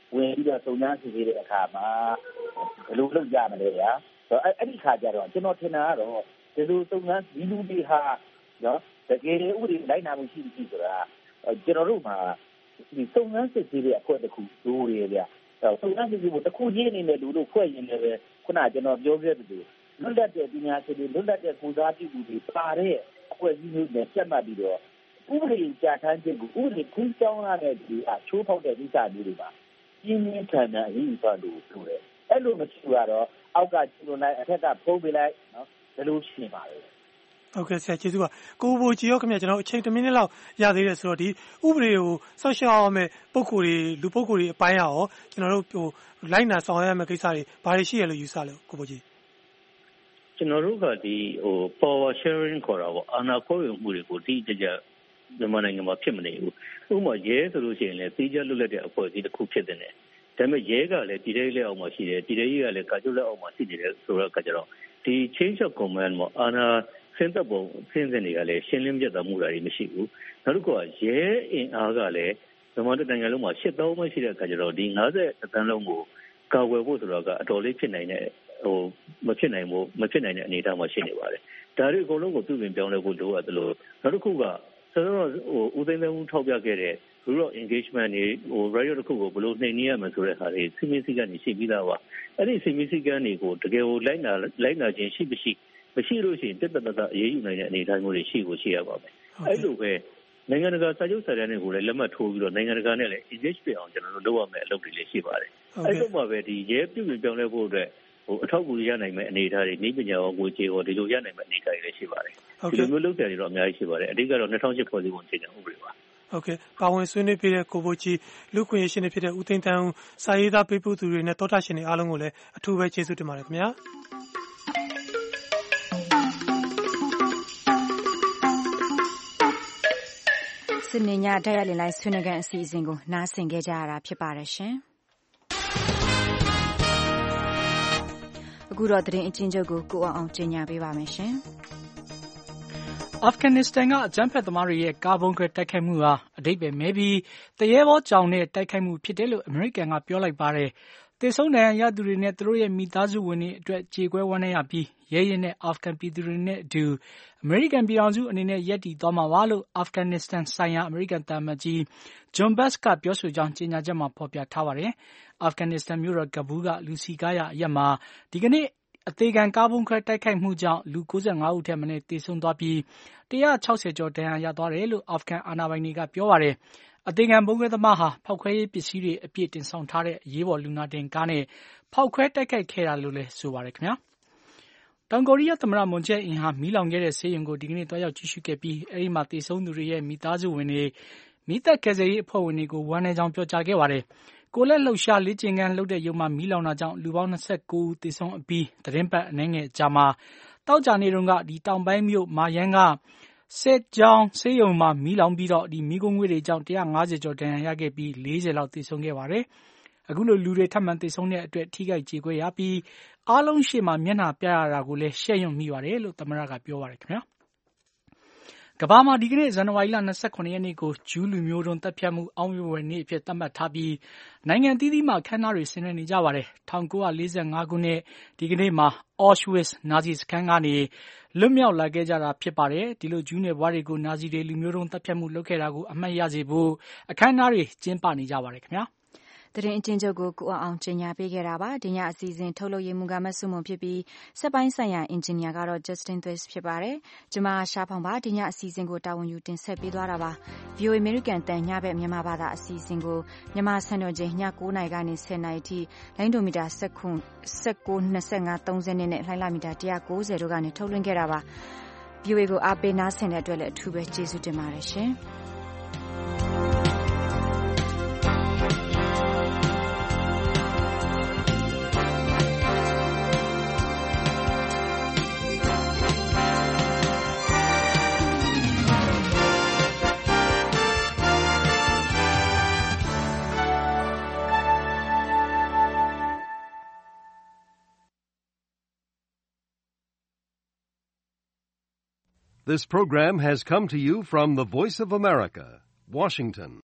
ဝင်ပြီးတော့စုံစမ်းစစ်ဆေးတဲ့အခါမှာဘယ်လိုလုပ်ကြမလဲဗျာအဲ့ဒီခါကျတော့ကျွန်တော်ထင်တာကတော့ဒီလိုစုံစမ်းဒီလူတွေဟာနော်တကယ်ဥပဒေလိုက်နာမှုရှိရှိဆိုတာကျွန်တော်တို့မှာဒီစုံစမ်းစစ်ဆေးတဲ့အဖွဲ့တစ်ခုလိုရဗျာစုံစမ်းစစ်ဆေးဖို့တစ်ခုချင်းအနေနဲ့လူတို့ဖွဲ့ရင်လည်းခုနကကျွန်တော်ပြောခဲ့သလိုလွတ်လပ်တဲ့ပညာရှင်တွေလွတ်လပ်တဲ့ကိုယ်စားပြုသူတွေပါတဲ့အဖွဲ့အစည်းမျိုးနဲ့ဆက်မှတ်ပြီးတော့ဥပဒေကြာထမ်းခြင်းကိုဥပဒေခွင့်ကြောင်းရတဲ့ဒီအချိုးဖောက်တဲ့ကိစ္စမျိုးတွေပါပြင်းပြင်းထန်ထန်အရေးယူသွားလို့ဆိုတယ်အဲ့လိုမရှိတော့အောက်ကကျလို့လိုက်အထက်ကဖုံးပေးလိုက်နော်ဘယ်လိုရှိနေပါလဲဟုတ်ကဲ့ဆရာကျေးဇူးပါကိုဘိုကြီးရောခင်ဗျကျွန်တော်အချိန်တစ်မိနစ်လောက်ရသေးတယ်ဆိုတော့ဒီဥပဒေကိုစောင့်ရှောက်ရမယ့်ပုံကိုယ်တွေလူပုံကိုယ်တွေအပိုင်းရောကျွန်တော်တို့ဟိုလိုက်နာဆောင်ရွက်ရမယ့်ကိစ္စတွေဘာတွေရှိရလို့ယူဆလဲကိုဘိုကြီးကျွန်တော်တို့ကဒီဟို power sharing ခေါ်တာပေါ့အာဏာခွဲဝေမှုတွေကိုတိကျကျမြန်မာနိုင်ငံမှာဖြစ်မနေဘူးဥပမာရဲဆိုလို့ရှိရင်လည်းသိကြလွတ်လပ်တဲ့အဖွဲ့အစည်းတစ်ခုဖြစ်တဲ့နဲ့ဒါပေမဲ့ရဲကလည်းဒီတိုင်းလက်အောက်မှာရှိတယ်ဒီတိုင်းကြီးကလည်းကာချုပ်လက်အောက်မှာရှိနေတယ်ဆိုတော့ကကြတော့ဒီ change of command မှာအာဏာစင်တပ်ပုံစင်စင်တွေကလည်းရှင်းလင်းပြတ်သားမှုတွေမရှိဘူးနောက်တစ်ခုကရဲအင်အားကလည်းမြန်မာနိုင်ငံလုံးမှာရှစ်သောင်းမရှိတဲ့အခါကျတော့ဒီ၅၀တန်းလုံးကိုကာဝယ်ဖို့ဆိုတော့ကအတော်လေးဖြစ်နိုင်တဲ့ဟိုမဖြစ်နိုင်ဘူးမဖြစ်နိုင်တဲ့အနေအထားမှာရှိနေပါတယ်ဒါတွေအကုန်လုံးကိုပြုပြင်ပြောင်းလဲဖို့လိုအပ်တယ်လို့နောက်တစ်ခုကဆိုတော့ဟိုဦးသိန်းသိန်းဦးထောက်ပြခဲ့တဲ့ rule of engagement တွေဟို radio တစ်ခုကိုဘယ်လိုနှိမ်နင်းရမလဲဆိုတဲ့ဟာတွေစီမင်းစည်းကမ်းတွေရှိပြီးသားပါအဲ့ဒီစီမင်းစည်းကမ်းတွေကိုတကယ်ကိုလိုက်နာလိုက်နာခြင်းရှိမရှိမရှိလို့ရှိရင်တက်တက်တက်အရေးယူနိုင်တဲ့အနေအထားမျိုးတွေရှိကိုရှိရပါမယ်အဲ့လိုပဲနိုင်ငံတကာစာချုပ်စာတမ်းတွေကိုလည်းလက်မှတ်ထိုးပြီးတော့နိုင်ငံတကာနဲ့လည်း engage ဖြစ်အောင်ကျွန်တော်တို့လုပ်ရမယ်အလုပ်တွေလည်းရှိပါတယ်အဲ့လိုမှပဲဒီရဲပြုပြင်ပြောင်းလဲဖို့အတွက်ဟိုအထောက်အကူရနိုင်မယ့်အနေအထားတွေနည်းပညာရောငွေကြေးရောဒီလိုရနိုင်မယ့်အနေအထားတွေလည်းရှိပါတယ်ဒီလိုမျိုးလုပ်တယ်တွေတော့အများကြီးရှိပါတယ်အဓိကတော့၂၀၀၈ဖွဲ့စည်းပုံအခြေခံဥပဒေပါဟုတ်ကဲ့ပါဝင်ဆွေးနွေးပြတဲ့ကိုဘိုကြီးလူခွင့်ရရှင်တွေဖြစ်တဲ့ဦးသိန်းတန်းဦးစာရေးသားပေးပို့သူတွေနဲ့တောတာရှင်တွေအားလုံးကိုလည်းအထူးပဲကျေးဇူးတင်ပါတယ်ခင်ဗျာစနေညတိုက်ရိုက်လိုက်ဆွေးနွေးတဲ့အစီအစဉ်ကိုနားဆင်ခဲ့ကြရတာဖြစ်ပါတယ်ရှင်အခုတော့သတင်းအချင်းချုပ်ကိုကိုအောင်အောင်ကြီးညာပေးပါမယ်ရှင်အာဖဂန်နစ္စတန်ကအကြမ်းဖက်သမားတွေရဲ့ကာဗွန်ခွဲတိုက်ခိုက်မှုဟာအဓိပ္ပာယ်မဲ့ပြီးတရေဘောကြောင်နဲ့တိုက်ခိုက်မှုဖြစ်တယ်လို့အမေရိကန်ကပြောလိုက်ပါတယ်။သေဆုံးဒဏ်ရာရသူတွေနဲ့သူတို့ရဲ့မိသားစုဝင်တွေအတွက်ကြေကွဲဝမ်းနည်းရပြီးရဲရဲနဲ့အာဖဂန်ပြည်သူတွေနဲ့အတူအမေရိကန်ပြည်ထောင်စုအနေနဲ့ရပ်တည်သွားမှာပါလို့အာဖဂန်နစ္စတန်ဆိုင်ရာအမေရိကန်သံအမတ်ကြီးဂျွန်ဘတ်စ်ကပြောဆိုကြောင်းကြေညာချက်မှာဖော်ပြထားပါတယ်။အာဖဂန်နစ္စတန်မြို့တော်ကဘူးကလူစီကားရအရက်မှာဒီကနေ့အသေးခံကားဗုံးခွဲတိုက်ခိုက်မှုကြောင့်လူ၉၅ဦးထက်မနည်းသေဆုံးသွားပြီး၁၆၀ကျော်ဒဏ်ရာရသွားတယ်လို့အာဖဂန်အာဏာပိုင်တွေကပြောပါတယ်။အသေခံဗုံးခွဲသမားဟာဖောက်ခွဲရေးပစ္စည်းတွေအပြည့်တင်ဆောင်ထားတဲ့အရေးပေါ်လူနာတင်ကားနဲ့ဖောက်ခွဲတိုက်ခိုက်ခဲ့တာလို့လည်းဆိုပါတယ်ခင်ဗျာ။တောင်ကိုရီးယားသမ္မတမွန်ဂျယ်အင်ဟာမီးလောင်ခဲ့တဲ့ဆေးရုံကိုဒီကနေ့သွားရောက်ကြည့်ရှုခဲ့ပြီးအဲဒီမှာသေဆုံးသူတွေရဲ့မိသားစုဝင်တွေမီးသတ်ကယ်ဆယ်ရေးအဖွဲ့ဝင်တွေကိုဝမ်းနည်းကြောင်းပြောကြားခဲ့ပါတယ်။ကိုလက်လှုပ်ရှားလေ့ကျင့်ခန်းလုပ်တဲ့ရုံမှာမီးလောင်တာကြောင့်လူပေါင်း၂၉ဦးသေဆုံးအပြီးသတင်းပတ်အနည်းငယ်ကြာမှာတောက်ကြနေတုန်းကဒီတောင်ပိုင်းမြို့မာယန်းကဆဲကြောင်ဆေးရုံမှာမီးလောင်ပြီးတော့ဒီမီးကုန်းငွေတွေကြောင့်၁၅၀ကျော်ဒဏ်ရာရခဲ့ပြီး၄၀လောက်သေဆုံးခဲ့ပါတယ်။အခုလိုလူတွေထပ်မံသေဆုံးတဲ့အတွက်ထိခိုက်ကြေကွဲရပြီးအားလုံးရှေ့မှာမျက်နှာပြရတာကိုလည်းရှက်ရွံ့မိပါတယ်လို့သမ္မတကပြောပါတယ်ခင်ဗျာ။ကမ္ဘာမှာဒီကနေ့ဇန်နဝါရီလ၂၇ရက်နေ့ကိုဂျူးလူမျိုးတုံးတပ်ဖြတ်မှုအောက်မေ့ဖွယ်နေ့အဖြစ်သတ်မှတ်ထားပြီးနိုင်ငံသီးသီးမှာခမ်းနားတွေဆင်နွှဲနေကြပါတယ်။၁၉၄၅ခုနှစ်ဒီကနေ့မှာ Auschwitz နာဇီစခန်းကနေလွတ်မြောက်လာခဲ့ကြတာဖြစ်ပါတယ်။ဒီလိုဂျူးနယ်ဘွားတွေကိုနာဇီတွေလူမျိုးတုံးတပ်ဖြတ်မှုလုပ်ခဲ့တာကိုအမှတ်ရစေဖို့အခမ်းအနားတွေကျင်းပနေကြပါတယ်ခင်ဗျာ။သတင်းအကျဉ်းချုပ်ကိုကိုအောင်အောင်ကျင်းညာပေးခဲ့တာပါဒီညအစီအစဉ်ထုတ်လုပ်ရေးမူကမဆုမွန်ဖြစ်ပြီးစက်ပိုင်းဆိုင်ရာအင်ဂျင်နီယာကတော့ Justin Thwaites ဖြစ်ပါတယ်ကျွန်မရှားဖောင်ပါဒီညအစီအစဉ်ကိုတာဝန်ယူတင်ဆက်ပေးသွားတာပါ ဗီအိုအေ American တန်ညဘက်မြန်မာဘာသာအစီအစဉ်ကိုမြန်မာစံတော်ချိန်ည၉နာရီကနေ၁၀နာရီထိလိုင်းဒိုမီတာ၁၉ ၂၅ ၃၀နဲ့လိုင်းလာမီတာ၁၉၀တို့ကနေထုတ်လွှင့်ခဲ့တာပါ ဗီအိုအေ ကိုအားပေးနားဆင်တဲ့အတွက်လည်းအထူးပဲကျေးဇူးတင်ပါတယ်ရှင် This program has come to you from the Voice of America, Washington.